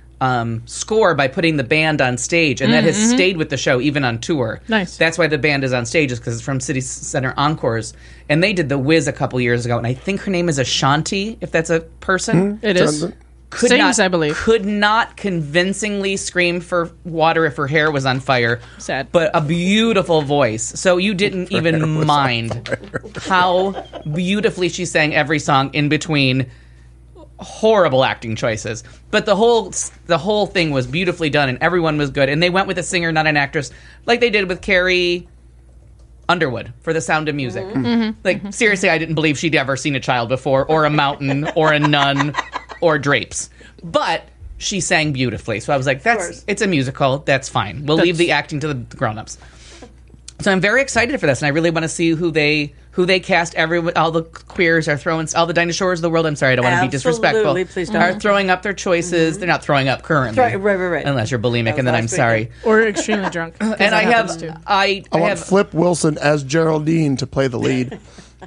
score by putting the band on stage, and that has stayed with the show even on tour. Nice. That's why the band is on stage, is because it's from City Center Encores, and they did The Wiz a couple years ago, and I think her name is Ashanti, if that's a person. It is. Sings, I believe. Could not convincingly scream for water if her hair was on fire. Sad. But a beautiful voice. So you didn't even mind how beautifully she sang every song in between horrible acting choices. But the whole thing was beautifully done, and everyone was good. And they went with a singer, not an actress, like they did with Carrie Underwood for The Sound of Music. Seriously, I didn't believe she'd ever seen a child before, or a mountain, or a nun, or drapes. But she sang beautifully. So I was like, it's a musical. That's fine. We'll leave the acting to the grown-ups. So I'm very excited for this, and I really want to see who they cast. All the queers are throwing, all the dinosaurs of the world. I'm sorry, I don't want to be disrespectful. Please don't. Are throwing up their choices. They're not throwing up currently, Right. unless you're bulimic, and then I'm sorry. Or extremely drunk. And That I happens too. I want Flip Wilson as Geraldine to play the lead.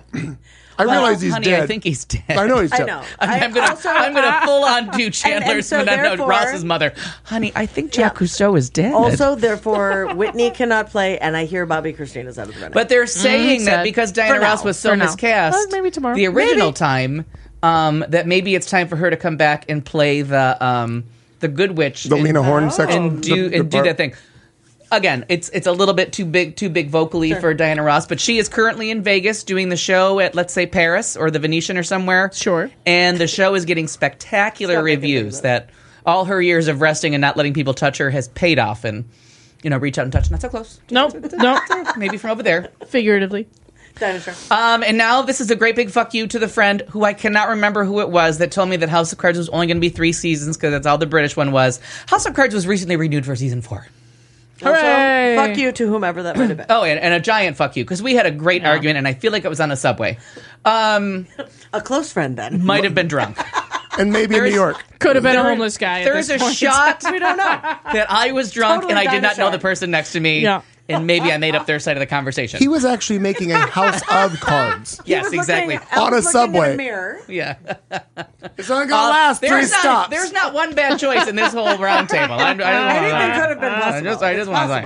I realize he's honey, dead. I think he's dead. I know he's dead. I know. I'm gonna full on do Chandler's so therefore- Ross's mother. Honey, I think Jacques Cousteau is dead. Also, therefore, Whitney cannot play, and I hear Bobby Christina's out of the running. But they're saying that sad. because Diana For now. Ross was so For now. miscast, Maybe tomorrow. the original time, that maybe it's time for her to come back and play the Good Witch, The Lena Horne section. and do that thing. Again, it's a little bit too big vocally for Diana Ross, but she is currently in Vegas doing the show at, let's say, Paris or the Venetian or somewhere. Sure. And the show is getting spectacular reviews that all her years of resting and not letting people touch her has paid off. And, reach out and touch. Not so close. Nope. Maybe from over there. Figuratively. Dinosaur. And now this is a great big fuck you to the friend who I cannot remember who it was that told me that House of Cards was only going to be 3 seasons because that's all the British one was. House of Cards was recently renewed for season 4. Hooray! Also, fuck you to whomever that might have been. Oh, and a giant fuck you, because we had a great argument, and I feel like it was on a subway. A close friend, then. Might have been drunk. And maybe in New York. Could have been a homeless guy. There's a shot We don't know. that I was drunk, Totally and I did not know dinosaur. the person next to me. Yeah. And maybe I made up their side of the conversation. He was actually making a house of cards. Yes, Was exactly. looking- On a was looking subway. in a mirror. Yeah. It's only going to last 3 stops. There's not one bad choice in this whole round table. Anything could have been possible. I just want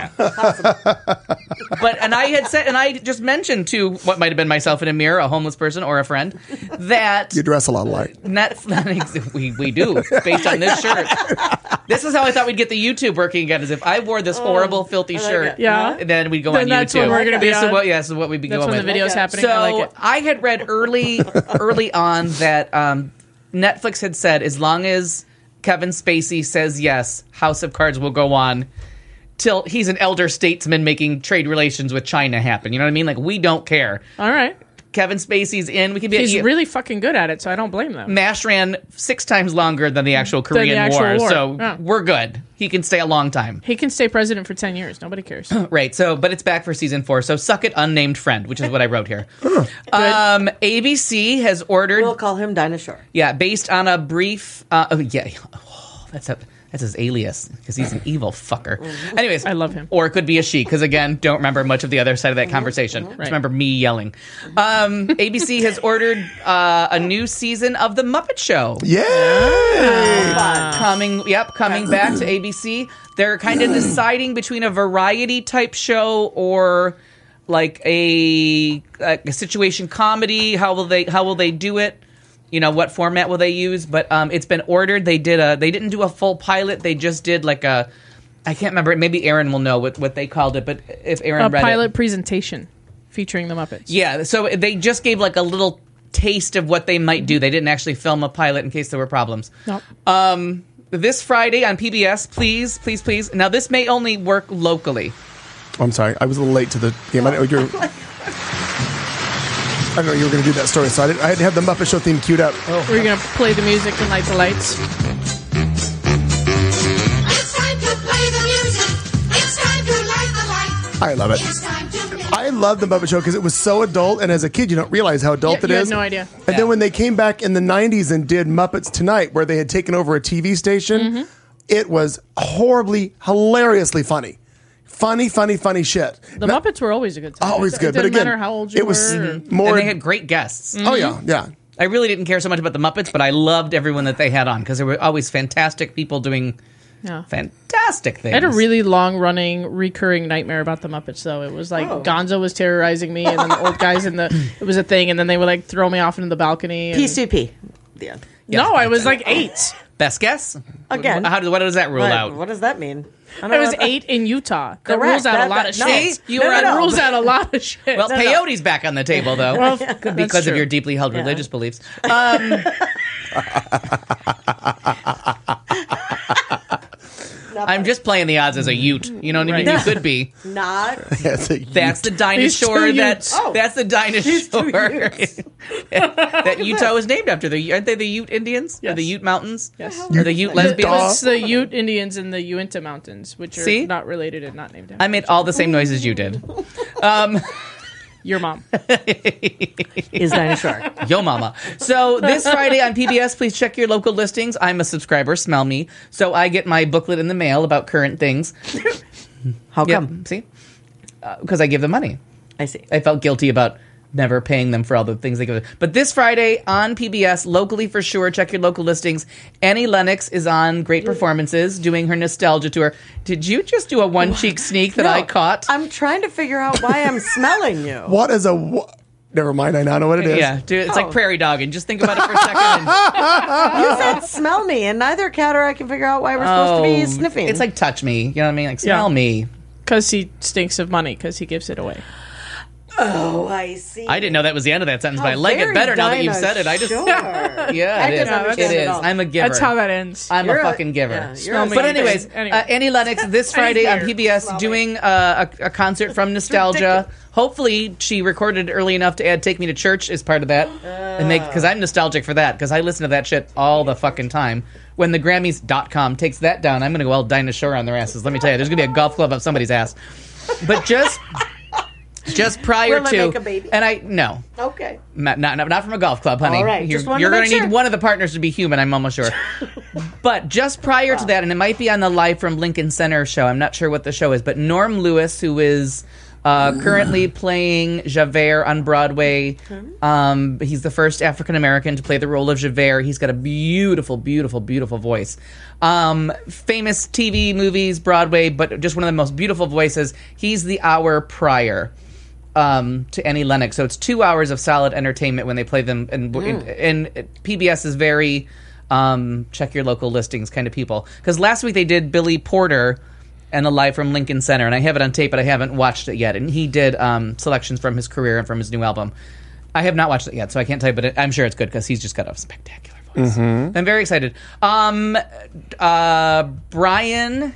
to say. But and I had said, and I just mentioned to what might have been myself in a mirror, a homeless person or a friend, that You dress a lot alike. Netflix. We do based on this shirt. This is how I thought we'd get the YouTube working again. Is if I wore this horrible, filthy shirt, it. Yeah. and then we'd go Then on that's YouTube. when we're gonna be this on. This is what we'd be That's going when with. the video's happening. So I like it. I had read early on that Netflix had said as long as Kevin Spacey says yes, House of Cards will go on till he's an elder statesman making trade relations with China happen. You know what I mean? Like, we don't care. All right. Kevin Spacey's in. We can be. He's really fucking good at it, so I don't blame them. MASH ran 6 times longer than the actual the Korean actual war. so Yeah. we're good. He can stay a long time. He can stay president for 10 years. Nobody cares. Right, so, but it's back for season 4, so suck it, unnamed friend, which is what I wrote here. ABC has ordered, We'll call him Dinosaur. based on a brief, that's his alias, because he's an evil fucker. Anyways. I love him. Or it could be a she, because again, don't remember much of the other side of that conversation. Just remember me yelling. ABC has ordered a new season of The Muppet Show. Yay! Coming back to ABC. They're kind of deciding between a variety type show or like a situation comedy. How will they do it? What format will they use? But it's been ordered. They didn't do a full pilot. They just did like I can't remember. Maybe Aaron will know what they called it. But if Aaron read it, pilot presentation featuring the Muppets. Yeah, so they just gave like a little taste of what they might do. They didn't actually film a pilot in case there were problems. Nope. This Friday on PBS, please. Now, this may only work locally. Oh, I'm sorry. I was a little late to the game. I didn't know you were going to do that story, so I had to have the Muppet Show theme queued up. We're going to play the music and light the lights. It's time to play the music. It's time to light the light. I love it. It's time to play. I love the Muppet Show because it was so adult, and as a kid, you don't realize how adult it You is. had no idea. And then when they came back in the 90s and did Muppets Tonight, where they had taken over a TV station, it was horribly, hilariously funny. Funny shit. The Muppets were always a good time. Always good. It But didn't again, matter how old you it was were. more. And they had great guests. Oh, yeah. I really didn't care so much about the Muppets, but I loved everyone that they had on because there were always fantastic people doing fantastic things. I had a really long-running, recurring nightmare about the Muppets, though. It was like Gonzo was terrorizing me, and then the old guys it was a thing, and then they would like throw me off into the balcony. And, P2P. Yeah. No, I was like 8. Best guess? Again. What does that rule out? What does that mean? I was 8 in Utah. That Correct. rules out a lot of no. shit. See? You were on rules out a lot of shit. Well, peyote's back on the table, though, Well, because that's of your true. deeply held religious beliefs. I'm just playing the odds as a Ute. You know what I mean? Right. You could be. Not. That's That's the dinosaur Utes. that's the dinosaur that Utah was named after. Aren't they the Ute Indians? Or Yes. the Ute Mountains? Yes. Or the Ute lesbians? It's the Ute Indians in the Uinta Mountains, which are See? not related and not named after I made all the same noises you did. your mom. Is dinosaur. Yo mama. So this Friday on PBS, please check your local listings. I'm a subscriber, smell me. So I get my booklet in the mail about current things. How Yep, come? see? Because I give them money. I see. I felt guilty about never paying them for all the things they give. But this Friday on PBS, locally for sure, check your local listings. Annie Lennox is on Great Performances doing her nostalgia tour. Did you just do a one-cheek sneak that I caught? I'm trying to figure out why I'm smelling you. What is never mind, I now know what it is. Yeah, dude, it's like prairie dogging. Just think about it for a second. You said smell me, and neither Kat or I can figure out why we're supposed to be sniffing. It's like touch me. You know what I mean? Like smell me. Because he stinks of money, because he gives it away. oh, I see. I didn't know that was the end of that sentence, but I like it Very better now that you've said it. I just dinosaur. yeah, I it didn't is. understand It at is. all. I'm a giver. That's how that ends. I'm You're a a- fucking giver. yeah, you're Smell a- me. But anyways, Anyway. Annie Lennox this Friday on PBS doing a concert from Nostalgia. Hopefully, she recorded it early enough to add "Take Me to Church" as part of that, and because I'm nostalgic for that because I listen to that shit all the fucking time. When the Grammys.com takes that down, I'm gonna go all dinosaur on their asses. Let me tell you, there's gonna be a golf club up somebody's ass. But just prior Will it to, make a baby? and no. Okay. Not from a golf club, honey. All right, You're, just wanted you're to going make to sure. need one of the partners to be human, I'm almost sure. But just prior to that, and it might be on the Live from Lincoln Center show, I'm not sure what the show is, but Norm Lewis, who is currently playing Javert on Broadway, he's the first African-American to play the role of Javert. He's got a beautiful, beautiful, beautiful voice. Famous TV, movies, Broadway, but just one of the most beautiful voices. He's the hour prior to Annie Lennox. So it's 2 hours of solid entertainment when they play them. And PBS is very check your local listings kind of people. Because last week they did Billy Porter and the Live from Lincoln Center. And I have it on tape, but I haven't watched it yet. And he did selections from his career and from his new album. I have not watched it yet, so I can't tell you, but I'm sure it's good because he's just got a spectacular voice. I'm very excited. Brian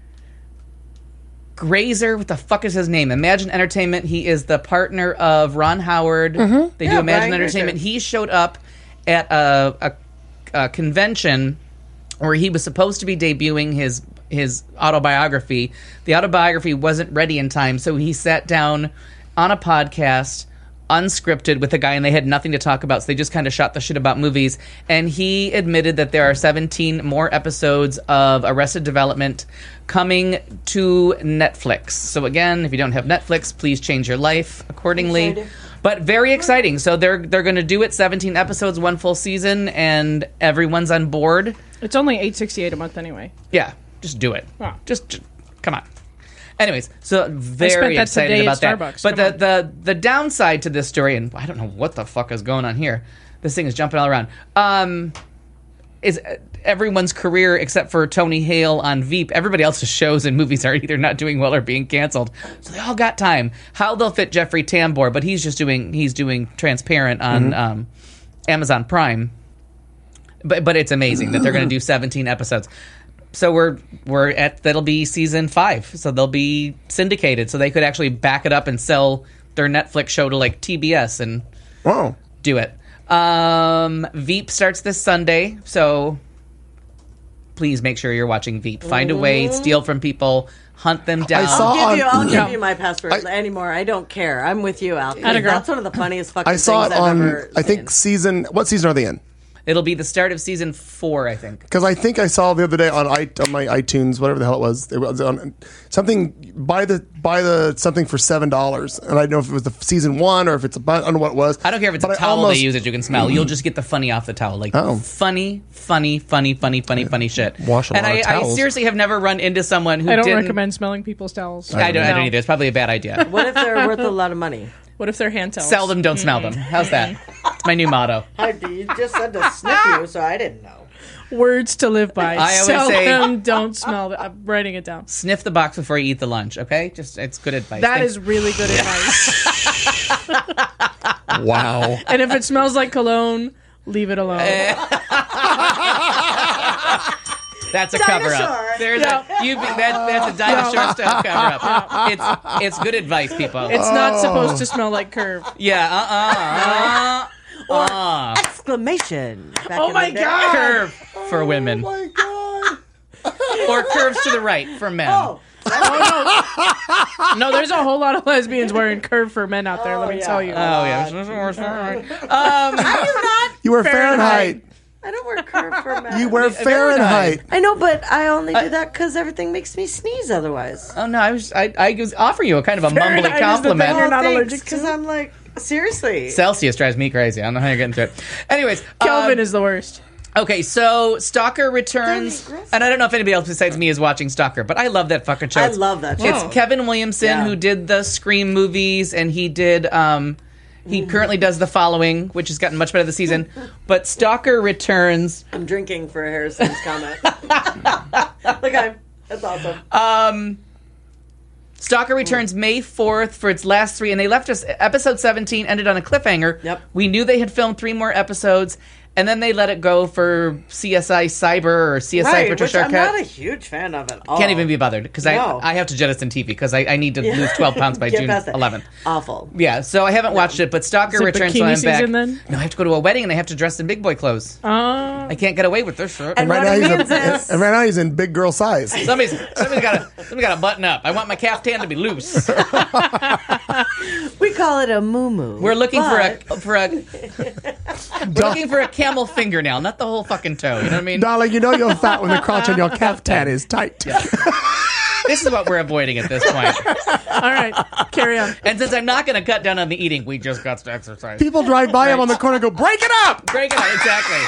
Grazer, what the fuck is his name? Imagine Entertainment. He is the partner of Ron Howard. They do Imagine Brian Entertainment. Grazer. He showed up at a convention where he was supposed to be debuting his autobiography. The autobiography wasn't ready in time, so he sat down on a podcast, unscripted, with a guy, and they had nothing to talk about, so they just kind of shot the shit about movies. And he admitted that there are 17 more episodes of Arrested Development coming to Netflix. So again, if you don't have Netflix, please change your life accordingly. Excited. But very exciting. So they're going to do it, 17 episodes, one full season, and everyone's on board. It's only $8.68 a month anyway. Yeah, just do it. Wow. Just come on. Anyways, so very spent that excited today about at that. Starbucks. But Come the downside to this story, and I don't know what the fuck is going on here. This thing is jumping all around. Is everyone's career except for Tony Hale on Veep. Everybody else's shows and movies are either not doing well or being canceled. So they all got time. How they'll fit Jeffrey Tambor, but he's doing Transparent on Amazon Prime. But it's amazing that they're going to do 17 episodes. So we're at that'll be season 5. So they'll be syndicated. So they could actually back it up and sell their Netflix show to like TBS and do it. Veep starts this Sunday, so please make sure you're watching Veep. Find a way, steal from people, hunt them down. I'll give you my password anymore. I don't care. I'm with you, Al. That's one of the funniest fucking things I've ever seen. What season are they in? It'll be the start of season 4, I think. Because I think I saw the other day on my iTunes, whatever the hell it was on something buy the something for $7, and I don't know if it was the season 1 or if it's I don't know what it was. I don't care if it's a towel they use that you can smell. You'll just get the funny off the towel, like funny shit. Wash a lot of towels. I seriously have never run into someone who I don't didn't recommend smelling people's towels. I don't either. It's probably a bad idea. What if they're worth a lot of money? What if they're hand towels? Sell them, don't smell them. How's that? It's my new motto. You just said to sniff you, so I didn't know. Words to live by. I always Sell say- them, don't smell them. I'm writing it down. Sniff the box before you eat the lunch, okay? It's good advice. That is really good advice. Wow. And if it smells like cologne, leave it alone. That's a cover up. There's that's a dinosaur style cover up. It's good advice, people. It's not supposed to smell like Curve. Yeah. Exclamation. Oh my God. Curve for women. Oh my God. Or curves to the right for men. Oh. No, there's a whole lot of lesbians wearing Curve for men out there, let me tell you. Oh yeah. You wear Fahrenheit. I don't wear Curve for men. You wear Fahrenheit. I know, but I only do that because everything makes me sneeze otherwise. Oh no, I was offering you a kind of a mumbly Fahrenheit is the compliment. thing you're not allergic to. Because I'm like, seriously. Celsius drives me crazy. I don't know how you're getting through it. Anyways, Kelvin is the worst. Okay, so Stalker returns, and I don't know if anybody else besides me is watching Stalker, but I love that fucking show. I love that show. It's Kevin Williamson who did the Scream movies, and he did. He currently does The Following, which has gotten much better this season. But Stalker returns. I'm drinking for Harrison's comment. That's awesome. Stalker returns May 4th for its last 3, and they left us. Episode 17 ended on a cliffhanger. Yep. We knew they had filmed 3 more episodes, and then they let it go for CSI Cyber or CSI Patricia I'm Arquette. not a huge fan of it. Can't even be bothered because No. I have to jettison TV because I need to lose 12 pounds by Get June past it. 11th. Awful. Yeah, so I haven't watched it, but Stalker Is it returns, so bikini I'm back. season then? No, I have to go to a wedding and I have to dress in big boy clothes. I can't get away with this shirt. And Right what now, it means is, and right now he's in big girl size. Somebody's got to button up. I want my caftan to be loose. we call it a moo-moo. We're looking but- we're looking for a camel fingernail, not the whole fucking toe. You know what I mean? Darling, you know you're fat when the crotch on your caftan is tight. This is what we're avoiding at this point. All right, carry on. And since I'm not going to cut down on the eating, we just got to exercise. People drive by him on the corner and go, break it up! Break it up, exactly.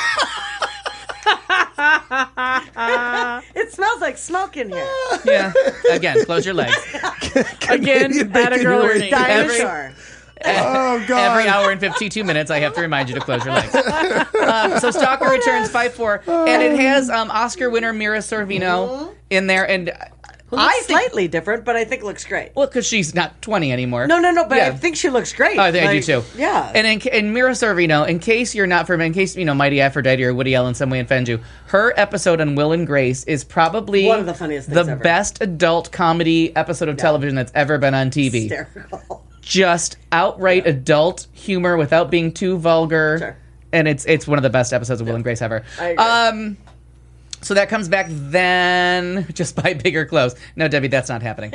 It smells like smoke in here. Yeah. Again, close your legs. Again, Canadian at a bacon girl Louis. earning. Dinosaur. Oh, God. Every hour and 52 minutes, I have to remind you to close your legs. So Stalker returns 5-4, and it has Oscar winner Mira Sorvino in there, and Who looks slightly different, but I think looks great. well, because she's not 20 anymore. No, but Yeah. I think she looks great. Oh, I think I do too. Yeah. And Mira Sorvino, in case you're not familiar, in case Mighty Aphrodite or Woody Allen some way offend you, her episode on Will and Grace is probably one of the funniest things the ever. best adult comedy episode of television that's ever been on TV. Hysterical. Just outright adult humor without being too vulgar. Sure. And it's one of the best episodes of Will and Grace ever. I agree. So that comes back then. Just buy bigger clothes. No, Debbie, that's not happening.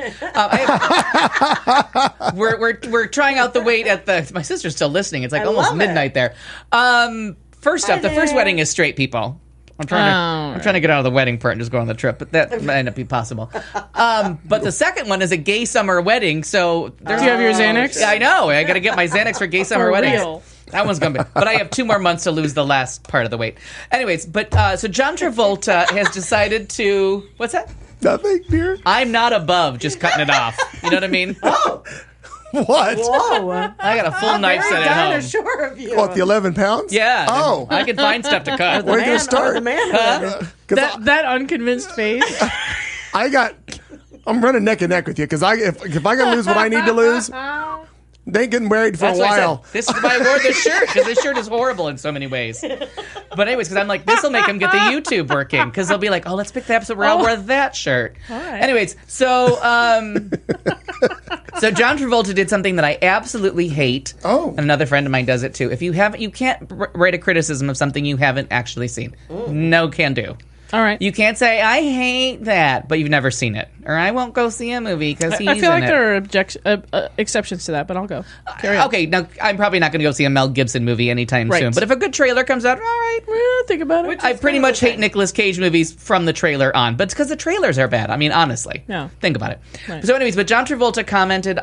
We're trying out the weight at the. My sister's still listening. It's like I almost love midnight it. there. First up, the first wedding is straight people. I'm trying to get out of the wedding part and just go on the trip, but that might not be possible. But the second one is a gay summer wedding. So Do you have your Xanax? I know. I got to get my Xanax for gay summer For weddings. real. That one's gonna be. But I have 2 more months to lose the last part of the weight. Anyways, but so John Travolta has decided to. What's that? Nothing, dear. I'm not above just cutting it off. You know what I mean? What? Whoa. I got a full knife set at Very home. sure of you. What, the 11 pounds? Yeah. Oh. I can find stuff to cut. Where are you going to start? The man. 'Cause That unconvinced face. I'm running neck and neck with you because if I got to lose what I need to lose, they ain't getting married for That's a what I while. said. This is why I wore this shirt, because this shirt is horrible in so many ways. But anyways, because I'm like, this will make them get the YouTube working, because they'll be like, oh, let's pick the episode where I'll wear that shirt. All right. Anyways, so so John Travolta did something that I absolutely hate. Oh. And another friend of mine does it too. If you haven't, you can't write a criticism of something you haven't actually seen. No can do. All right. You can't say, I hate that, but you've never seen it. Or I won't go see a movie because he's I feel in like it. there are exceptions to that, but I'll go. Carry on. Okay, now I'm probably not going to go see a Mel Gibson movie anytime Right. soon. But if a good trailer comes out, all right. Think about it. I pretty much hate Nicolas Cage movies from the trailer on, but it's because the trailers are bad. I mean, honestly. Yeah. Think about it. Right. So anyways, but John Travolta commented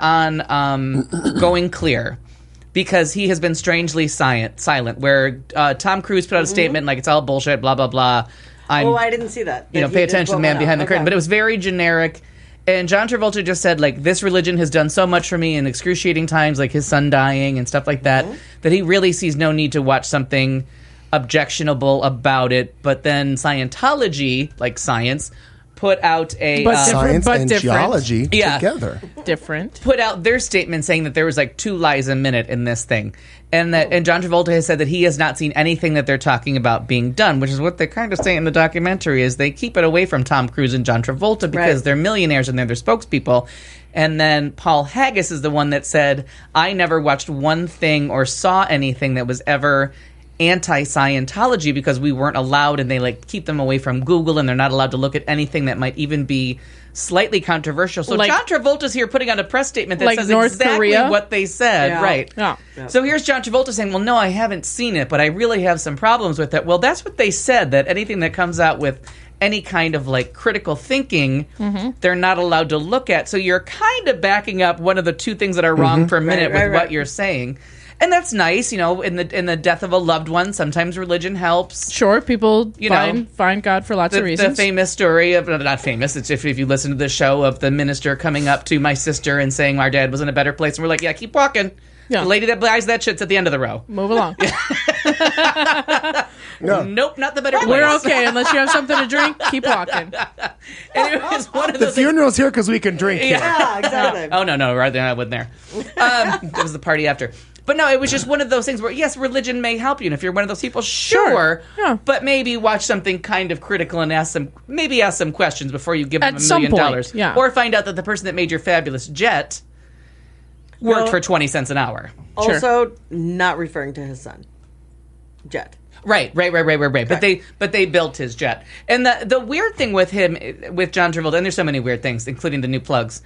on Going Clear because he has been strangely silent, where Tom Cruise put out a statement like, it's all bullshit, blah, blah, blah. I didn't see that. You know, pay attention to the man behind the curtain. But it was very generic. And John Travolta just said, like, this religion has done so much for me in excruciating times, like his son dying and stuff like that, that he really sees no need to watch something objectionable about it. But then Scientology, like science, put out a... But Science but and different. geology Yeah. together. Different. put out their statement saying that there was like 2 lies a minute in this thing, and John Travolta has said that he has not seen anything that they're talking about being done, which is what they kind of say in the documentary. Is they keep it away from Tom Cruise and John Travolta because Right. they're millionaires and they're their spokespeople. And then Paul Haggis is the one that said, I never watched one thing or saw anything that was ever anti-Scientology because we weren't allowed, and they like keep them away from Google, and they're not allowed to look at anything that might even be slightly controversial. So Like- John Travolta's here putting out a press statement that Like says North exactly Korea? what they said. Yeah. Right. Yeah. So here's John Travolta saying, well, no, I haven't seen it, but I really have some problems with it. Well, that's what they said, that anything that comes out with any kind of like critical thinking, they're not allowed to look at. So you're kind of backing up one of the 2 things that are wrong for a minute with what you're saying. And that's nice, you know, in the death of a loved one, sometimes religion helps. Sure, people You know, find God for lots of The reasons. famous story of, not famous, it's if you listen to the show, of the minister coming up to my sister and saying our dad was in a better place. And we're like, yeah, keep walking. Yeah. The lady that buys that shit's at the end of the row. Move along. No. Nope, not the better place. We're okay unless you have something to drink. Keep walking. And it was one of The those things. funeral's here because we can drink here. Yeah, exactly. Oh, no, right there, I wasn't there. It was the party after. But no, it was just one of those things where, yes, religion may help you. And if you're one of those people, sure. Yeah. But maybe watch something kind of critical and ask some questions before you give them At $1 some million. point, yeah. Or find out that the person that made your fabulous jet worked No. for 20 cents an hour. Also, not referring to his son, Jet. Right. But they built his jet. And the weird thing with him, with John Travolta, and there's so many weird things, including the new plugs.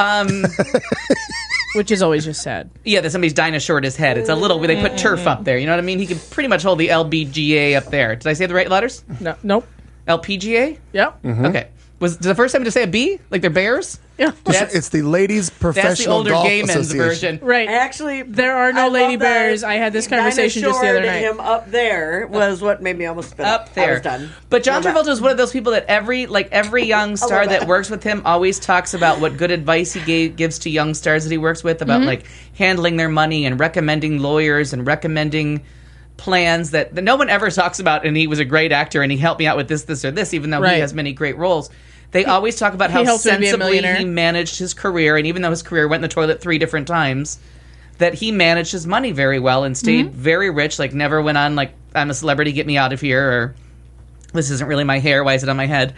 Which is always just sad. Yeah, that somebody's dying to short his head. It's a little, they put turf up there. You know what I mean? He could pretty much hold the LBGA up there. Did I say the right letters? No, nope. LPGA? Yep. Okay. Was the first time to say a B? Like they're bears? Yeah. That's- It's the Ladies That's the Professional older Golf gay men's Association. version. Right. Actually, There are no I lady love that bears. I had this conversation just the other night. Him up there was what made me almost spit Up I there. was done. But John Love Travolta that. is one of those people that every young star love that that. works with him always talks about what good advice he gives to young stars that he works with about like handling their money and recommending lawyers and recommending plans that no one ever talks about. And he was a great actor and he helped me out with this, or this, even though Right. he has many great roles. They always talk about how helped me be a sensibly millionaire. he managed his career, and even though his career went in the toilet 3 different times, that he managed his money very well and stayed very rich, like never went on like, I'm a celebrity, get me out of here, or this isn't really my hair, why is it on my head?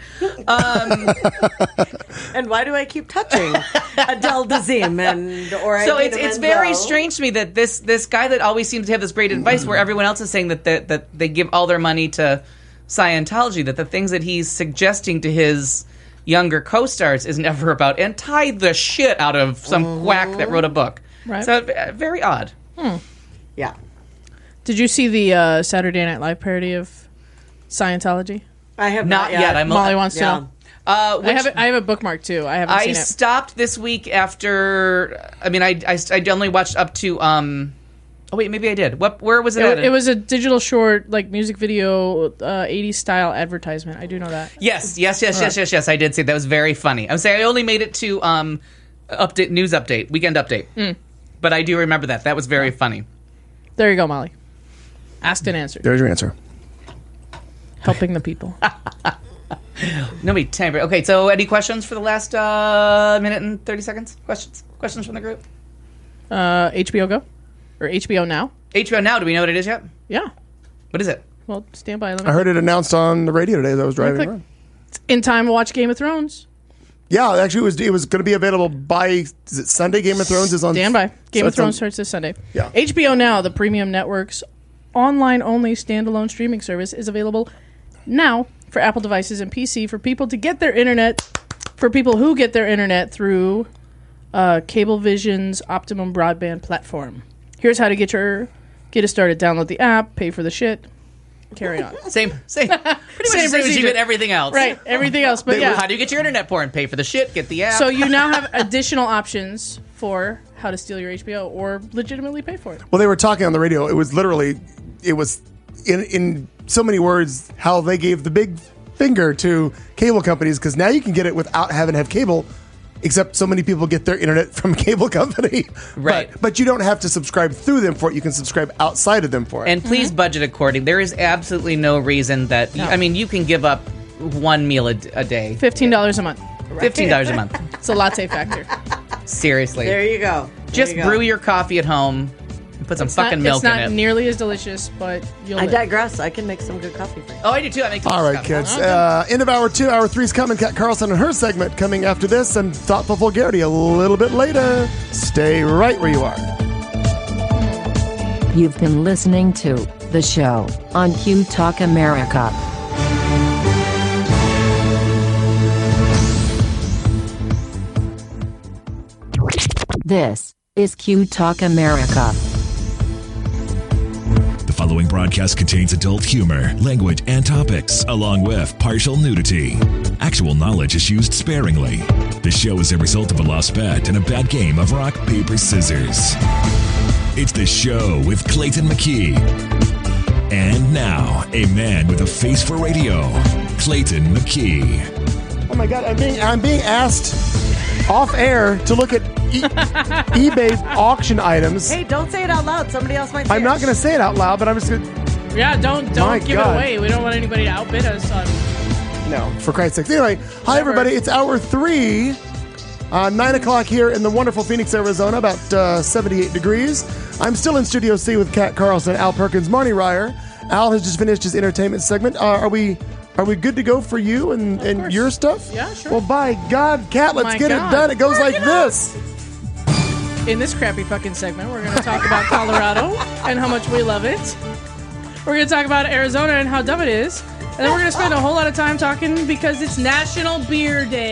And why do I keep touching Adele Dazeem or So Idina it's very Menzel? strange to me that this guy that always seems to have this great advice, where everyone else is saying that they give all their money to Scientology, that the things that he's suggesting to his younger co-stars is never about, and tie the shit out of some quack that wrote a book. Right. So very odd. Yeah. Did you see the Saturday Night Live parody of Scientology? I have Not yet. I'm Molly wants to Yeah. know. which I have a bookmark too. I haven't I seen it. stopped this week after. I mean, I only watched up to Oh wait, maybe I did. Where was it? It was a digital short, like music video, 80s style advertisement. I do know that. Yes. I did see that. Was very funny. I'm saying I only made it to weekend update, but I do remember that. That was very funny. There you go, Molly. Asked and answered. There's your answer. Helping the people. No, wait, time. Okay, so any questions for the last minute and 30 seconds? Questions from the group? HBO Go? Or HBO Now? HBO Now, do we know what it is yet? Yeah. What is it? Well, stand by. I heard it announced on the radio today as I was driving around. In time to watch Game of Thrones. Yeah, actually, it was going to be available by, is it Sunday? Game of Thrones is on... Stand by. Game of Thrones starts this Sunday. Yeah. HBO Now, the premium network's online-only standalone streaming service, is available now for Apple devices and PC for people who get their internet through Cablevision's Optimum Broadband platform. Here's how to get it started. Download the app, pay for the shit, carry on. Same. Pretty much the same as you did everything else. Right, everything else. But yeah. How do you get your internet porn? Pay for the shit, get the app. So you now have additional options for how to steal your HBO or legitimately pay for it. Well, they were talking on the radio. It was in so many words how they gave the big finger to cable companies, because now you can get it without having to have cable, except so many people get their internet from a cable company. Right. But you don't have to subscribe through them for it. You can subscribe outside of them for it. And please budget according. There is absolutely no reason that... No. I mean, you can give up one meal a day. $15 a month. $15 a month. It's a latte factor. Seriously. There you go. Just brew your coffee at home and put some fucking milk in it. It's not nearly as delicious, but you'll I live. digress. I can make some good coffee for you. Oh, I do too. I make All right, kids. End of hour 2. Hour 3's coming. Kat Carlson and her segment coming after this, and Thoughtful Vulgarity a little bit later. Stay right where you are. You've been listening to The Show on Q Talk America. This is Q Talk America. The following broadcast contains adult humor, language, and topics, along with partial nudity. Actual knowledge is used sparingly. The show is a result of a lost bet and a bad game of rock, paper, scissors. It's The Show with Clayton McKee. And now, a man with a face for radio, Clayton McKee. Oh my God, I'm being asked off air to look at eBay auction items. Hey, don't say it out loud. Somebody else might say I'm not going to say it out loud, but I'm just going to... Yeah, don't give it away. We don't want anybody to outbid us on... No, for Christ's sake. Anyway, hi everybody. It's hour 3. 9 o'clock here in the wonderful Phoenix, Arizona, about 78 degrees. I'm still in Studio C with Kat Carlson, Al Perkins, Marnie Ryer. Al has just finished his entertainment segment. Are we good to go for you and your stuff? Yeah, sure. Well, by God, Kat, let's get it done. It goes like this. In this crappy fucking segment, we're going to talk about Colorado and how much we love it. We're going to talk about Arizona and how dumb it is. And then we're going to spend a whole lot of time talking because it's National Beer Day.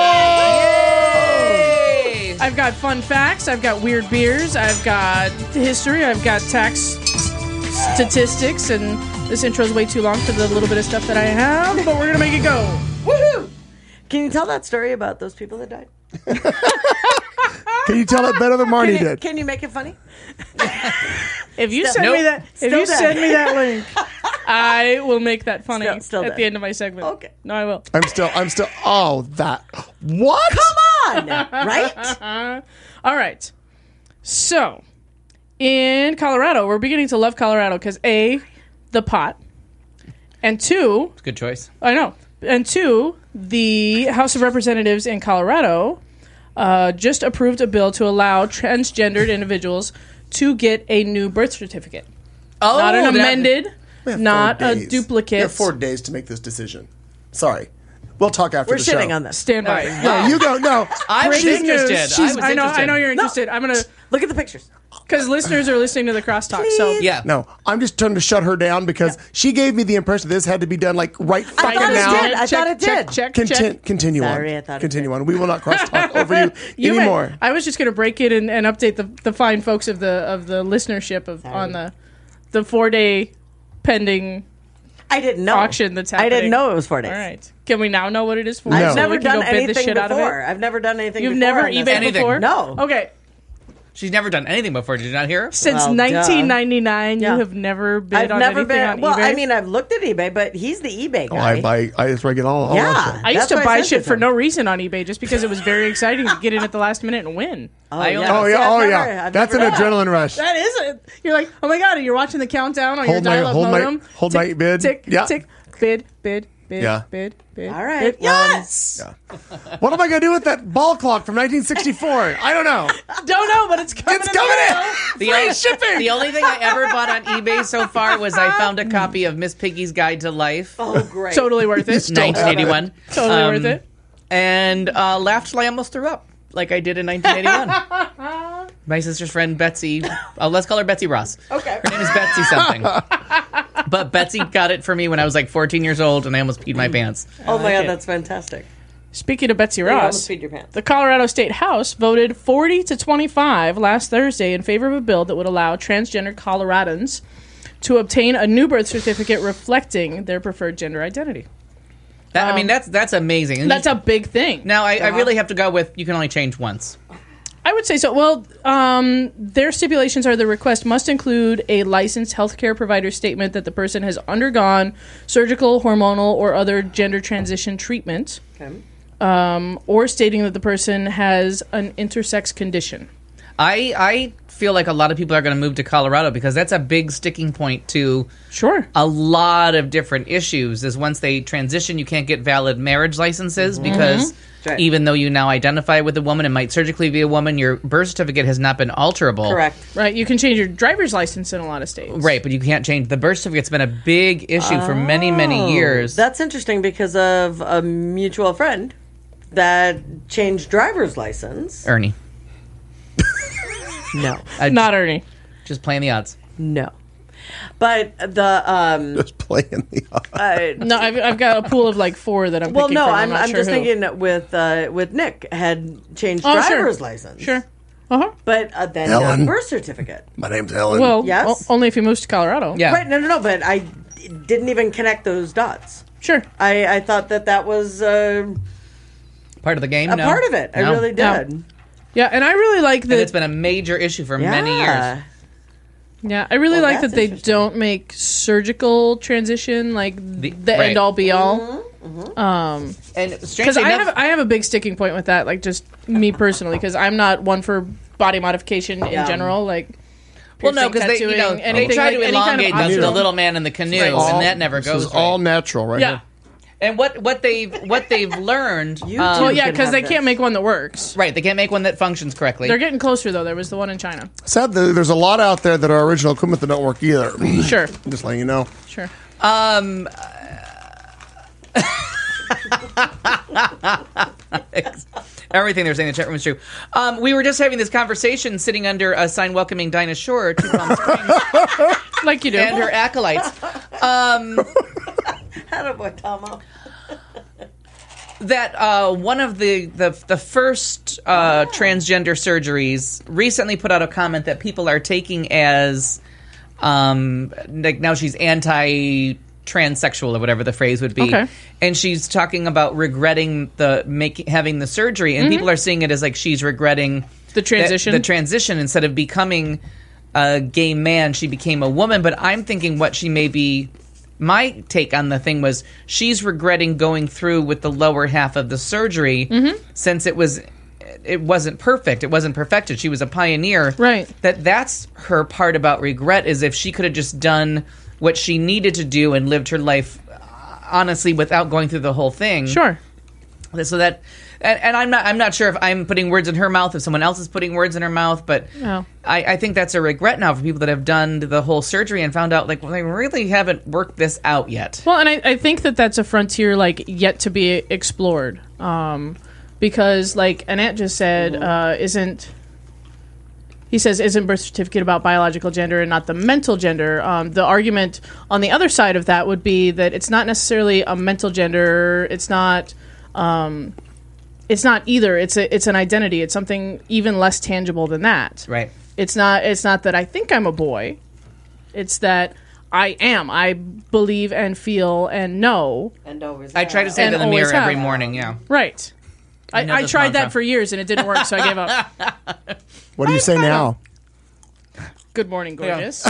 Yay! I've got fun facts. I've got weird beers. I've got history. I've got tax statistics. And this intro's way too long for the little bit of stuff that I have, but we're going to make it go. Woohoo! Can you tell that story about those people that died? Can you tell it better than Marnie did? Can you make it funny? If you send me that, link, I will make that funny Still at the end of my segment. Okay. No, I will. I'm still. Oh, that. What? Come on, right? All right. So, in Colorado, we're beginning to love Colorado because A, the pot, and 2, Good choice. I know, and 2, the House of Representatives in Colorado just approved a bill to allow transgendered individuals to get a new birth certificate. Oh, not an amended, We have not 4 a days. duplicate. We have 4 days to make this decision. Sorry. We'll talk after We're the show. shitting on this. Stand by. No, you go. No. I was Breaking news. interested. I know you're interested. I'm gonna Look at the pictures. because listeners are listening to the crosstalk. So Yeah. No, I'm just trying to shut her down because she gave me the impression this had to be done like right fucking thought it now. did. I thought it did. Check. Continue Sorry, I on. thought it Continue did. on. We will not cross talk over you anymore. I was just going to break it and update the fine folks of the listenership on the 4-day pending I didn't know. auction that's happening. I didn't know it was 4 days. All right. Can we now know what it is for? No. I've So never we can done go bid the anything shit out of before. it? I've never done anything You've before. never on this. eBayed Anything. before? No. Okay. She's never done anything before. Did you not hear? Since Well, 1999, Yeah. you have never bid I've on never anything been. on Well, eBay? I mean, I've looked at eBay, but he's the eBay Oh, guy. I just get all Yeah. that shit. I used That's to why I buy sent shit it for to no him. reason on eBay just because it was very exciting to get in at the last minute and win. I only- Oh, See, yeah. I've Oh, never- yeah. I've That's an never- adrenaline rush. That is it. You're like, oh my god, and you're watching the countdown on your Hold my- dial-up hold my- modem. hold my tick, bid. Tick, Yeah. tick, bid, bid, Yeah. bid. All right. Bid. Yes. What am I going to do with that ball clock from 1964? I don't know. Don't know, but it's coming. It's coming in. The Free only, shipping. the only thing I ever bought on eBay so far was I found a copy of Miss Piggy's Guide to Life, Oh, great. Totally worth it. 1981. Totally worth it. And laughed till I almost threw up, like I did in 1981. My sister's friend Betsy, let's call her Betsy Ross. Okay. Her name is Betsy something. But Betsy got it for me when I was like 14 years old, and I almost peed my pants. Oh my like god, it. that's fantastic. Speaking of Betsy You almost Ross, peed your pants. the Colorado State House voted 40-25 last Thursday in favor of a bill that would allow transgender Coloradans to obtain a new birth certificate reflecting their preferred gender identity. I mean, that's amazing. And That's a big thing. now I really have to go with you can only change once. I would say so. Well, their stipulations are the request must include a licensed healthcare provider statement that the person has undergone surgical, hormonal, or other gender transition treatment, Okay. or stating that the person has an intersex condition. I feel like a lot of people are going to move to Colorado because that's a big sticking point to Sure. a lot of different issues. Is once they transition, you can't get valid marriage licenses because Right. even though you now identify with a woman and might surgically be a woman, your birth certificate has not been alterable. Correct. Right. You can change your driver's license in a lot of states. Right, but you can't change the birth certificate's been a big issue for many, many years. That's interesting because of a mutual friend that changed driver's license. Ernie. No. Not Ernie. Just playing the odds. No. But the Just playing the No, I've got a pool of like 4 that I'm well, picking no, from. I'm not sure just who. thinking with Nick had changed Oh, sure. driver's license. Sure. Uh-huh. But then Ellen. not birth certificate. My name's Ellen. Well, Yes. only if he moves to Colorado. Yeah. Right? No. But I didn't even connect those dots. Sure. I thought that was Part of the game? a No. part of it. I No. really did. No. Yeah, and I really like And that. it's been a major issue for many years. Yeah, I really Well, like that that's they interesting. don't make surgical transition like the right. end all be all. Mm-hmm. And Because strangely enough, I have a big sticking point with that. Like just me personally, because I'm not one for body modification in Yeah. general. Like well, no, because piercing, they tattooing, they anything, try like, to any kind of elongate the optional- little man in the canoe, Right. and that never This goes. is all right. natural, right? Yeah. here. And what they've learned. You Well, too. yeah, can because have they this. can't make one that works. Right, they can't make one that functions correctly. They're getting closer though. There was the one in China. Sad that there's a lot out there that are original equipment that don't work either. Sure, Just letting you know. sure. Everything they're saying in the chat room is true. We were just having this conversation sitting under a sign welcoming Dinah Shore to Palm Springs Like you do. and her acolytes. Attaboy, Tomo. That one of the first transgender surgeries recently put out a comment that people are taking as like now she's anti-transsexual or whatever the phrase would be, Okay. and she's talking about regretting having the surgery, and people are seeing it as like she's regretting The transition? the transition instead of becoming a gay man, she became a woman. But I'm thinking what she may be. My take on the thing was she's regretting going through with the lower half of the surgery since it wasn't perfect. It wasn't perfected. She was a pioneer. Right. That's her part about regret is if she could have just done what she needed to do and lived her life honestly without going through the whole thing. Sure. So that and I'm not sure if I'm putting words in her mouth, if someone else is putting words in her mouth, but No. I think that's a regret now for people that have done the whole surgery and found out like well, they really haven't worked this out yet. Well, and I think that's a frontier like yet to be explored, because like Annette just said, isn't birth certificate about biological gender and not the mental gender? The argument on the other side of that would be that it's not necessarily a mental gender. It's not. It's not either. It's an identity. It's something even less tangible than that. Right. It's not that I think I'm a boy. It's that I am. I believe and feel and know. And always I try to say it And in the always mirror every have. morning, yeah. Right. I tried that for years and it didn't work, so I gave up. What do you say now? Good morning, gorgeous.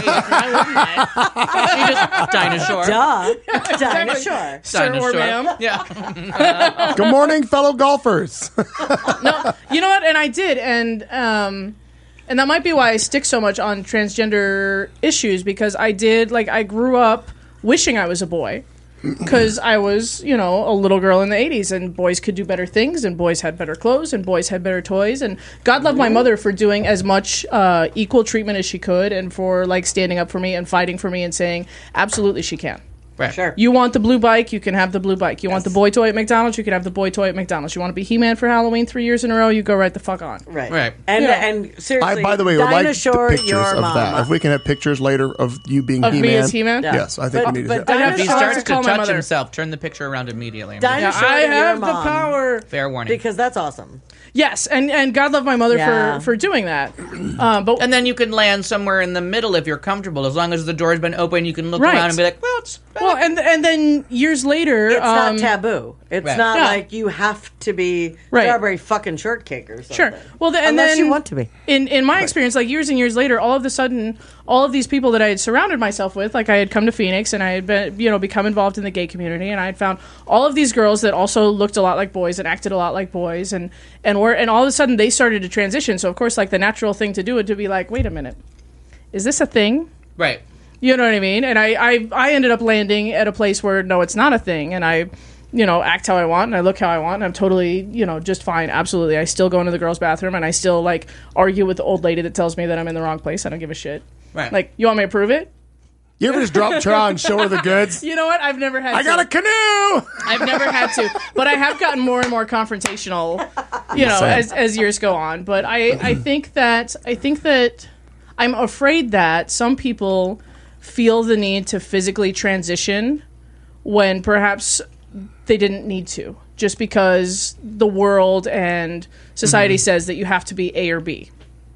Dinosaur. Duh. Dinosaur. Sir or Dinosaur. ma'am. Yeah. Good morning, fellow golfers. No, you know what? And I did, and that might be why I stick so much on transgender issues, because I grew up wishing I was a boy. Because I was, a little girl in the 80s, and boys could do better things, and boys had better clothes, and boys had better toys. And God love my mother for doing as much equal treatment as she could, and for, standing up for me and fighting for me and saying, absolutely she can. Right. Sure. You want the blue bike, you can have the blue bike. You want the boy toy at McDonald's, you can have the boy toy at McDonald's. You want to be He-Man for Halloween 3 years in a row, you go right the fuck on. Right. Right. And seriously, I, by the way, would like the Dinosaur, pictures your of mama. that. If we can have pictures later of you being Of He-Man. me as He-Man? Yeah. Yes, I think we need to. But If he Dinosaur- starts to to call my touch mother. himself, turn the picture around immediately. Dinosaur, I your have the mom. power. Fair warning. Because that's awesome. Yes, and God love my mother Yeah. for doing that. But And then you can land somewhere in the middle if you're comfortable. As long as the door's been open, you can look Right. around and be like, well, it's well, and then years later, It's not taboo. It's Right. not Yeah. like you have to be Right. strawberry fucking shortcake or something. sure. Well, and Unless then you want to be. In my experience, years and years later, all of a sudden, all of these people that I had surrounded myself with, I had come to Phoenix and I had been, become involved in the gay community, and I had found all of these girls that also looked a lot like boys and acted a lot like boys, and all of a sudden they started to transition. So of course, the natural thing to do would to be wait a minute, is this a thing? right. You know what I mean? And I ended up landing at a place where no, it's not a thing, and I act how I want and I look how I want and I'm totally, just fine. Absolutely. I still go into the girls' bathroom and I still argue with the old lady that tells me that I'm in the wrong place. I don't give a shit. Right. You want me to prove it? You ever just drop trout and show her the goods? You know what? I've never had I got a canoe! I've never had to, but I have gotten more and more confrontational, Same. as years go on. But I think that I'm afraid that some people feel the need to physically transition when perhaps they didn't need to, just because the world and society says that you have to be A or B.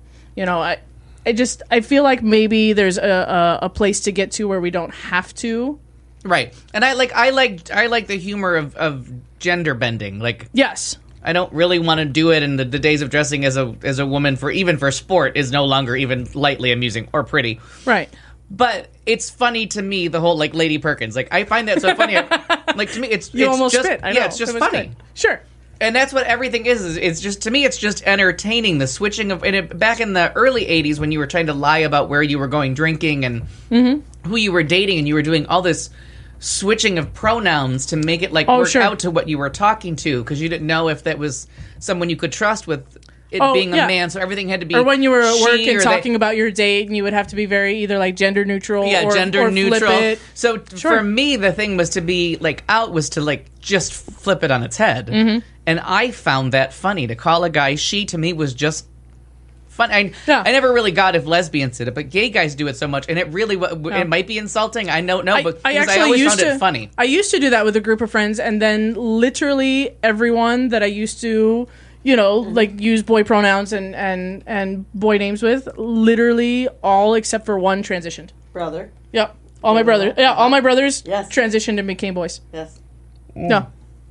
I feel like maybe there's a place to get to where we don't have to. Right. And I like the humor of gender bending. Yes. I don't really want to do it, and the days of dressing as a woman for sport is no longer even lightly amusing or pretty. Right. But it's funny to me, the whole Lady Perkins. I find that so funny. To me, it's almost just spit. I know. it's just That was funny. good. Sure. And that's what everything is. It's just, to me, it's just entertaining. The switching of back in the early '80s when you were trying to lie about where you were going drinking and who you were dating, and you were doing all this switching of pronouns to make it work out to what you were talking to, because you didn't know if that was someone you could trust with it being a man. So everything had to be. Or when you were at work she and or talking they. about your date, and you would have to be very either gender neutral, Yeah, or gender or neutral. Flip it. So Sure. for me, the thing was to be out was to just flip it on its head, and I found that funny. To call a guy she, to me, was just fun. I never really got if lesbians did it, but gay guys do it so much, and it really it might be insulting. I don't know, but I I always found it funny. I used to do that with a group of friends, and then literally everyone that I used to, use boy pronouns and boy names with, literally all except for one transitioned. Brother. Yep. All my brothers. Yeah, all my brothers Yes. transitioned and became boys. Yes. No.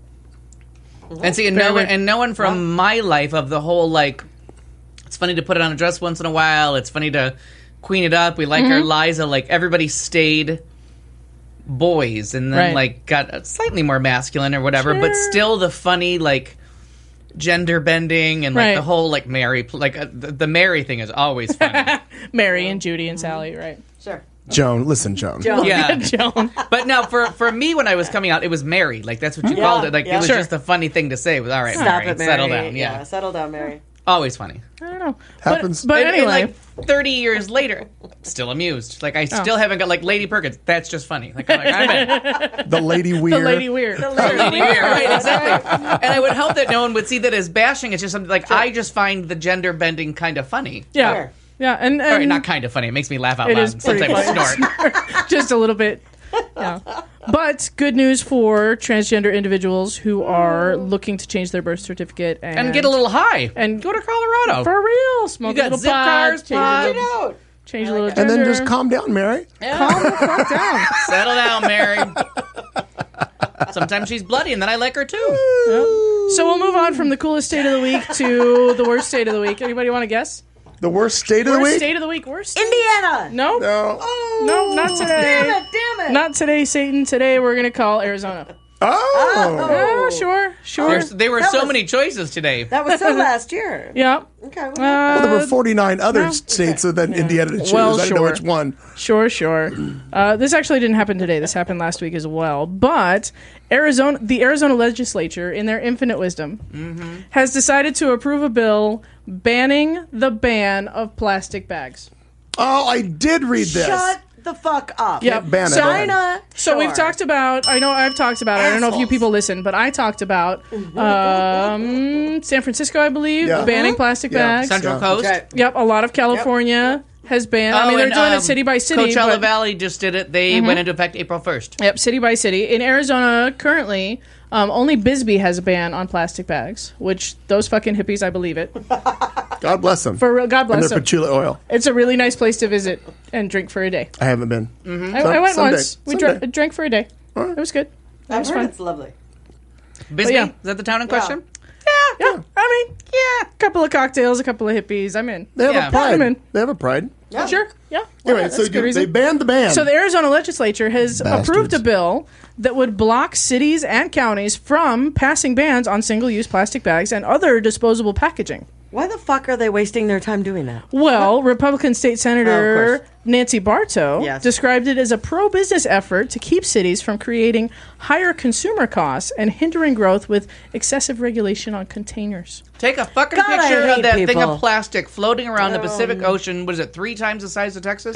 And see, no one from my life of the whole it's funny to put it on a dress once in a while. It's funny to queen it up. We like our Liza. Everybody stayed boys, and then got slightly more masculine or whatever, but still the funny gender bending and the whole Mary the Mary thing is always funny. Mary and Judy and Sally, right? Sure. Joan, listen, Joan. Yeah. Joan. But no, for me when I was coming out, it was Mary. That's what you called it. It was Sure. just a funny thing to say. It was all right. Stop Mary, it, Mary. settle down. Yeah. Settle down, Mary. Always funny. I don't know. Happens. But And, anyway. 30 years later, still amused. I still haven't got Lady Perkins. That's just funny. I'm in. The Lady Weird. The Lady Weird. Lady Weird, right? Exactly. And I would hope that no one would see that as bashing. It's just something I just find the gender bending kind of funny. Yeah. Sure. Yeah, and All right, not kind of funny. It makes me laugh out it loud. is pretty Sometimes funny. snort. Just a little bit. Yeah. But good news for transgender individuals who are looking to change their birth certificate And get a little high. and Go to Colorado. for real. Smoke You a got little zip pot, cars, change pot. a little, change a little And gender. then just calm down, Mary. calm the fuck down. Settle down, Mary. Sometimes she's bloody, and then I like her too. Yep. So we'll move on from the coolest state of the week to the worst state of the week. Anybody want to guess? The worst state of the Worst week? state of the week. Worst. Indiana. No. No. No, not today. Damn it. Not today, Satan. Today we're gonna call Arizona. Oh. Oh, sure. There were That so was- many choices today. That was so last year. Yeah. Okay. Well, Well, there were 49 other no. states than Indiana to choose. Well, I didn't know sure. which one. Sure. This actually didn't happen today. This happened last week as well. But the Arizona legislature, in their infinite wisdom, has decided to approve a bill banning the ban of plastic bags. Oh, I did read this. shut the fuck up. Yep. Ban it. China. So we've sure. talked about. I know I've talked about it. I don't know if you Assholes. people listen, but I talked about San Francisco, I believe, Yeah. banning plastic Yeah. bags. Central Yeah. Coast. Okay. Yep, a lot of California has banned. I mean, they're and, doing it city by city. Coachella but- Valley just did it. They went into effect April 1st. Yep, city by city. In Arizona, currently, only Bisbee has a ban on plastic bags, which those fucking hippies, I believe it. God bless them. For real, God and bless their them. patchouli oil. It's a really nice place to visit and drink for a day. I haven't been. I went Someday. once. We Someday. drank for a day. It was good. That I've was heard fun. it's lovely. Bisbee? yeah. Is that the town in question? Yeah, I mean, a couple of cocktails, a couple of hippies. I'm in. They have Yeah. a pride. I'm in. They have a pride. Yeah. Sure, yeah. Anyway, that's so a good they reason. banned the ban. So the Arizona legislature has approved Bastards. a bill that would block cities and counties from passing bans on single-use plastic bags and other disposable packaging. Why the fuck are they wasting their time doing that? Well, Republican State Oh, of Senator course. Nancy Bartow Yes. described it as a pro-business effort to keep cities from creating higher consumer costs and hindering growth with excessive regulation on containers. Take a fucking God, I picture hate of that thing people. of plastic floating around the Pacific Ocean. What is it, 3 times the size of Texas?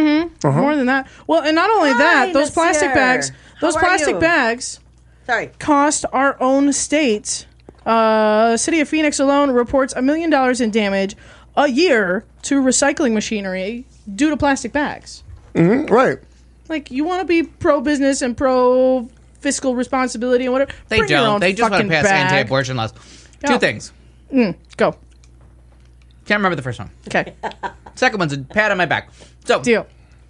More than that. Well, and not only that, those monsieur. plastic bags, those How are plastic you? bags Sorry. cost our own state. City of Phoenix alone reports $1 million in damage a year to recycling machinery due to plastic bags. right. Like, you want to be pro-business and pro-fiscal responsibility and whatever. They bring your don't. own They just want to fucking pass bag. anti-abortion laws. Yeah. 2 things. Go. Can't remember the first one. Okay. Second one's a pat on my back. So, Deal.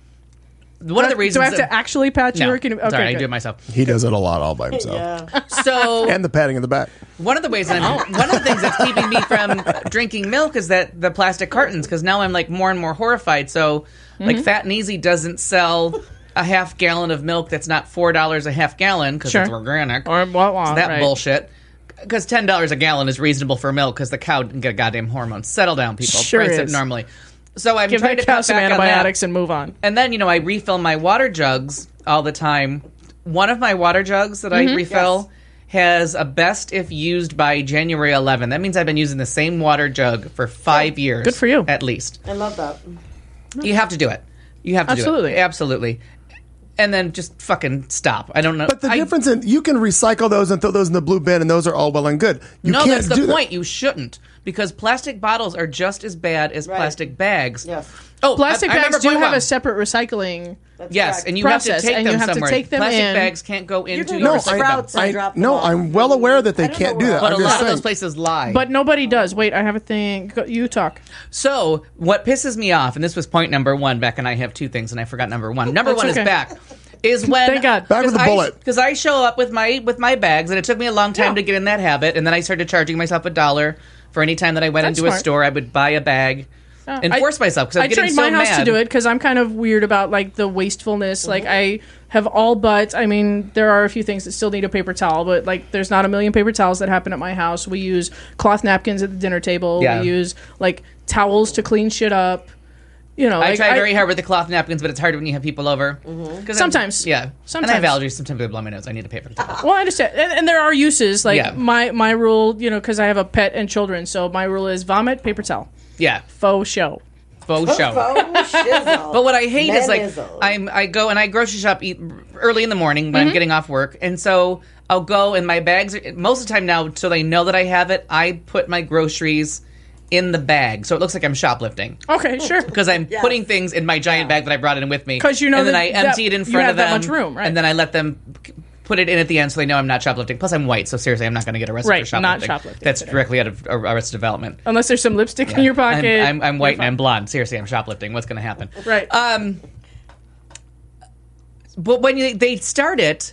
one of the reasons... Do I have to actually pat you? No, Or can you, okay, sorry, I good. do it myself. He does it a lot all by himself. So... And the patting in the back. One of the ways that one of the things that's keeping me from drinking milk is that the plastic cartons, because now I'm like more and more horrified. So, like Fat and Easy doesn't sell a half gallon of milk that's not $4 a half gallon because it's Sure. organic. Or that right. bullshit. Because $10 a gallon is reasonable for milk because the cow didn't get a goddamn hormone. Settle down, people. Sure Price it is. normally. So I'm Give trying that to cow cut some back on that. antibiotics and move on. And then, I refill my water jugs all the time. One of my water jugs that I refill has a best if used by January 11. That means I've been using the same water jug for 5 years. Good for you. At least. I love that. You have to do it. You have to Absolutely. do it. Absolutely. And then just fucking stop. I don't know. But the difference in you can recycle those and throw those in the blue bin, and those are all well and good. You no, can't that's the do point. You shouldn't. Because plastic bottles are just as bad as plastic bags. Yes. Oh, Plastic I bags remember do point have one. a separate recycling. Yes, correct. and you process, have to take and them you have to somewhere. take them Plastic in. bags can't go into can your go No, to Sprouts and I drop them no, off. I'm well aware that they I don't can't know do where that. But I'm a just lot of saying. those places lie. But nobody does. Wait, I have a thing. You talk. So, what pisses me off, and this was point number 1, Beck, and I have 2 things, and I forgot number 1. Number That's 1 okay. is back. Is when Thank God. Back with a bullet. Because I show up with my bags, and it took me a long time to get in that habit, and then I started charging myself $1 for any time that I went That's into a smart. store. I would buy a bag, and force myself because I I'm getting trained so my house mad. to do it because I'm kind of weird about like the wastefulness. Like I have all but. I mean, there are a few things that still need a paper towel, but like there's not a million paper towels that happen at my house. We use cloth napkins at the dinner table. Yeah. We use like towels to clean shit up. You know, I like, try very hard with the cloth napkins, but it's hard when you have people over. 'Cause Sometimes. yeah. Sometimes. And I have allergies. Sometimes I blow my nose. I need a paper towel. Well, I understand, and there are uses. Like Yeah. my rule, because I have a pet and children, so my rule is vomit, paper towel, Yeah. faux show. Faux show. shizzle. But what I hate is like Manizzle. I go and I grocery shop early in the morning when I'm getting off work, and so I'll go and my bags are, most of the time now, so they know that I have it. I put my groceries in the bag, so it looks like I'm shoplifting Okay, sure. because I'm putting things in my giant bag that I brought in with me. 'Cause you know and then that- I empty that it in you front have of that them, much room, right. and then I let them put it in at the end so they know I'm not shoplifting. Plus, I'm white, so seriously, I'm not going to get arrested Right, for shoplifting. not shoplifting That's today. directly out of Arrested Development. Unless there's some lipstick in your pocket. I'm white and you're I'm blonde. Seriously, I'm shoplifting. What's going to happen? fine. Right. But when they start it,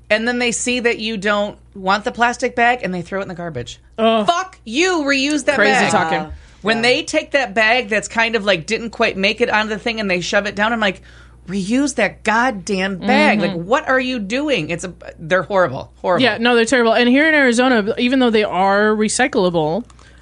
and then they see that you don't want the plastic bag, and they throw it in the garbage. Fuck you! Reuse that Crazy bag. talking. When they take that bag that's kind of like didn't quite make it onto the thing, and they shove it down, I'm like, reuse that goddamn bag. Like, what are you doing? They're horrible. Yeah, no, they're terrible. And here in Arizona, even though they are recyclable,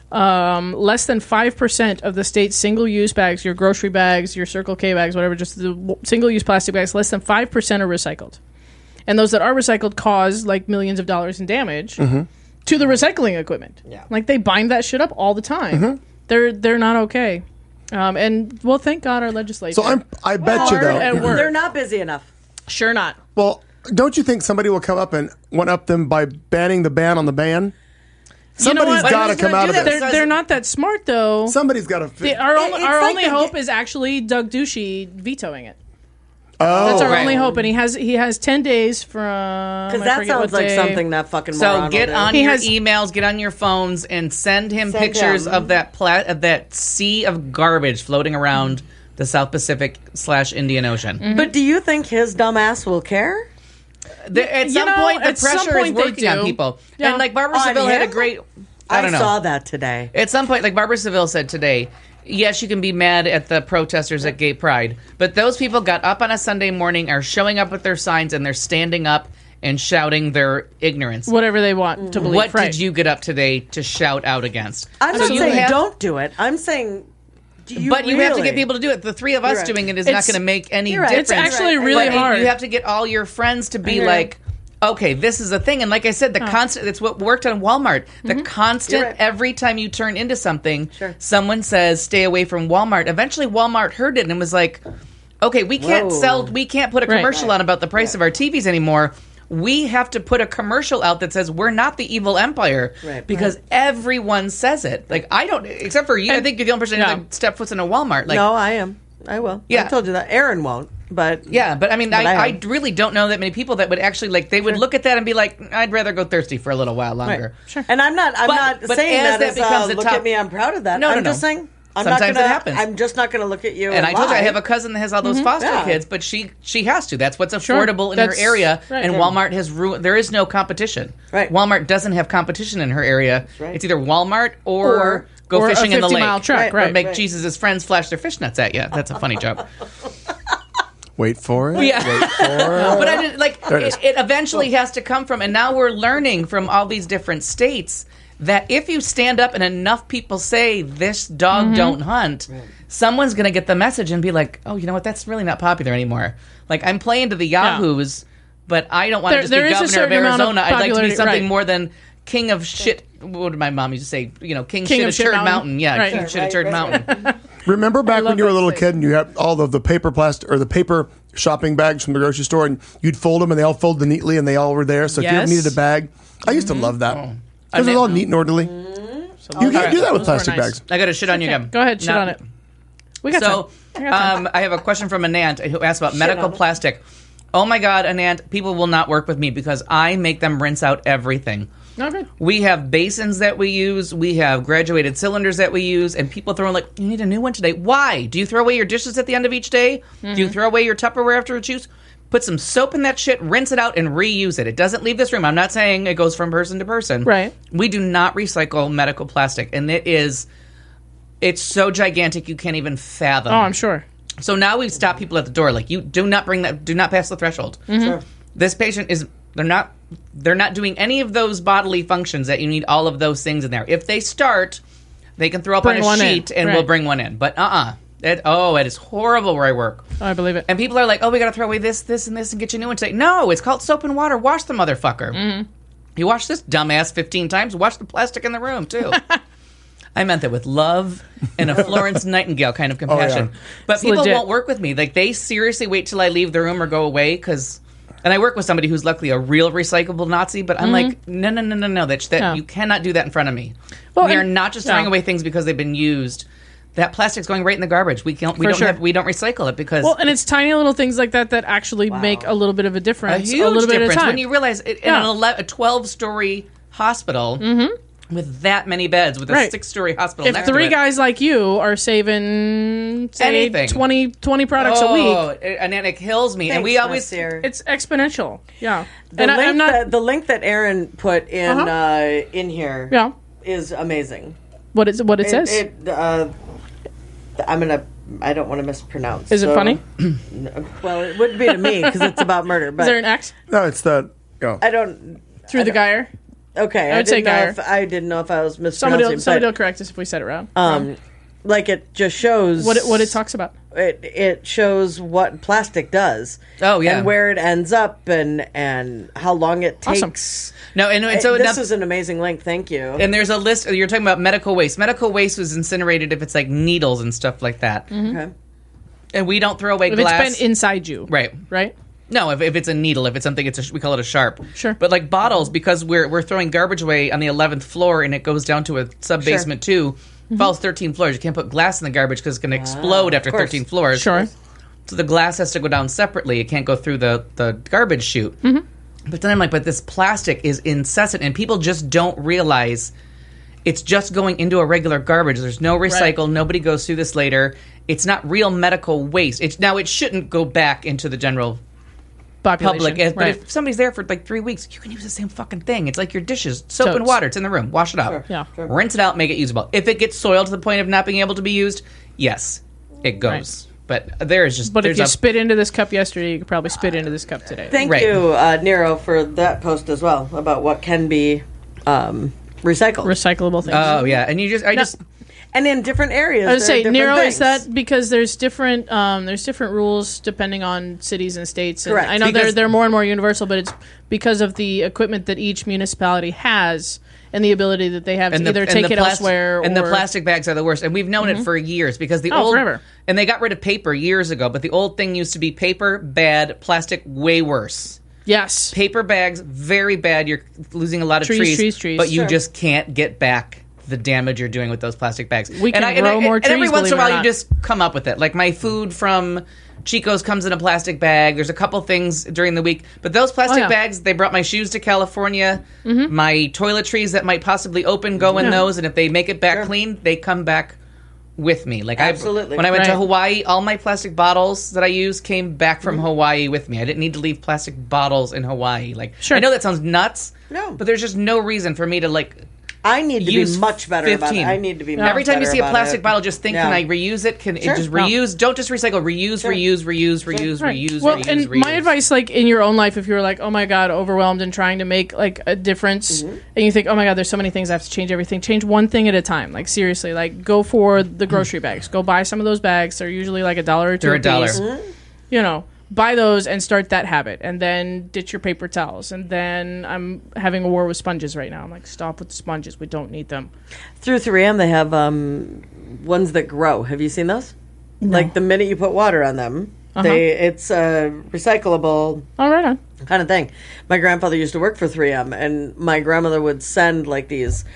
less than 5% of the state's single-use bags, your grocery bags, your Circle K bags, whatever, just the single-use plastic bags, less than 5% are recycled. And those that are recycled cause like millions of dollars in damage to the recycling equipment. Yeah. Like they bind that shit up all the time. They're not okay. And well, thank God our legislature. So I bet you Hard at though. work. They're not busy enough. Sure not. Well, don't you think somebody will come up and one up them by banning the ban on the ban? Somebody's what? got to Who's come gonna out do of that? this. They're not that smart though. Somebody's got to. Our It's only like hope is actually Doug Ducey vetoing it. Oh, That's our right. only hope, and he has 10 days from. Because I that forget sounds what like day. something that fucking So moron get will do. on He your has- emails, get on your phones, and send him Send pictures him. of that sea of garbage floating around the South Pacific / Indian Ocean. But do you think his dumb ass will care? At some point, the at some pressure point is they working on do. people. Yeah. And like Barbara On Seville had a him? great. I don't know. saw that today. At some point, like Barbara Seville said today, yes, you can be mad at the protesters at Gay Pride, but those people got up on a Sunday morning, are showing up with their signs, and they're standing up and shouting their ignorance. Whatever they want to believe. What right. did you get up today to shout out against? I'm So not you saying have- don't do it. I'm saying, do you But you have to really? get people to do it. The three of us You're right. doing it is not It's- going to make any You're right. difference. It's actually Right. really But hard. you have to get all your friends to be agree. like, okay, this is a thing. And like I said, the constant, it's what worked on Walmart. The constant, You're right. every time you turn into something, Sure. someone says, stay away from Walmart. Eventually Walmart heard it and was like, okay, we can't Whoa. we can't put a Right. commercial on about the price of our TVs anymore. We have to put a commercial out that says we're not the evil empire Right. because everyone says it. Like I don't, except for you. I think you're the only person who Yeah. like, step foot in a Walmart. Like, No, I am. I will. Yeah. I told you that. Aaron won't. But yeah, but I mean, But I I have. really don't know that many people that would actually like. They would look at that and be like, "I'd rather go thirsty for a little while Right. longer." Sure. And I'm not But saying as that that as becomes a look top- at me, I'm proud of that. No, I'm no, just no. saying I'm Sometimes not gonna, it happens. I'm just not going to look at you And I told you I lie. have a cousin that has all those foster Yeah. kids, but she has to. That's what's Sure. affordable in her That's area. right. And Yeah. Walmart has ruined. There is no competition. Right. Walmart doesn't have competition in her area. right. It's either Walmart or go or a fishing in the lake. 50-mile trek, Or right. make Right. Jesus' friends flash their fishnets at you. That's a funny joke. Wait for it. Yeah. Wait for it. But I didn't like There it is. it eventually has to come from, and now we're learning from all these different states that if you stand up and enough people say this dog don't hunt, someone's going to get the message and be like, oh, you know what, that's really not popular anymore. Like I'm playing to the Yahoos, but I don't want to just There be is a governor of certain amount of Arizona. I'd like to be popularity, something right. more than king of shit. What did my mom used to say? You know, king King shit of of Shit turd Mountain. mountain. Yeah, Right. king Right, shit of turd mountain. Remember back when love you were a that little state. kid and you had all of the paper plastic or the paper shopping bags from the grocery store and you'd fold them and they all folded neatly and they all were there. So if you ever Yes. needed a bag, I used to love that. Because it was all neat and orderly. You can't do that with Those were plastic nice. bags. I got to shit on you again. Go ahead, shit No. on it. We got So, time. I got time. I have a question from Anant who asked about medical plastic. Oh my God, Anant, people will not work with me because I make them rinse out everything. No, good. We have basins that we use. We have graduated cylinders that we use. And people throw in like, you need a new one today. Why? Do you throw away your dishes at the end of each day? Do you throw away your Tupperware after it's used? Put some soap in that shit, rinse it out, and reuse it. It doesn't leave this room. I'm not saying it goes from person to person. Right. We do not recycle medical plastic. And it's so gigantic you can't even fathom. Oh, I'm sure. So now we've stopped people at the door. Like, you do not bring that. Do not pass the threshold. This patient is. They're not doing any of those bodily functions that you need all of those things in there. If they start, they can throw up Bring on a one in. sheet and Right. we'll bring one in. But it is horrible where I work. Oh, I believe it. And people are like, oh, we got to throw away this, and this, and get you a new one today. No, it's called soap and water. Wash the motherfucker. You wash this dumbass 15 times. Wash the plastic in the room too. I meant that with love and a Florence Nightingale kind of compassion. yeah. But It's people legit. won't work with me. Like, they seriously wait till I leave the room or go away because. And I work with somebody who's luckily a real recyclable Nazi, but I'm like, no. That No. you cannot do that in front of me. Well, We are and- not just throwing no. away things because they've been used. That plastic's going right in the garbage. We don't sure. we don't recycle it because Well, and it's tiny little things like that that actually make a little bit of a a difference. huge a little bit difference at a time. when you realize it, in Yeah. a 12-story hospital. with that many beds with a Right. 6-story hospital If next three to it. guys like you are saving, say, Anything. 20 products a week, and it kills me. Thanks, and we always Nasir. it's exponential. Yeah. The and link I'm not. the link that Aaron put in Uh-huh. In here Yeah. is amazing. What it says? I don't want to mispronounce. Is it so- funny? Well, it wouldn't be to me because it's about murder. But Is there an X No, it's the. Oh. I don't. through the Geyer? Okay, I would say didn't know Geyer. I didn't know if I was mispronouncing. Somebody will correct us if we said it wrong. Like it just shows what it talks about. It shows what plastic does. Oh, yeah. and where it ends up and how long it Awesome. takes. no, and so This now- is an amazing link. Thank you. and there's a list. You're talking about medical waste. Medical waste was incinerated if it's like needles and stuff like that. Okay. And we don't throw away If glass. it's been inside you, right. Right. No, if it's a needle, if it's something, we call it a sharp. Sure. But like bottles, because we're throwing garbage away on the 11th floor and it goes down to a sub basement too, falls 13 floors. You can't put glass in the garbage because it's going to explode after of course. 13 floors. Sure. So the glass has to go down separately. It can't go through the garbage chute. But then I'm like, but this plastic is incessant, and people just don't realize it's just going into a regular garbage. There's no recycle. Nobody goes through this later. It's not real medical waste. It shouldn't go back into the general Population. public. But Right. if somebody's there for like 3 weeks, you can use the same fucking thing. It's like your dishes, soap and Totes. water. It's in the room. Wash it out. Yeah. Rinse it out. Make it usable. If it gets soiled to the point of not being able to be used, yes, it goes. But there is just. But if there's you a- spit into this cup yesterday, you could probably spit into this cup today. Thank Right. you, Nero, for that post as well about what can be recycled. Recyclable things. Oh yeah, and I just And in different areas. I would there are say different Nero things. is that because there's different rules depending on cities and states. And Correct. I know Because- they're more and more universal, but it's because of the equipment that each municipality has and the ability that they have to either take it elsewhere and or the plastic bags are the worst. And we've known it for years because the old forever. and they got rid of paper years ago, but the old thing used to be paper bad, plastic way worse. Yes. Paper bags very bad. You're losing a lot of Trees, but you Sure. just can't get back the damage you're doing with those plastic bags. We can grow more and every trees, once in a believe it or while you not. just come up with it. Like my food from Chico's comes in a plastic bag. There's a couple things during the week, but those plastic yeah. bags, they brought my shoes to California. My toiletries that might possibly open go in those, and if they make it back clean, they come back with me. Like Absolutely. when I went to Right. Hawaii, all my plastic bottles that I use came back from Hawaii with me. I didn't need to leave plastic bottles in Hawaii. Like Sure. I know that sounds nuts, No. but there's just no reason for me to like I need to be use much better about it. 15. I need to be Every time you better see a about plastic it. bottle, just think, Yeah. can I reuse it? Can Sure. it just No. reuse? Don't just recycle. Reuse, reuse, reuse, reuse, Right. reuse, Well, reuse, and reuse. my advice, like in your own life, if you're like, oh my god, overwhelmed and trying to make like a difference, and you think, oh my god, there's so many things, I have to change everything. Change one thing at a time. Like seriously, like go for the grocery bags. Go buy some of those bags. They're usually like $1 or $2. They're a piece. $1. You know, buy those and start that habit, and then ditch your paper towels. And then I'm having a war with sponges right now. I'm like, stop with the sponges. We don't need them. Through 3M, they have ones that grow. Have you seen those? Like the minute you put water on them, it's a recyclable Oh, right on. kind of thing. My grandfather used to work for 3M, and my grandmother would send like these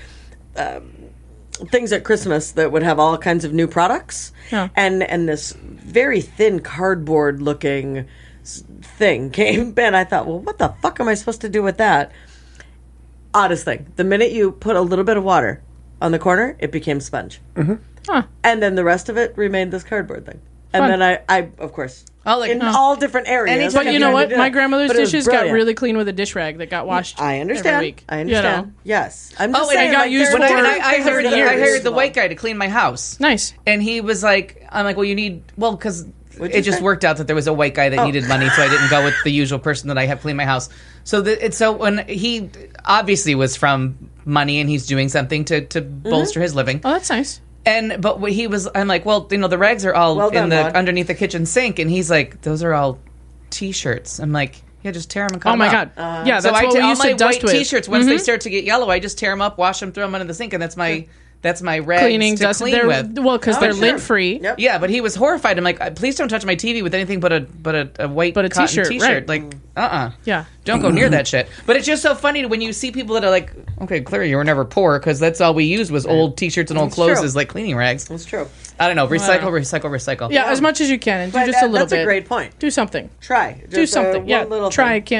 things at Christmas that would have all kinds of new products, Yeah. and this very thin cardboard looking thing came, and I thought, well, what the fuck am I supposed to do with that? Oddest thing. The minute you put a little bit of water on the corner, it became sponge. Huh. And then the rest of it remained this cardboard thing. And Fun. then I of course, Oh, like- in all different areas. Anytime But you know I'm what? trying to do My that. grandmother's But it was dishes got brilliant. really clean with a dish rag that got washed. I understand. Every week. I understand. You know? Yes. I'm just Oh, and it saying, got like, used there- for- And there are I things hired that are the usable. white guy to clean my house. Nice. And he was like, I'm like, well, you need, well, because What'd it you just say? worked out that there was a white guy that needed money, so I didn't go with the usual person that I have clean my house. So so when he obviously was from money and he's doing something to bolster his living. Oh, that's nice. But what he was, I'm like, well, the rags are all Well in done, Rod. underneath the kitchen sink, and he's like, those are all T-shirts. I'm like, yeah, just tear them and cut Oh them my out. god. Yeah, that's So I what tear we all used my to dust white with. T-shirts once they start to get yellow. I just tear them up, wash them, throw them into the sink, and that's my rags Cleaning to dust. clean They're, with. well, because Oh, they're sure. lint free. Yep. Yeah, but he was horrified. I'm like, please don't touch my TV with anything but a white But a cotton t-shirt, T-shirt. right. Like, Yeah. don't go near that shit. But it's just so funny when you see people that are like, okay, clearly you were never poor because that's all we used was old T-shirts and old It's clothes true. as like cleaning rags. That's true. I don't know. Recycle. Yeah, as much as you can, and do But just a little that's bit. a great point. Do something. Try. Do Just, something. one Yeah, little try. thing. It can't hurt.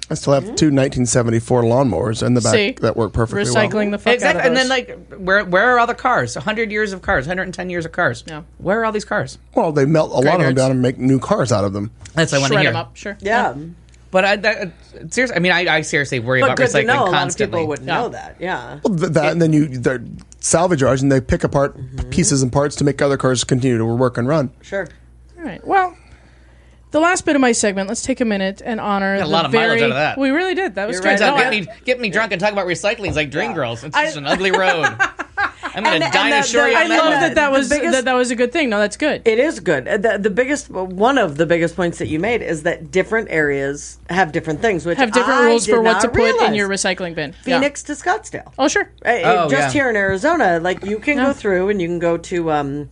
I still have two 1974 lawnmowers in the back See? that work perfectly Recycling the fuck Exactly. out of And those. then, like, where are all the cars? 100 years of cars, 110 years of cars. Yeah. Where are all these cars? well. They melt a lot of them Graveyards. down and make new cars out of them. That's what I want to shred hear. them up. Sure. Yeah. But seriously, I mean, I seriously worry But about good to recycling know. A lot of constantly. people wouldn't know that. Yeah. Well, that and then they're salvage yards and they pick apart pieces and parts to make other cars continue to work and run. Sure. All right. Well, the last bit of my segment, let's take a minute and honor Got a lot of mileage out of that. We really did. That was You're good. right. No, Get me drunk and talk about recycling is like Dreamgirls. It's just an ugly road. I'm going to And dinosaur the- you I on love that. that that The was biggest- that was a good thing. No, that's good. It is good. The biggest, one of the biggest points that you made is that different areas have different things, which Have different I rules did for what not to put in realize. your recycling bin. Yeah. Phoenix to Scottsdale. Oh, sure. Oh, Just yeah. here in Arizona, like you can Yeah. go through and you can go to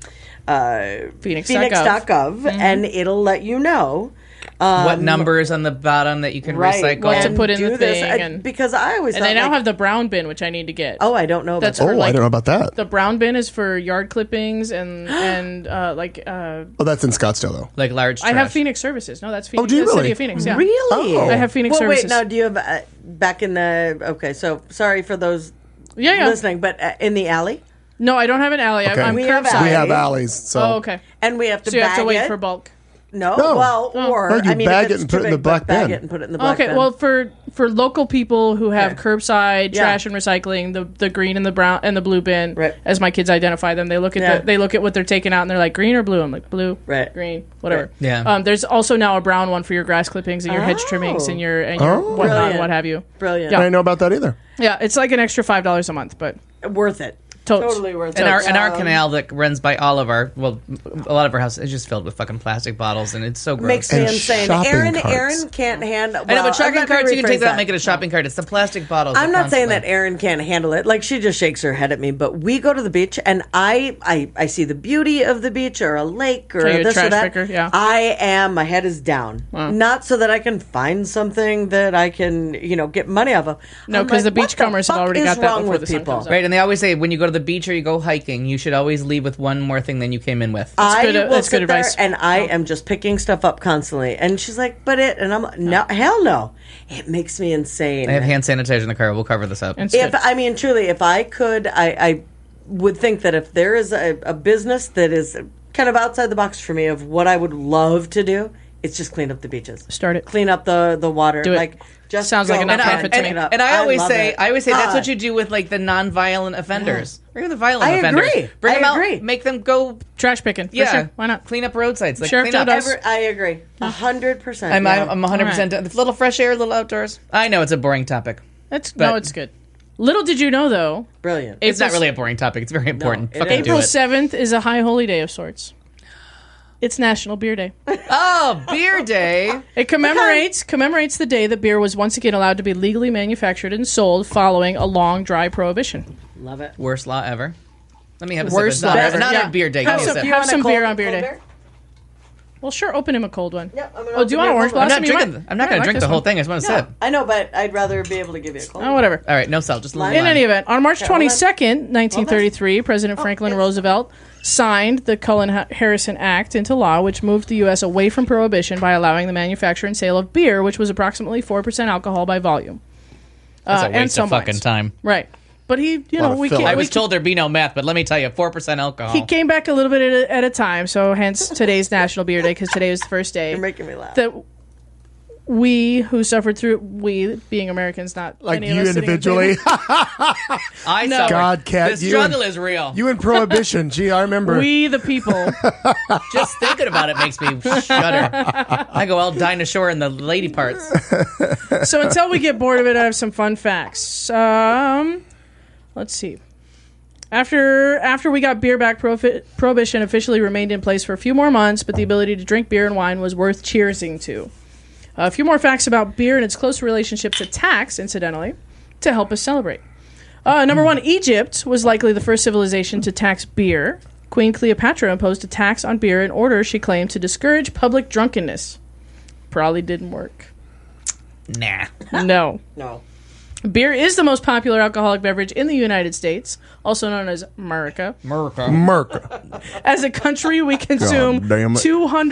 Phoenix.gov and it'll let you know What numbers on the bottom that you can recycle? What to and put in do the this. thing, and because I always And thought they now like, have the brown bin, which I need to get. oh, I don't know That's about for Oh, like I don't know about that. the brown bin is for yard clippings and Oh, that's in Scottsdale though. Like large trash. I have Phoenix Services. No, that's Phoenix. do you that's really? City of Phoenix. that. Yeah. Really? Oh. I have Phoenix well, Services. wait, now do you have back in the okay? So sorry for those yeah. listening, but in the alley, No, I don't have an alley. Okay. I'm We have curbside. We have Alley. alleys, so Oh, okay. and we have to So you have to bag wait it. for bulk. No, No. well, or No, you I mean, bag if it it's and too put it in the big, black bag bin. it and put it in the black Okay, bin. well, for local people who have Okay. curbside Yeah. trash and recycling, the green and the brown and the blue bin, Right. as my kids identify them, they look at Yeah. they look at what they're taking out and they're like green or blue. I'm like blue, Right. green, whatever. Right. Yeah. There's also now a brown one for your grass clippings and your hedge trimmings and your Oh. whatnot, Brilliant. what have you. Brilliant, I didn't know about that either. Yeah, it's like an extra $5 a month, but worth it. Totes. Totally worth And it. our canal that runs by all of our, well, a lot of our houses is just filled with fucking plastic bottles, and it's so gross. makes me And insane. shopping Aaron carts. can't handle. I know, but shopping let me carts, you can take rephrase that and make it a shopping cart. It's the plastic bottles. I'm not saying that constantly- Erin can't handle it. Like she just shakes her head at me. But we go to the beach, and I see the beauty of the beach or a lake or So you're a this or trash that. picker, yeah. I am. My head is down. Not so that I can find something that I can get money off of. No, I'm 'cause the what beachcombers have fuck already is got that wrong before with the sun people? comes up. Right, and they always say when you go to the beach or you go hiking, you should always leave with one more thing than you came in with. I good- will that's sit good there advice. and I am just picking stuff up constantly. And she's like, "But it," and I'm like, "No, hell no! It makes me insane." I have hand sanitizer in the car. We'll cover this up. it's If good. I mean, truly, if I could, I would think that if there is a business that is kind of outside the box for me of what I would love to do, it's just clean up the beaches, Start it. clean up the water. Do it. Like just Sounds like go enough and profit to clean me. it up. And I always love say, it. that's God. what you do with like the non-violent offenders, or even the violent I offenders. agree. Bring I them out, agree. make them go. Trash picking. For Yeah, sure. Why not? clean up roadsides? Like Sheriff clean up. does. I agree, 100%. I'm 100%. All right. A little fresh air, a little outdoors. I know it's a boring topic. No, it's good. Little did you know, though, brilliant. It's not really a boring topic. It's very important. it Fucking is. do April it. 7th is a high holy day of sorts. It's National Beer Day. Oh, beer day. It commemorates the day that beer was once again allowed to be legally manufactured and sold following a long, dry prohibition. Love it. Worst law ever. Let me have a Worst sip. law It's ever. not Yeah. a beer day. Have Give me a some- sip. have want a some cold- beer on beer cold day. Well, sure, open him a cold one. Yep, I'm gonna Oh, do you want open an orange it. I'm blossom? not You drinking. might- I'm not you going might to drink like the this whole one. thing. I just want to No, sip. I know, but I'd rather be able to give you a cold. Oh, whatever. All right, no salt. Just Lime. In any event, on March Okay, hold on. 22nd, 1933, President Franklin Roosevelt signed the Cullen-Harrison Act into law, which moved the U.S. away from prohibition by allowing the manufacture and sale of beer, which was approximately 4% alcohol by volume. That's a and waste of some fucking wines. time. Right. But he, Lot of we filler. can't. I we was told there'd be no math, but let me tell you, 4% alcohol. He came back a little bit at a time, so hence today's National Beer Day, because today was the first day You're making me laugh. that we who suffered through, we being Americans, not Like any of you us sitting at the individually. table. I No. suffered. God, Kat, This you struggle and- is real. You in Prohibition. Gee, I remember. We the people. Just thinking about it makes me shudder. I go all dinosaur in the lady parts. So until we get bored of it, I have some fun facts. Let's see. After we got beer back, prohibition officially remained in place for a few more months, but the ability to drink beer and wine was worth cheersing to. A few more facts about beer and its close relationship to tax, incidentally, to help us celebrate. Number one, Egypt was likely the first civilization to tax beer. Queen Cleopatra imposed a tax on beer in order, she claimed, to discourage public drunkenness. Probably didn't work. Nah. No. No. Beer is the most popular alcoholic beverage in the United States, also known as America. Merca. As a country, we consume damn it.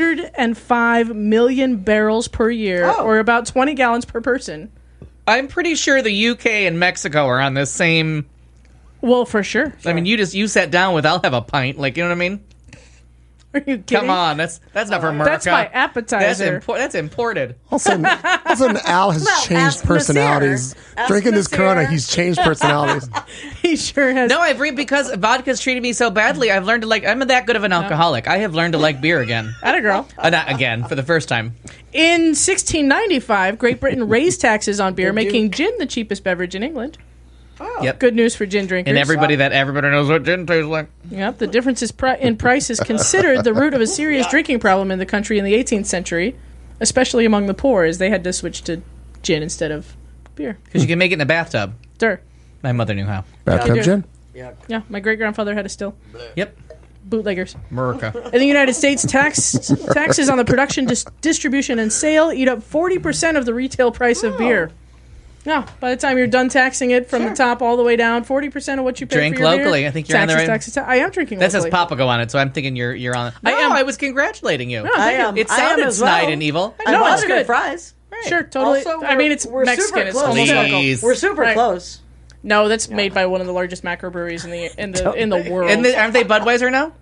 205 million barrels per year, or about 20 gallons per person. I'm pretty sure the UK and Mexico are on the same. Well, for sure. I mean, you sat down with, I'll have a pint. Like, you know what I mean? Are you kidding? Come on, that's not for America. That's my appetizer. That's imported. Also, Al has changed ask personalities. Monsieur. Ask Drinking this Monsieur. Corona, he's changed personalities. He sure has. No, because vodka's treated me so badly, I've learned to like. I'm that good of an alcoholic. I have learned to like beer again. Atta girl. Not again, for the first time. In 1695, Great Britain raised taxes on beer, making gin the cheapest beverage in England. Yep. Good news for gin drinkers. And everybody knows what gin tastes like. Yep, the difference in price is considered the root of a serious drinking problem in the country in the 18th century, especially among the poor, as they had to switch to gin instead of beer. Because you can make it in a bathtub. Sure. My mother knew how. Bathtub gin? Yeah, my great-grandfather had a still. Yep. Bootleggers. America. In the United States, taxes on the production, distribution, and sale eat up 40% of the retail price of beer. No, by the time you're done taxing it from the top all the way down, 40% of what you pay Drink for your locally. beer, I think you're on the right. I am drinking That locally. says Papago on it, so I'm thinking you're on. I am. I was congratulating you. I am. It I am sounded as well. snide and evil. I No, bought it's it good. at Fry's. Sure, totally. Also, I mean, it's we're Mexican. super It's close. almost Please. We're super Right. close. No, that's made by one of the largest macrobreweries in the world. And aren't they Budweiser now?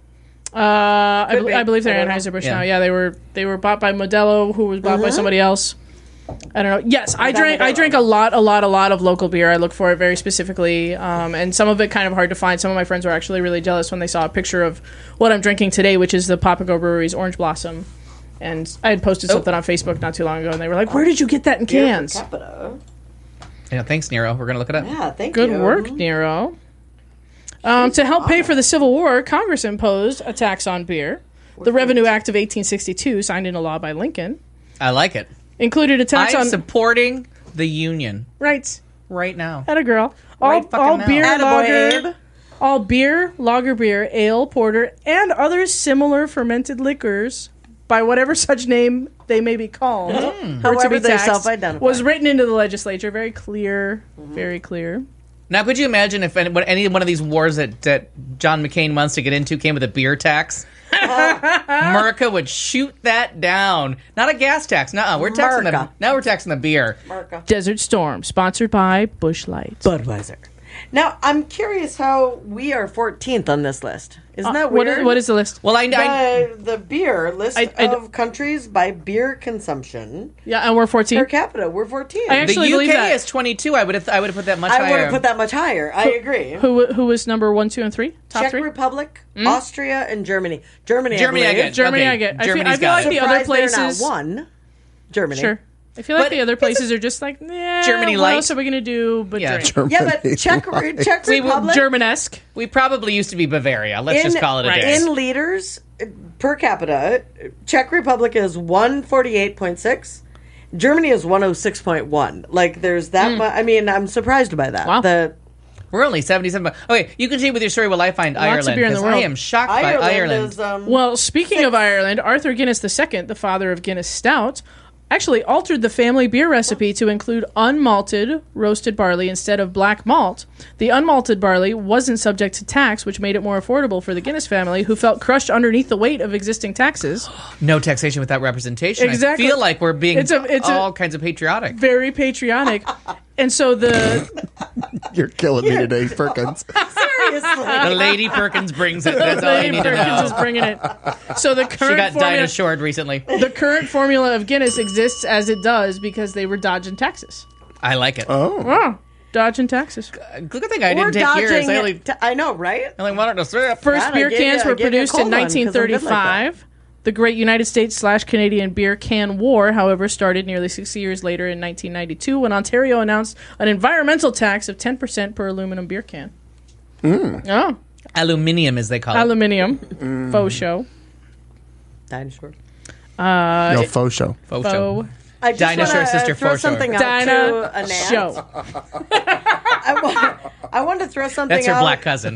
I believe they're I don't know. Anheuser-Busch Yeah. now. Yeah, they were bought by Modelo, who was bought by somebody else. I don't know. Yes, I drink a lot of local beer. I look for it very specifically, and some of it kind of hard to find. Some of my friends were actually really jealous when they saw a picture of what I'm drinking today, which is the Papago Brewery's Orange Blossom. And I had posted something on Facebook not too long ago, and they were like, "Where did you get that in cans?" Beer per capita. Yeah, thanks, Nero. We're gonna look it up. Yeah, thank Good you. work, Nero. To help pay for the Civil War, Congress imposed a tax on beer. The Revenue Act of 1862, signed into law by Lincoln, I like it. included a tax I'm on supporting the union right. right now. At a girl. Right fucking All now. beer, Attaboy, lager, Abe. all beer, lager beer, ale, porter, and other similar fermented liquors, by whatever such name they may be called, were to However be they taxed, self-identify. was written into the legislature. Very clear. Very clear. Now, could you imagine if any one of these wars that John McCain wants to get into came with a beer tax? America would shoot that down. Not a gas tax. No, we're taxing the America. now we're taxing the beer. Desert Storm, sponsored by Busch Light. Budweiser. Now, I'm curious how we are 14th on this list. Isn't that What weird? is, what is the list? Well, I the beer list I of countries by beer consumption Yeah, and we're 14. per capita. We're 14. I the actually UK believe that. is 22. I would have put that much I would higher. have put that much higher. I agree. Who was number 1, 2, and 3? Top Czech 3? Republic, Austria, and Germany. Germany, Germany, I believe. get. Germany, Okay, I get. I Germany's feel got like it. the other Surprised they're places. not one. Germany. Sure. I feel like But the other places are just like, nah, Germany what light. else are we going to do but Yeah. drink? Yeah, but Czech Republic. Germanesque. We probably used to be Bavaria. Let's just call it a day. In liters per capita, Czech Republic is 148.6. Germany is 106.1. Like, there's that much. I mean, I'm surprised by that. Wow. We're only 77. Okay, you continue with your story while I find Lots of Ireland. beer in the 'Cause I world. am shocked by Ireland. is Well, speaking of Ireland, Arthur Guinness II, the father of Guinness Stout, actually altered the family beer recipe to include unmalted roasted barley instead of black malt. The unmalted barley wasn't subject to tax, which made it more affordable for the Guinness family, who felt crushed underneath the weight of existing taxes. No taxation without representation. Exactly. I feel like we're being It's all kinds of patriotic. Very patriotic. And so the You're killing me today, Perkins. seriously. The Lady Perkins brings it. That's all you Lady need to Perkins is know. bringing it. So the She current got formula, dinosaur recently. the current formula of Guinness exists as it does because they were dodging taxes. I like it. Oh, dodging taxes. Good thing I We're didn't take yours. dodging. I know, right? I only wanted to sip. First God, I beer gave cans you- I were gave you a produced in cold one 'cause I'm good like 1935. The Great United States/Canadian Beer Can War, however, started nearly 60 years later in 1992 when Ontario announced an environmental tax of 10% per aluminum beer can. Oh, Aluminium, as they call it. aluminium. Faux show. Dinosaur. No, faux show. Faux show. Faux I just Dinosaur wanna, sister throw for sure. something out Dina to Annette. show. I want to throw something That's her out. black cousin.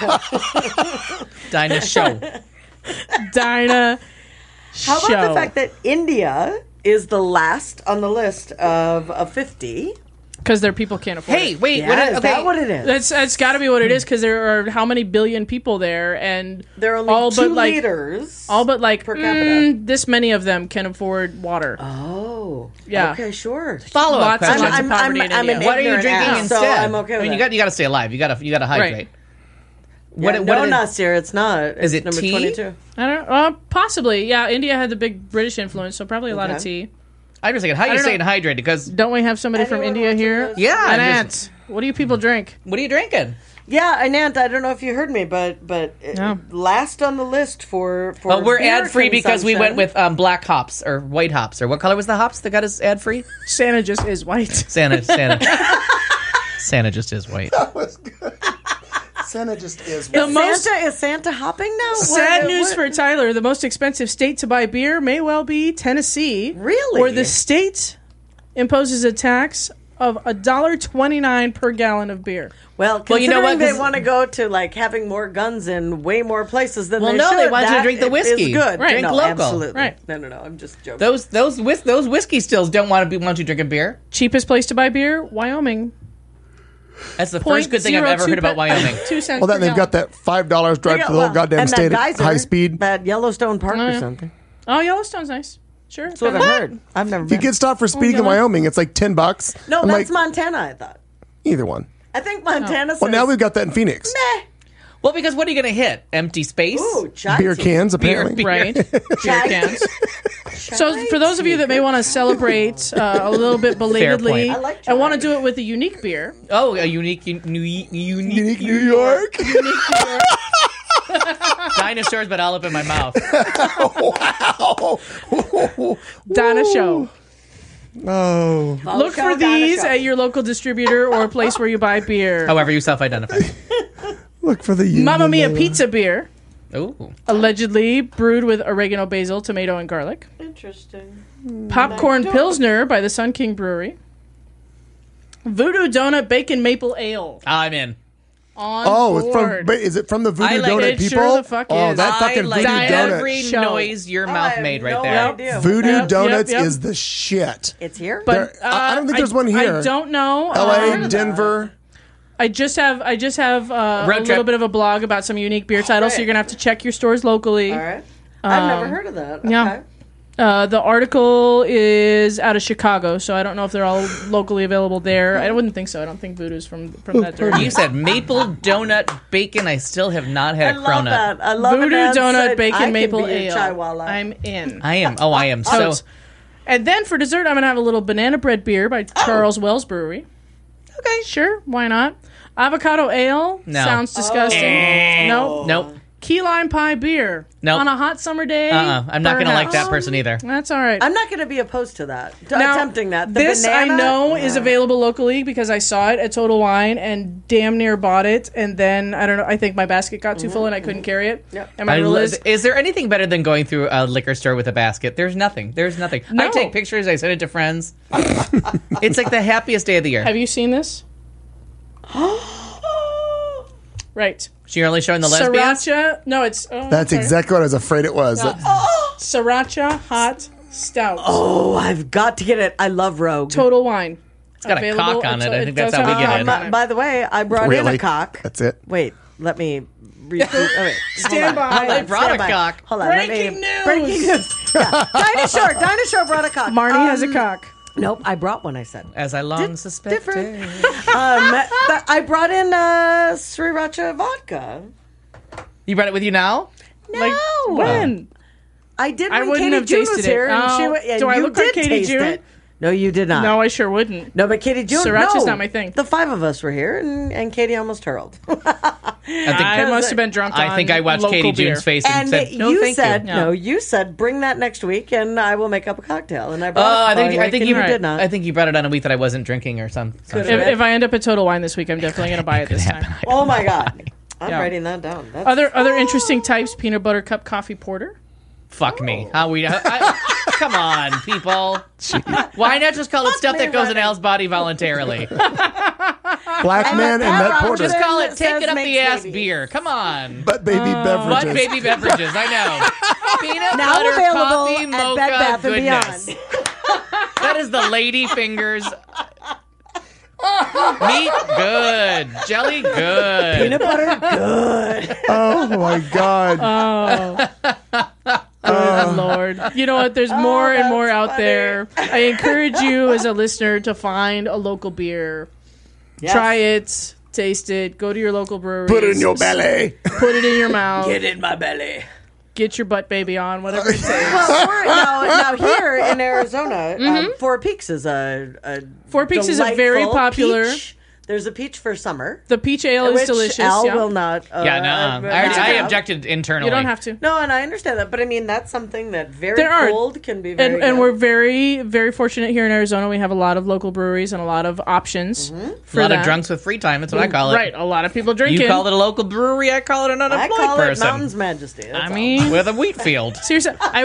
Dinah Show. Dinah How about show. the fact that India is the last on the list of 50? Because their people can't afford Hey, it. wait. Yeah, is that what it is? That's got to be what it is because there are how many billion people there, and There are only all 2 but like liters. all but like per capita. this many of them can afford water. Oh. Yeah. Okay, sure. Follow-up Lots and question. lots of poverty in India. What are you ignorant drinking ass, instead? So I'm okay with I mean, that. you got to stay alive. You got to hydrate. Right. No, Nasir, it's not. Is It's it number tea? 22. I don't. Possibly, yeah. India had the big British influence, so probably a lot of Okay. tea. I was thinking, how are you don't staying know. hydrated? Because Don't we have somebody from Anyone India want to here? list? Yeah, I'm Anant, what do you people drink? what are you drinking? Yeah, Anant, I don't know if you heard me, but No. last on the list for Well, we're beer ad free because we went consumption- with black hops or white hops or what color was the hops that got us ad free? Santa just is white. Santa Santa just is white. That was good. Santa just is. The most Is Santa hopping now? sad What- news what- for Tyler: the most expensive state to buy beer may well be Tennessee. Really? Where the state imposes a tax of $1.29 per gallon of beer. Well, Well, you know what? They This- want to go to like having more guns in way more places than Well, they no, should. they want you to That drink the is whiskey. good. Right. Drink No, local. absolutely. Right. No. I'm just joking. Those whiskey stills don't want you drinking beer. Cheapest place to buy beer, Wyoming. That's the first good thing I've ever heard about Wyoming. 2 cents Well, then per they've got gallon. that $5 drive to the Well, whole goddamn and that state at geyser high speed. at Yellowstone Park Oh, or yeah. something. Oh, Yellowstone's nice. Sure. That's what I've heard. I've never If you been. get stopped for speeding in yeah. Wyoming, it's like $10. No, I'm that's like, Montana, I thought. either one. I think Montana says... Well, now we've got that in Phoenix. Meh. Well, because what are you going to hit? Empty space? Ooh, chai Beer tea. cans, apparently. Beer. Right. Beer Chai cans. So Chai for those of you that may want to celebrate a little bit belatedly point. I like and want to chai. do it with a unique beer, Oh, a unique Unique New York. dinosaurs, but all up in my mouth. Donna Show. Oh. Look for these at your local distributor or a place where you buy beer. However you self-identify. Look for the Mamma Mia Pizza beer, Ooh. allegedly brewed with oregano, basil, tomato, and garlic. Interesting. Popcorn Pilsner by the Sun King Brewery. Voodoo Donut Bacon Maple Ale. I'm in. On Oh, it's board. from. But is it from the Voodoo I like Donut it. people? Sure the fuck oh, is. that fucking I like Voodoo Donut. every Show. noise your I mouth have made right no there. idea what Voodoo that- Donuts yep. is the shit. It's here? But I don't think there's one here. I don't know. LA, Denver. I just have a Road little trip. bit of a blog about some unique beer titles, so you're gonna have to check your stores locally. All right. I've never heard of that. yeah. Okay. The article is out of Chicago, so I don't know if they're all locally available there. I wouldn't think so. I don't think Voodoo's from that direction. You said maple donut bacon. I still have not had I a love cronut. that. I love Voodoo it. Donut Bacon I can Maple be a Ale. chaiwala. I'm in. I am. Oh, I am. So Totes. And then for dessert, I'm gonna have a little banana bread beer by Charles Wells Brewery. okay. Sure, why not? Avocado ale No. sounds disgusting. Nope. Nope. Key lime pie beer Nope. on a hot summer day. I'm not gonna like perhaps. that person either. That's all right. I'm not going to be opposed to that. Now, Attempting that. The this banana, I know is available locally because I saw it at Total Wine and damn near bought it. And then I don't know. I think my basket got too full and I couldn't carry it. Yep. And my rule is Is there anything better than going through a liquor store with a basket? There's nothing. There's nothing. I No. take pictures. I send it to friends. It's like the happiest day of the year. have you seen this? Right. So you're only showing the lesbians? Sriracha. No, it's. Oh, That's sorry. exactly what I was afraid it was. Sriracha hot stout. Oh, I've got to get it. I love Rogue. Total Wine. It's got a cock on it. I think that's how we get in. By the way, I brought in Really? a cock. That's it. Wait, let me read. Okay, Stand by. Hold on, I brought stand a by. cock. Hold on. Breaking news. Breaking news. Yeah. Dinosaur brought a cock. Marnie has a cock. Nope, I brought one. I said. As I long suspected. Different. I brought in sriracha vodka. You brought it with you now? Like, when? I did I when wouldn't Katie have June tasted was it. here, and she Oh, and do I you look like did Katie taste June? it. No, you did not. No, I sure wouldn't. No, but Katie June. Sriracha's no. not my thing. The five of us were here, and Katie almost hurled. I must have been drunk on I think I watched local Katie beer. June's face and And said, "No, you thank said you." no. You said bring that next week, and I will make up a cocktail. And I brought. Oh, it I think and you you did not. I think you brought it on a week that I wasn't drinking or some shit. If I end up at Total Wine this week, I'm definitely going to buy it this time. Oh my god, I'm Yeah. writing that down. That's Other interesting types: peanut butter cup coffee porter. Fuck me. How we? Come on, people. Why not just call it stuff me, that goes in Ronnie. Al's body voluntarily? Black man and Pat that Robertson porter. Just call it that take says it up makes the ass babies. beer. Come on. But baby beverages. What baby beverages? I know. Peanut now butter, available coffee, at mocha, Bed Bath and goodness. Beyond. That is the lady fingers. Meat, good. Jelly, good. Peanut butter, good. Oh my God. Good Lord. You know what? There's more and more out funny. there. I encourage you as a listener to find a local beer. Yes. Try it. Taste it. Go to your local brewery. Put it in your belly. Put it in your mouth. Get in my belly. Get your butt baby on, whatever it takes. Well, now here in Arizona, Four Peaks is a Four Peaks is a very delightful popular. peach. There's a peach for summer. The peach ale is which delicious. Al yeah. will not. Yeah, no. I objected internally. You don't have to. No, and I understand that, but I mean that's something that very There are- cold can be very. And good. we're very, very fortunate here in Arizona. We have a lot of local breweries and a lot of options. A For lot that. of drunks with free time. That's what I call it. Right, a lot of people drinking. You call it a local brewery. I call it an I unemployed call person. it Mountain's Majesty. That's I all. mean, With a wheat field. seriously, I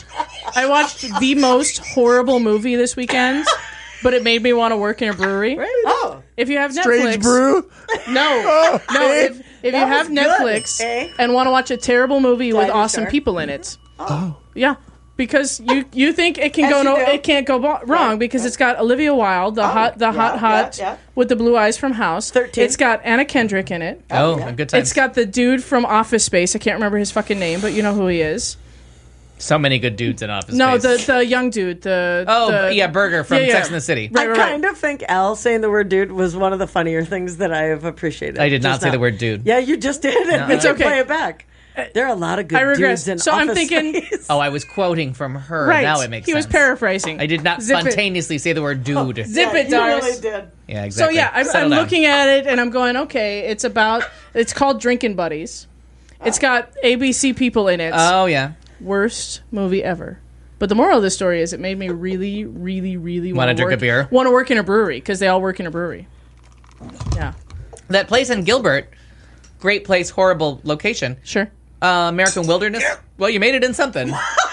watched the most horrible movie this weekend, but it made me want to work in a brewery. Oh, If you have Strange Netflix, brew. no. If you That have was good, Netflix eh? and want to watch a terrible movie with Dinosaur. awesome people in it, yeah, because you think it can As go you do. it can't go wrong because it's got Olivia Wilde, the hot yeah. with the blue eyes from House. 13. It's got Anna Kendrick in it. Oh, a good time. It's got the dude from Office Space. I can't remember his fucking name, but you know who he is. so many good dudes in Office No, Space. the young dude. Burger from Yeah, yeah. Sex and the City. Right, I kind of think Al saying the word "dude" was one of the funnier things that I have appreciated. I did not just say now. the word dude. Yeah, you just did. And It's we okay. Play it back. There are a lot of good I regress. dudes in So I'm Office thinking- Space. Oh, I was quoting from her. Right. Now it makes he sense. was paraphrasing. I did not Zip it. spontaneously say the word dude. Zip it, you Doris. really did. Yeah, So exactly. yeah, I'm Settle down. looking at it and I'm going, okay, it's called Drinking Buddies. It's got ABC people in it. Oh, yeah. Worst movie ever. But the moral of the story is it made me really, really, really Wanna drink a beer? Want to work in a brewery because they all work in a brewery. Yeah, That place in Gilbert, great place, horrible location. sure. American Wilderness. Well, you made it in something.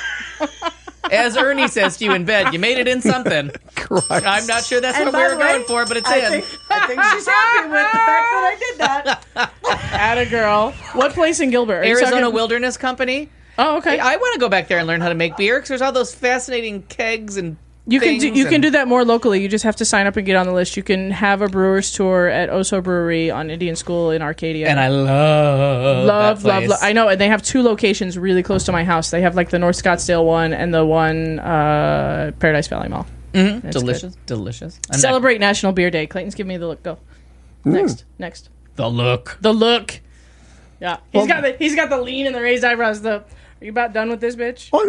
As Ernie says to you in bed, you made it in something. Christ. I'm not sure that's And what by we the were going way, for, but it's I in. think she's happy with the fact that I did that. Atta girl. What place in Gilbert? Are you Arizona talking- Wilderness Company. Oh, okay. I want to go back there and learn how to make beer because there's all those fascinating kegs and You can things do and- that more locally. You just have to sign up and get on the list. You can have a brewer's tour at Oso Brewery on Indian School in Arcadia. And I love that place. I know, and they have two locations really close to my house. They have like the North Scottsdale one and the one Paradise Valley Mall. Mhm. It's Delicious, delicious. And Celebrate National Beer Day. Clayton's giving me the look. Go. Next. the look. The look. Yeah, he's got the lean and the raised eyebrows. Are you about done with this, bitch? Oh,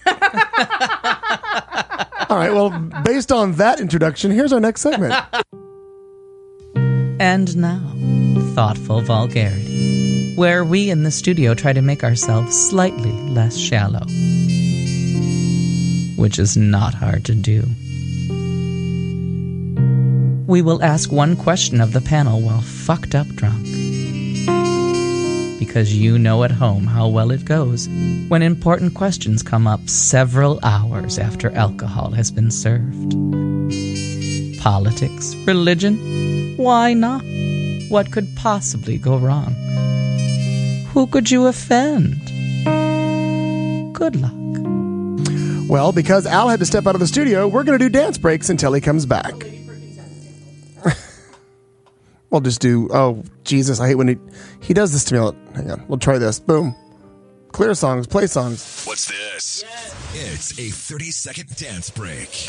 All right. Well, based on that introduction, here's our next segment. And now, Thoughtful Vulgarity, where we in the studio try to make ourselves slightly less shallow. Which is not hard to do. We will ask one question of the panel while fucked up drunk. Because you know at home how well it goes when important questions come up several hours after alcohol has been served. Politics, religion, why not? What could possibly go wrong? Who could you offend? Good luck. Well, because Al had to step out of the studio, we're going to do dance breaks until he comes back. We'll just do, oh, Jesus, I hate when he does this to me. Hang on, we'll try this. Boom. Clear songs, play songs. What's this? It's a 30-second dance break.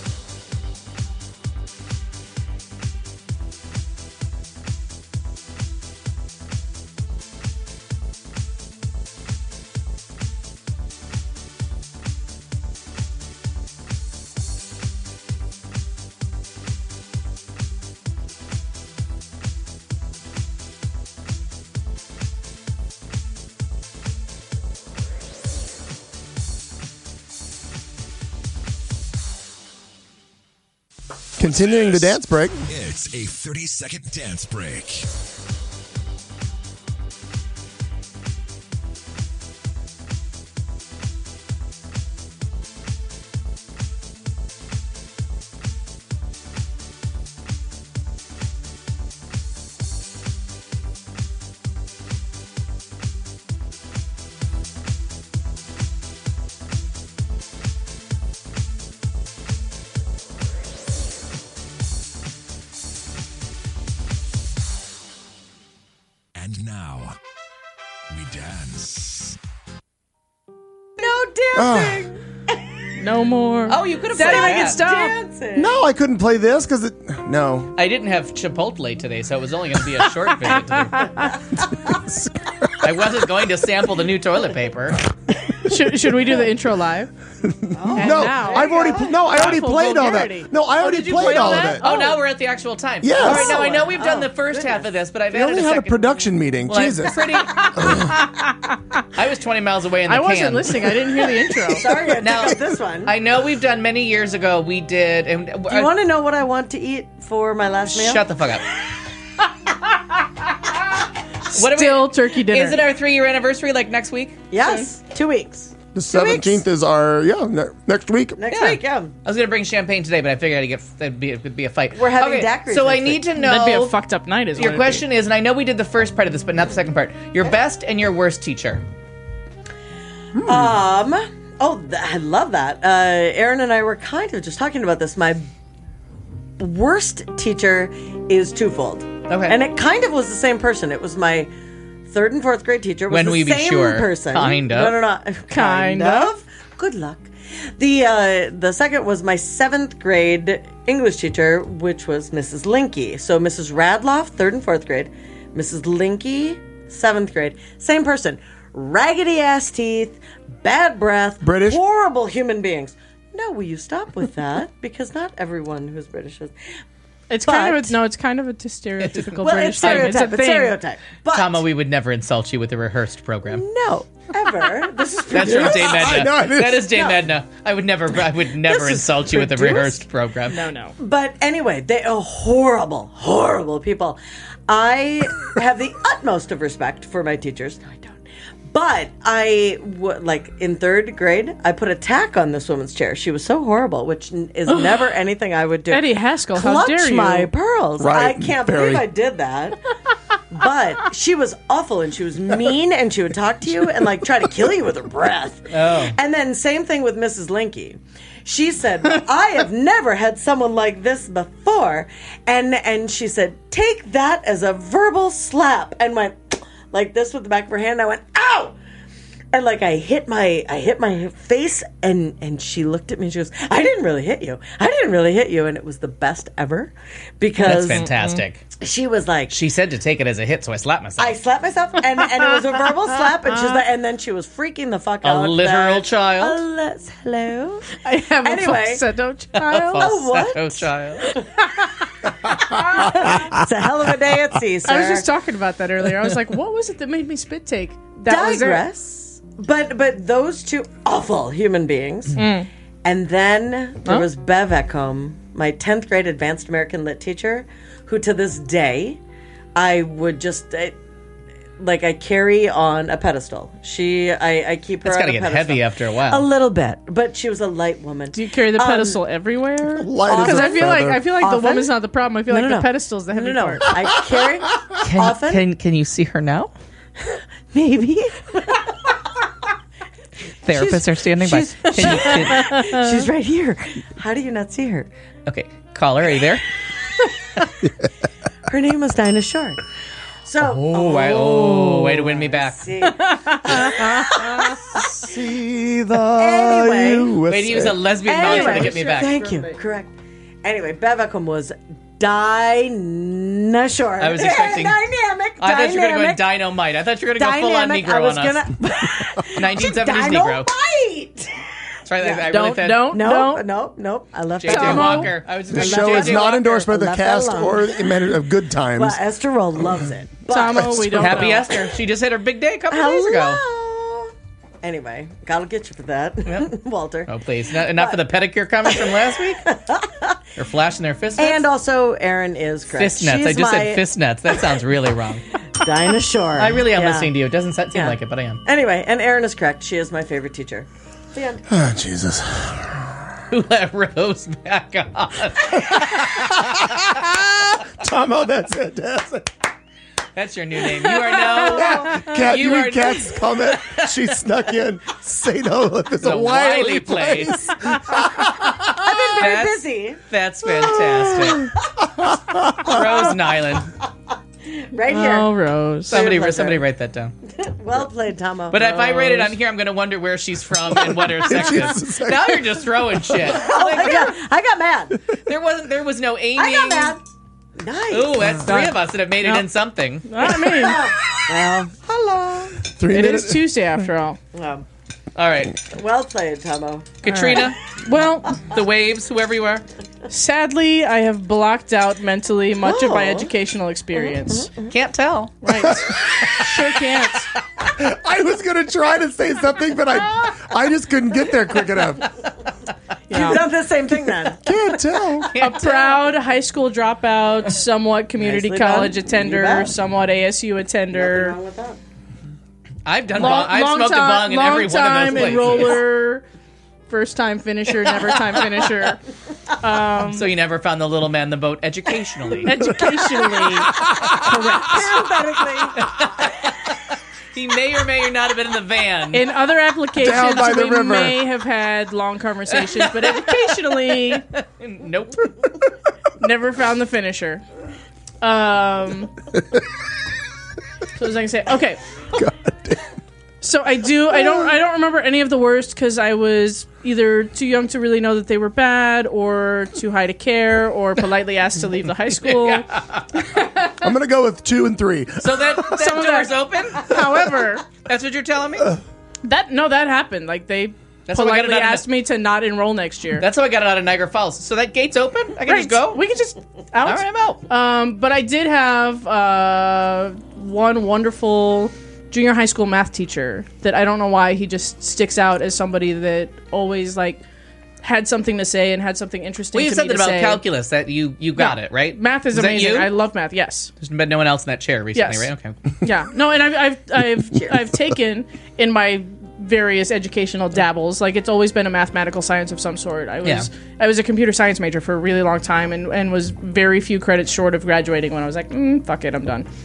Continuing the dance break. It's a 30-second dance break. dancing. No more. Oh, you could have played Daddy, make it that. stop. Dancing. No, I couldn't play this because no. I didn't have Chipotle today, so it was only going to be a short video. I wasn't going to sample the new toilet paper. Should we do the intro live? No, I've already. I already Awful played all vulgarity. that. No, I already did you played play all all of that? it. Oh, now we're at the actual time. Yes. All right, now I know we've done Oh, the first half of this, but I've We added only a had a second. production meeting. Well, I'm Jesus. pretty. I was 20 miles away in the I can. wasn't listening. I didn't hear the intro. Sorry, I Now- took up this one. I know we've done many years ago. We did. And Do you want to know what I want to eat for my last meal? Shut the fuck up. What are Still turkey dinner. Is it our 3-year anniversary like next week? Yes, 2 weeks. The 17th is our next week. Next Yeah. week, yeah. I was gonna bring champagne today, but I figured it would be a fight. We're having okay, daiquiris So I next need week. to know. That'd be a fucked up night. Is Your what question is, and I know we did the first part of this, but not the second part. Your best and your worst teacher. I love that. Aaron and I were kind of just talking about this. My worst teacher is twofold. Okay. And it kind of was the same person. It was my 3rd and 4th grade teacher. It was When the we be same sure. person. Kind of. No. Kind of. Good luck. The second was my 7th grade English teacher, which was Mrs. Linky. So Mrs. Radloff, 3rd and 4th grade. Mrs. Linky, 7th grade. Same person. Raggedy ass teeth, bad breath, British? horrible human beings. No, will you stop with that? Because not everyone who's British is. It's But- kind of a stereotypical Well, British it's thing. It's a stereotype. It's thing. stereotype. But Tama, we would never insult you with a rehearsed program. no, ever. This is That's from Dame I know Edna. it is. That is Dame Edna. I would never This is insult you with a produced? rehearsed program. No. But anyway, they are horrible, horrible people. I have the utmost of respect for my teachers. No, I don't. But like in 3rd grade, I put a tack on this woman's chair. She was so horrible, which is never anything I would do. Eddie Haskell, how Clutch dare you? my pearls. Right, I can't very. believe I did that. But she was awful and she was mean and she would talk to you and like try to kill you with her breath. Oh. And then same thing with Mrs. Linky. She said, I have never had someone like this before. And she said, take that as a verbal slap, and went like this with the back of her hand. I went, ow! And like I hit my face, and she looked at me and she goes, I didn't really hit you. And it was the best ever because That's fantastic. she was like, She said to take it as a hit, so I slapped myself. I slapped myself, and it was a verbal slap, and she's like, and then she was freaking the fuck out. literal that- child? Hello. I have Anyway. a falsetto child. Oh, what? Falsetto child. It's a hell of a day at sea, sir. I was just talking about that earlier. I was like, what was it that made me spit take? That was it. Digress. But those two awful human beings. And then there was Bev Eckham, my 10th grade advanced American lit teacher, who to this day I would just I carry on a pedestal. I keep her It's on got to a get pedestal. heavy after a while. A little bit, but she was a light woman. Do you carry the pedestal everywhere? Light as Because a I feel like feather. the Often? woman's not the problem. I feel like No. the pedestal's the heavy No. part. I carry often. Can you see her now? Maybe. Therapists are standing by. she's- She's right here. How do you not see her? Okay, caller, are you there? Her name was Dinah Short. So, Way to win me back. see. See the Anyway. USA. Way to use a lesbian mantra to get me back. Thank you. Correct. Anyway, Bev Eckham was Dinah Short. I was expecting- dynamic. I thought you were going to go dynamite. I thought you were going to go full on Dynamic. Negro I was on us. gonna 1970s Negro. Dynamite. That's right. I really Don't, thought don't, don't. Nope. I left J.J. that alone. Walker. I was The just show is J.J. not Walker. endorsed by the Left that cast alone. or the men of Good Times. Well, Esther Roll loves it. But- Tomo, we don't Happy know. Esther. She just hit her big day a couple days ago. Hello. Anyway, gotta get you for that, Walter. Oh, please. Not for the pedicure comments from last week? They're flashing their fist nuts? And also, Erin is correct. Fist nuts. She's I just my said fist nuts. That sounds really wrong. Dinah Shore. I really am Yeah. listening to you. It doesn't seem Yeah. like it, but I am. Anyway, and Erin is correct. She is my favorite teacher. The end. Oh, Jesus. Who let Rose back on? Tomo, that's it. That's it. That's your new name. You are now Cat, You you are- read Cat's comment. She snuck in. Say no if it's the a Wiley Wiley place. place. I've been very That's- busy. That's fantastic. Rose Nyland. Right here. Oh, Rose. Somebody Pleasure. write that down. Well played, Tomo. But if I rate it on here, I'm going to wonder where she's from and what her sex is. Now you're just throwing shit. I got mad. There was no aiming. I got mad. Nice. Ooh, that's three of us that have made it in something. I mean, Well, hello. 3 it minutes. is Tuesday after all. All right. Well played, Tomo. Katrina, Well, the waves, whoever you are. sadly, I have blocked out mentally much of my educational experience. Can't tell. Right. Sure can't. I was going to try to say something, but I just couldn't get there quick enough. You've done the same thing then. Can't tell. A proud high school dropout, somewhat community Nicely college done. You attender, bet. somewhat ASU attender. Nothing wrong with that. I've smoked a bong in every one of Long-time those places. enroller, first-time finisher, never-time finisher. So you never found the little man in the boat educationally. Educationally correct. Parenthetically. He may or may not have been in the van. In other Down applications, by the we river. may have had long conversations, but educationally, Nope. never found the finisher. So what was I gonna say? Okay. So I don't remember any of the worst because I was either too young to really know that they were bad, or too high to care, or politely asked to leave the high school. I'm going to go with 2 and 3. So that Some of door's that- open? However, That's what you're telling me? that happened. Like they That's how I got it politely out of asked me to not enroll next year. That's how I got it out of Niagara Falls. So that gate's open? I can just go? We can just out. All right, I'm out. But I did have one wonderful junior high school math teacher that I don't know why he just sticks out as somebody that always like had something to say and had something interesting. Well, you to said me that to about say. calculus, that you got it, right? Math is that amazing. you? I love math. Yes. There's been no one else in that chair recently, Yes. right? Okay. Yeah. No, and I've taken in my various educational dabbles. Like it's always been a mathematical science of some sort. I was a computer science major for a really long time and was very few credits short of graduating when I was like, fuck it, I'm done.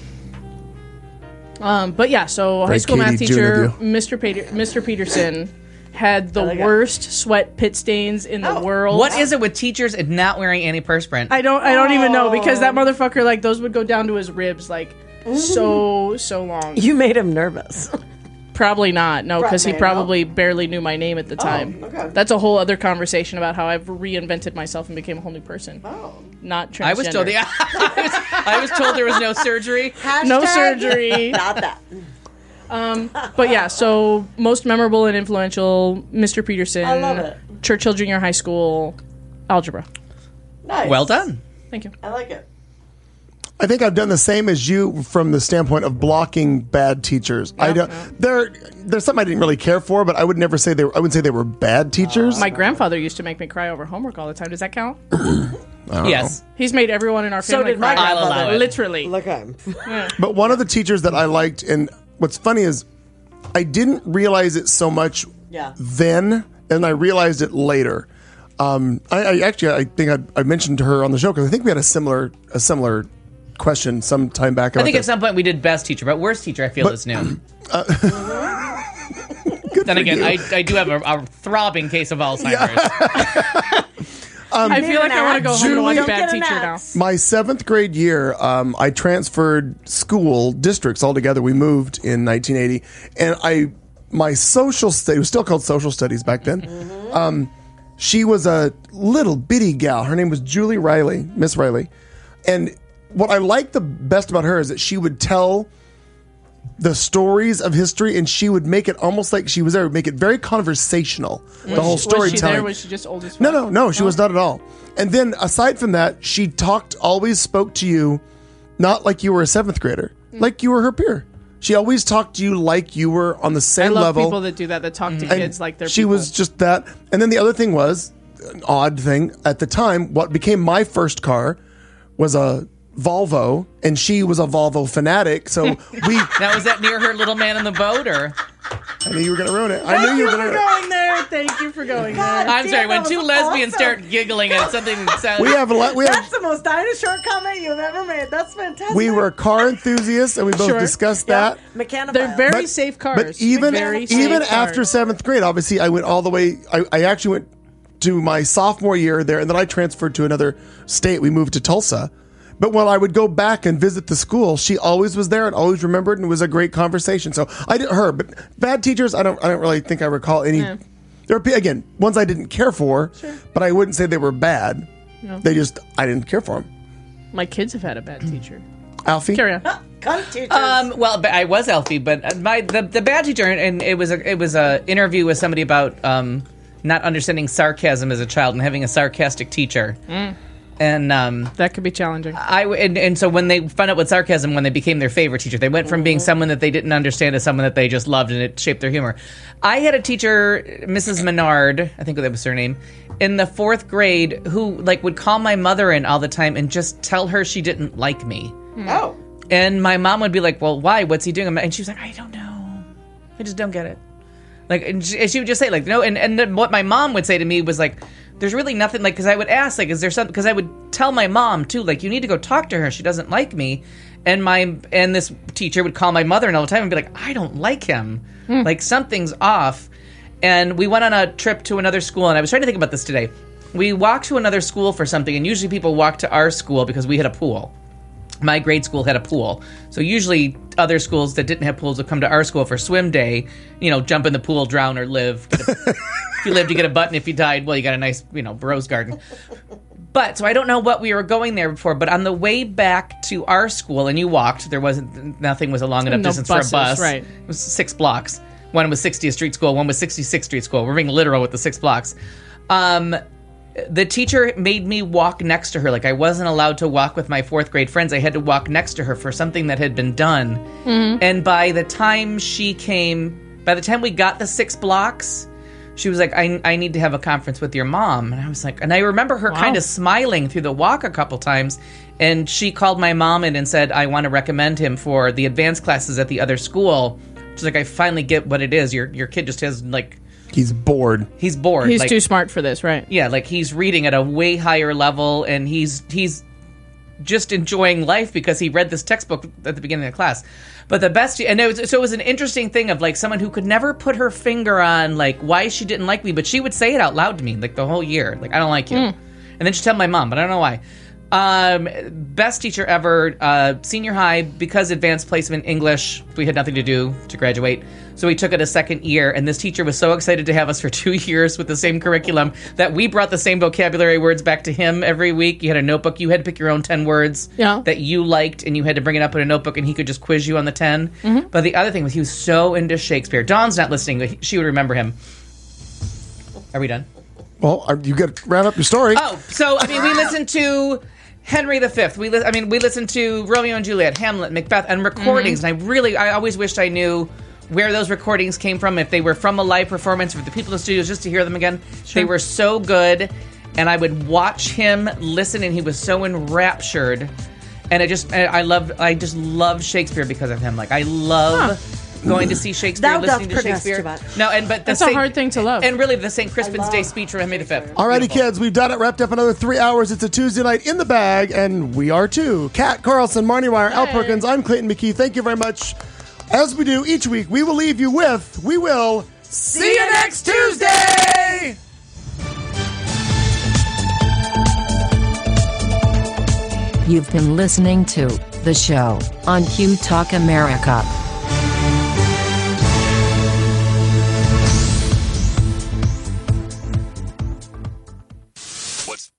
But yeah, so high school math Katie, June teacher of Mr. Peterson had the like it. worst sweat pit stains in the world. What is it with teachers and not wearing antiperspirant? I don't even know because that motherfucker like those would go down to his ribs like so long. You made him nervous. Probably not. No, because he Right, probably barely knew my name at the time. okay. That's a whole other conversation about how I've reinvented myself and became a whole new person. Oh. Not transgender. I was told I was told there was no surgery. No Hashtag surgery. Not that. But yeah, so most memorable and influential, Mr. Peterson. I love it. Churchill Junior High School, algebra. Nice. Well done. Thank you. I like it. I think I've done the same as you from the standpoint of blocking bad teachers. I don't. There's something I didn't really care for, but I would never say I wouldn't say they were bad teachers. My grandfather used to make me cry over homework all the time. Does that count? Yes. He's made everyone in our So family did my cry. I'll allow it. Literally. Look at him. But one of the teachers that I liked, and what's funny is I didn't realize it so much Yeah. then, and I realized it later. I think I mentioned to her on the show because I think we had a similar question some time back. I About think at this. some point we did best teacher, but worst teacher I feel is new. Then again, I do have a throbbing case of Alzheimer's. I feel like I want to go home and watch Julie- Bad Don't get Teacher an now. axe. My 7th grade year, I transferred school districts altogether. We moved in 1980, and my social studies, it was still called social studies back then. She was a little bitty gal. Her name was Julie Riley, Miss Riley. And what I liked the best about her is that she would tell the stories of history, and she would make it almost like she was there, make it very conversational. The whole Was she storytelling. there? Was she just old as fuck? No, she was not at all. And then aside from that, she always spoke to you not like you were a 7th grader, like you were her peer. She always talked to you like you were on the I same love level. people that do that talk to And kids like they're she people. was just that. And then the other thing was, an odd thing, at the time, what became my first car was a Volvo, and she was a Volvo fanatic. So Now, was that near her little man in the boat, or? I knew you were going to ruin it. I knew you were going to ruin it. going there. Thank you for going there. I'm sorry, when that two was lesbians awesome. start giggling at something that sounds... We have That's the most dinosaur comment you've ever made. That's fantastic. we were car enthusiasts, and we both Sure. discussed Yeah. that. Mechanical. They're very But- safe cars. But even very safe even cars. after 7th grade, obviously, I went all the way. I actually went to my sophomore year there, and then I transferred to another state. We moved to Tulsa But when I would go back and visit the school, she always was there and always remembered, and it was a great conversation. So I did her, but bad teachers, I don't really think I recall any. Yeah. There were, again, ones I didn't care for, but I wouldn't say they were bad. No. I didn't care for them. My kids have had a bad teacher. Alfie? Carry on. Cunt teachers. Well, I was Alfie, but the bad teacher, and it was a interview with somebody about not understanding sarcasm as a child and having a sarcastic teacher. And that could be challenging. And so when they found out what sarcasm, when they became their favorite teacher, they went from being someone that they didn't understand to someone that they just loved, and it shaped their humor. I had a teacher, Mrs. Menard, I think that was her name, in the 4th grade, who would call my mother in all the time and just tell her she didn't like me. Oh. And my mom would be like, "Well, why? What's he doing?" And she was like, "I don't know. I just don't get it." And she would just say, no. And then what my mom would say to me was like, "There's really nothing." Because I would ask, "Is there something?" Because I would tell my mom too, "You need to go talk to her. She doesn't like me." And this teacher would call my mother in all the time and be like, "I don't like him. Something's off." And we went on a trip to another school, and I was trying to think about this today. We walked to another school for something, and usually people walk to our school because we had a pool. My grade school had a pool. So usually other schools that didn't have pools would come to our school for swim day, jump in the pool, drown, or live. If you lived, you get a button. If you died, well, you got a nice, rose garden. But, so I don't know what we were going there for, but on the way back to our school, and you walked, nothing was a long enough distance buses, for a bus. Right. It was 6 blocks. One was 60th Street School, one was 66th Street School. We're being literal with the 6 blocks. The teacher made me walk next to her. I wasn't allowed to walk with my 4th grade friends. I had to walk next to her for something that had been done. Mm-hmm. And by the time we got the 6 blocks, she was like, I need to have a conference with your mom. And I was like, and I remember her kind of smiling through the walk a couple times. And she called my mom in and said, I want to recommend him for the advanced classes at the other school. She's like, I finally get what it is. Your kid just has He's bored. He's bored. He's too smart for this, right? Yeah, he's reading at a way higher level, and he's just enjoying life because he read this textbook at the beginning of the class. But the best, and it was an interesting thing of someone who could never put her finger on why she didn't like me, but she would say it out loud to me the whole year, I don't like you, and then she'd tell my mom, but I don't know why. Best teacher ever, senior high, because advanced placement English, we had nothing to do to graduate. So we took it a second year, and this teacher was so excited to have us for 2 years with the same curriculum that we brought the same vocabulary words back to him every week. You had a notebook. You had to pick your own 10 words that you liked, and you had to bring it up in a notebook, and he could just quiz you on the 10. Mm-hmm. But the other thing was he was so into Shakespeare. Dawn's not listening, but she would remember him. Are we done? Well, you got to wrap up your story. Oh, so, we listened to Henry V. We listened to Romeo and Juliet, Hamlet, Macbeth, and recordings. Mm-hmm. And I always wished I knew where those recordings came from, if they were from a live performance, or the people in the studios, just to hear them again. Sure. They were so good, and I would watch him listen, and he was so enraptured. And I just love Shakespeare because of him. I love going to see Shakespeare, listening to Shakespeare. But that's a hard thing to love. And really, the St. Crispin's Day speech from Henry V. Alrighty, kids, we've done it. Wrapped up another 3 hours. It's a Tuesday night in the bag, and we are too. Kat Carlson, Marnie Ryer, Al Perkins. I'm Clayton McKee. Thank you very much. As we do each week, we will leave you with, we will see you next Tuesday! You've been listening to The Show on Q Talk America.